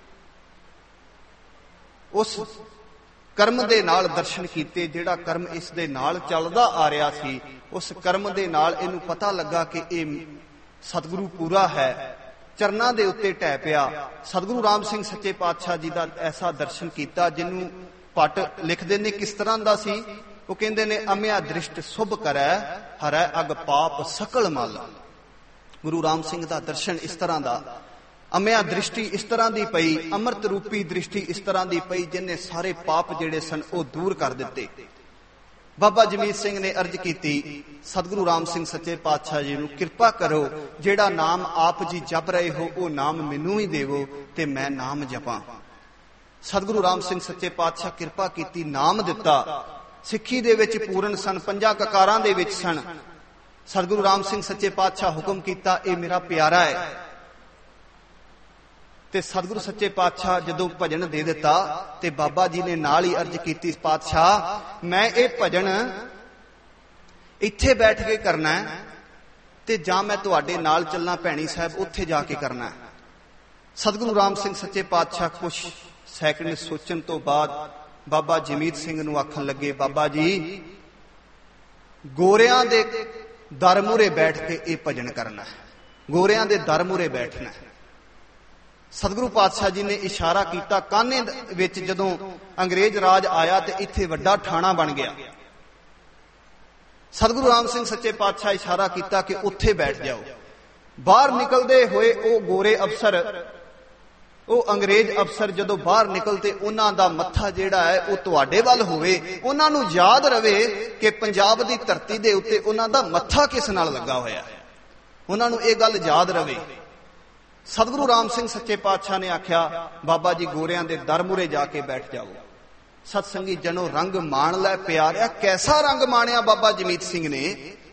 ਉਸ ਕਰਮ ਦੇ ਨਾਲ ਦਰਸ਼ਨ ਕੀਤੇ, ਜਿਹੜਾ ਕਰਮ ਇਸ ਦੇ ਨਾਲ ਚੱਲਦਾ ਆ ਰਿਹਾ ਸੀ। ਉਸ ਕਰਮ ਦੇ ਨਾਲ ਇਹਨੂੰ ਪਤਾ ਲੱਗਾ ਕਿ ਇਹ ਸਤਿਗੁਰੂ ਪੂਰਾ ਹੈ। ਚਰਨਾਂ ਦੇ ਉੱਤੇ ਢਹਿ ਪਿਆ। ਸਤਿਗੁਰੂ ਰਾਮ ਸਿੰਘ ਸੱਚੇ ਪਾਤਸ਼ਾਹ ਜੀ ਦਾ ਐਸਾ ਦਰਸ਼ਨ ਕੀਤਾ ਜਿਹਨੂੰ ਭੱਟ ਲਿਖਦੇ ਨੇ ਕਿਸ ਤਰ੍ਹਾਂ ਦਾ ਸੀ। ਉਹ ਕਹਿੰਦੇ ਨੇ ਅਮਿਆ ਦ੍ਰਿਸ਼ਟ ਸੁਭ ਕਰੈ ਹਰੈ ਅਗ ਪਾਪ ਸਕਲ ਮਲ। ਗੁਰੂ ਰਾਮ ਸਿੰਘ ਦਾ ਦਰਸ਼ਨ ਇਸ ਤਰ੍ਹਾਂ ਦਾ, ਅਮਿਆ ਦ੍ਰਿਸ਼ਟੀ ਇਸ ਤਰ੍ਹਾਂ ਦੀ ਪਈ, ਅੰਮ੍ਰਿਤ ਰੂਪੀ ਦ੍ਰਿਸ਼ਟੀ ਇਸ ਤਰ੍ਹਾਂ ਦੀ ਪਈ ਜਿਹਨੇ ਸਾਰੇ ਪਾਪ ਜਿਹੜੇ ਸਨ ਉਹ ਦੂਰ ਕਰ ਦਿੱਤੇ। ਬਾਬਾ ਜਮੀਤ ਸਿੰਘ ਨੇ ਅਰਜ਼ ਕੀਤੀ ਸਤਿਗੁਰੂ ਰਾਮ ਸਿੰਘ ਸੱਚੇ ਪਾਤਸ਼ਾਹ ਜੀ ਨੂੰ, ਕਿਰਪਾ ਕਰੋ ਜਿਹੜਾ ਨਾਮ ਆਪ ਜੀ ਜਪ ਰਹੇ ਹੋ ਉਹ ਨਾਮ ਮੈਨੂੰ ਵੀ ਦੇਵੋ ਤੇ ਮੈਂ ਨਾਮ ਜਪਾਂ। ਸਤਿਗੁਰੂ ਰਾਮ ਸਿੰਘ ਸੱਚੇ ਪਾਤਸ਼ਾਹ ਕਿਰਪਾ ਕੀਤੀ, ਨਾਮ ਦਿੱਤਾ। ਸਿੱਖੀ ਦੇ ਵਿੱਚ ਪੂਰਨ ਸਨ, ਪੰਜਾਂ ਕਕਾਰਾਂ ਦੇ ਵਿੱਚ ਸਨ। ਸਤਿਗੁਰੂ ਰਾਮ ਸਿੰਘ ਸੱਚੇ ਪਾਤਸ਼ਾਹ ਹੁਕਮ ਕੀਤਾ ਇਹ ਮੇਰਾ ਪਿਆਰਾ ਹੈ। ਤੇ ਸਤਿਗੁਰੂ ਸੱਚੇ ਪਾਤਸ਼ਾਹ ਜਦੋਂ ਭਜਨ ਦੇ ਦਿੱਤਾ ਤੇ ਬਾਬਾ ਜੀ ਨੇ ਨਾਲ ਹੀ ਅਰਜ਼ ਕੀਤੀ, ਪਾਤਸ਼ਾਹ ਮੈਂ ਇਹ ਭਜਨ ਇੱਥੇ ਬੈਠ ਕੇ ਕਰਨਾ ਹੈ ਤੇ ਜਾਂ ਮੈਂ ਤੁਹਾਡੇ ਨਾਲ ਚੱਲਣਾ ਭੈਣੀ ਸਾਹਿਬ ਉੱਥੇ ਜਾ ਕੇ ਕਰਨਾ ਹੈ। ਸਤਿਗੁਰੂ ਰਾਮ ਸਿੰਘ ਸੱਚੇ ਪਾਤਸ਼ਾਹ ਕੁਛ ਸੈਕਿੰਡ ਸੋਚਣ ਤੋਂ ਬਾਅਦ ਬਾਬਾ ਜਮੀਤ ਸਿੰਘ ਨੂੰ ਆਖਣ ਲੱਗੇ, ਬਾਬਾ ਜੀ ਗੋਰਿਆਂ ਦੇ ਦਰ ਮੂਹਰੇ ਬੈਠ ਕੇ ਇਹ ਭਜਨ ਕਰਨਾ ਹੈ, ਗੋਰਿਆਂ ਦੇ ਦਰ ਮੂਹਰੇ ਬੈਠਣਾ ਹੈ। ਸਤਿਗੁਰੂ ਪਾਤਸ਼ਾਹ ਜੀ ਨੇ ਇਸ਼ਾਰਾ ਕੀਤਾ। ਕਾਨੇ ਵਿੱਚ ਜਦੋਂ ਅੰਗਰੇਜ਼ ਰਾਜ ਆਇਆ ਤੇ ਇੱਥੇ ਵੱਡਾ ਠਾਣਾ ਬਣ ਗਿਆ। ਸਤਿਗੁਰੂ ਰਾਮ ਸਿੰਘ ਸੱਚੇ ਪਾਤਸ਼ਾਹ ਇਸ਼ਾਰਾ ਕੀਤਾ ਕਿ ਉੱਥੇ ਬੈਠ ਜਾਓ। ਬਾਹਰ ਨਿਕਲਦੇ ਹੋਏ ਉਹ ਗੋਰੇ ਅਫਸਰ, ਉਹ ਅੰਗਰੇਜ਼ ਅਫਸਰ ਜਦੋਂ ਬਾਹਰ ਨਿਕਲਦੇ ਉਹਨਾਂ ਦਾ ਮੱਥਾ ਜਿਹੜਾ ਹੈ ਉਹ ਤੁਹਾਡੇ ਵੱਲ ਹੋਵੇ, ਉਹਨਾਂ ਨੂੰ ਯਾਦ ਰਵੇ ਕਿ ਪੰਜਾਬ ਦੀ ਧਰਤੀ ਦੇ ਉੱਤੇ ਉਹਨਾਂ ਦਾ ਮੱਥਾ ਕਿਸ ਨਾਲ ਲੱਗਾ ਹੋਇਆ ਹੈ, ਉਹਨਾਂ ਨੂੰ ਇਹ ਗੱਲ ਯਾਦ ਰਵੇ। ਸਤਿਗੁਰੂ ਰਾਮ ਸਿੰਘ ਸੱਚੇ ਪਾਤਸ਼ਾਹ ਨੇ ਆਖਿਆ ਬਾਬਾ ਜੀ ਗੋਰਿਆਂ ਦੇ ਦਰ ਮੂਹਰੇ ਜਾ ਕੇ ਬੈਠ ਜਾਓ। सतसंगी जनो रंग मान लै प्यारिया। कैसा रंग माणिया बाबा जमीत सिंह ने।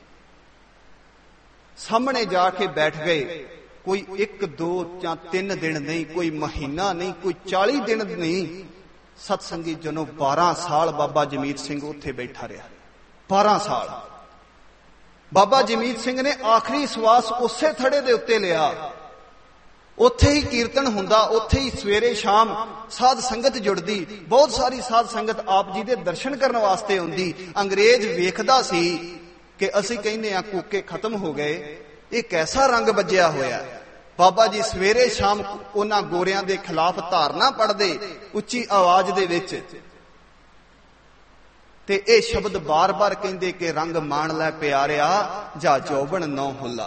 सामने जाके बैठ गए। कोई एक दो या तीन दिन नहीं, कोई महीना नहीं, कोई चाली दिन नहीं। सतसंगी जनो बारह साल बाबा जमीत सिंह उत्थे बैठा रहा। बारह साल बाबा जमीत सिंह ने आखिरी सवास उसे थड़े दे उत्ते लिया। उत्थे ही कीर्तन हुंदा, उत्थे ही सवेरे शाम साध संगत जुड़दी। बहुत सारी साध संगत आप जी दे दर्शन करने वास्ते आउंदी। अंग्रेज वेखदा सी कि असीं कहने आ कूके खत्म हो गए, ये कैसा रंग बज्जिया होया। बाबा जी सवेरे शाम उन्हां गोरियां दे खिलाफ धारना पढ़दे उच्ची आवाज दे विच, ते ये शब्द बार बार कहंदे कि रंग मान लै प्यारिया जा जौबन नौ हुला।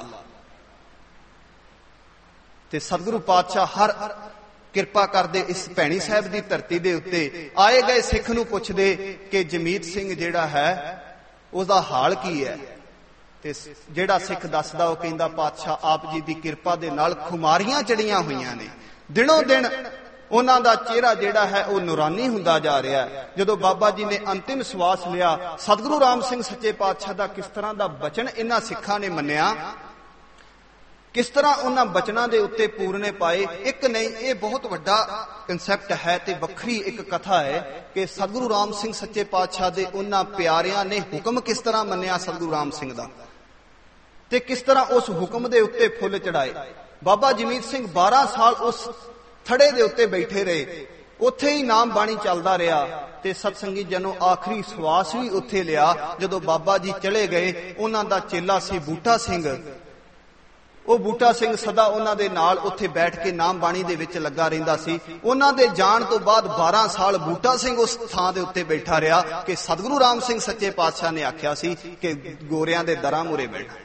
ते सतगुरु पातशाह हर किरपा करदे इस भैणी साहब दी धरती दे उत्ते आए गए सिख नूं पुछदे कि जमीत सिंह जिहड़ा है उसदा हाल की है। ते जिहड़ा सिख दसदा ओह कहंदा पातशाह आप जी दी किरपा दे नाल खुमारियां चढ़ियां होईयां ने। दिनों दिन उन्हां दा चेहरा जिहड़ा है वह नूरानी हुंदा जा रहा है। जदों बाबा जी ने अंतिम सवास लिया, सतगुरु राम सिंह सच्चे पातशाह दा किस तरह दा बचन इन्हां सिखां ने मन्निया, किस तरह उन्हां बचनां दे उत्ते पूरने पाए। एक नहीं, ये बहुत वड्डा कंसैप्ट है ते वखरी एक कथा है कि सतगुरु राम सिंह सच्चे पातशाह दे उन्हां प्यारियां ने हुक्म किस तरह मन्निया सतगुरु राम सिंह दा, ते किस तरह उस हुक्म दे उत्ते फुੱਲ चढ़ाए। बाबा जमीत सिंह बारह साल उस थड़े दे उत्ते बैठे रहे, उत्थे ही नाम बाणी चलदा रहा। ते सतसंगी जनो आखिरी सवास भी उत्थे लिया। जदों बाबा जी चले गए, उन्हां दा चेला सी बूटा सिंह। ਉਹ बूटा सिंह सदा उन्हां दे नाल उत्थे बैठ के नाम बाणी दे विच लगा रहिंदा सी। उन्हां दे जाण तो बाद बारह साल बूटा सिंह उस थां दे उत्ते बैठा रहा कि सतगुरु राम सिंह सच्चे पातशाह ने आख्या सी कि गोरियां दे दरां मूरे बैठा।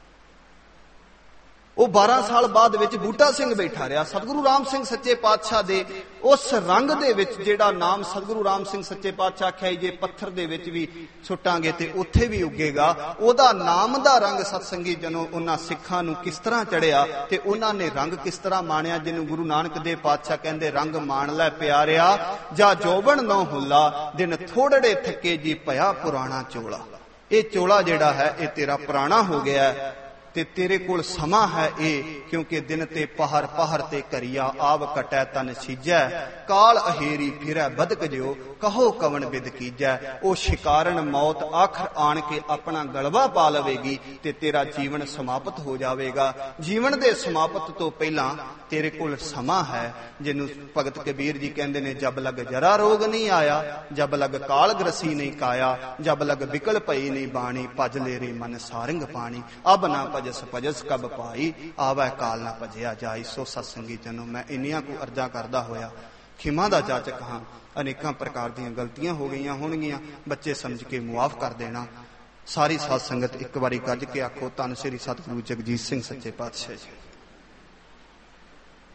वो बारह साल बाद विच बूटा सिंह बैठा रहा। सतगुरु राम सिंह सच्चे पातशाह दे उस रंग दे विच जिहड़ा नाम सतगुरु राम सिंह सच्चे पातशाह आख्या जे पत्थर दे विच भी सुट्टांगे ते उत्थे भी उगेगा। ओदा नाम दा रंग सतसंगी जनो उन्हां सिखां नूं किस तरह चढ़िया ते उन्हां ने रंग किस तरह माणिया, जिन्हों गुरु नानक देव पातशाह कहंदे रंग मान लै प्यारिया जा जौबन नौ हुला। दिन थोड़े थके जी भया पुराना चोला। ये चोला जिहड़ा है ये तेरा पुराना हो गया है ते तेरे कोल समा है ए, क्योंकि दिन ते पहर पहर ते करिया आव कटै तन सीजै। काल अहेरी फिरै बदक जियो कहो कवन बिद कीजै। ओ शिकारन मौत आखर आन के अपना गलवा पा लवेगी ते तेरा जीवन समाप्त हो जाएगा। जीवन दे समाप्त तो पहला तेरे कोल समा है, जिन्हों भगत कबीर जी कहते ने जब लग जरा रोग नहीं आया, जब लग काल ग्रसी नहीं काया, जब लग बिकल पई नहीं बाणी, भज ले रे मन सारंग पानी। अब ना भजस भजस कब पाई, आवै काल ना भजया जाई। सो सतसंगी जनो मैं इन्नियां को अर्जा करदा होया खिमा दा जाचक हां। अनेकां प्रकार दीयां गलतियां हो गईयां होणगीयां, बच्चे समझ के मुआफ कर देना। सारी साध संगत एक बारी गज के आखो धन श्री सतगुरु जगजीत सिंह सच्चे पातशाह जी।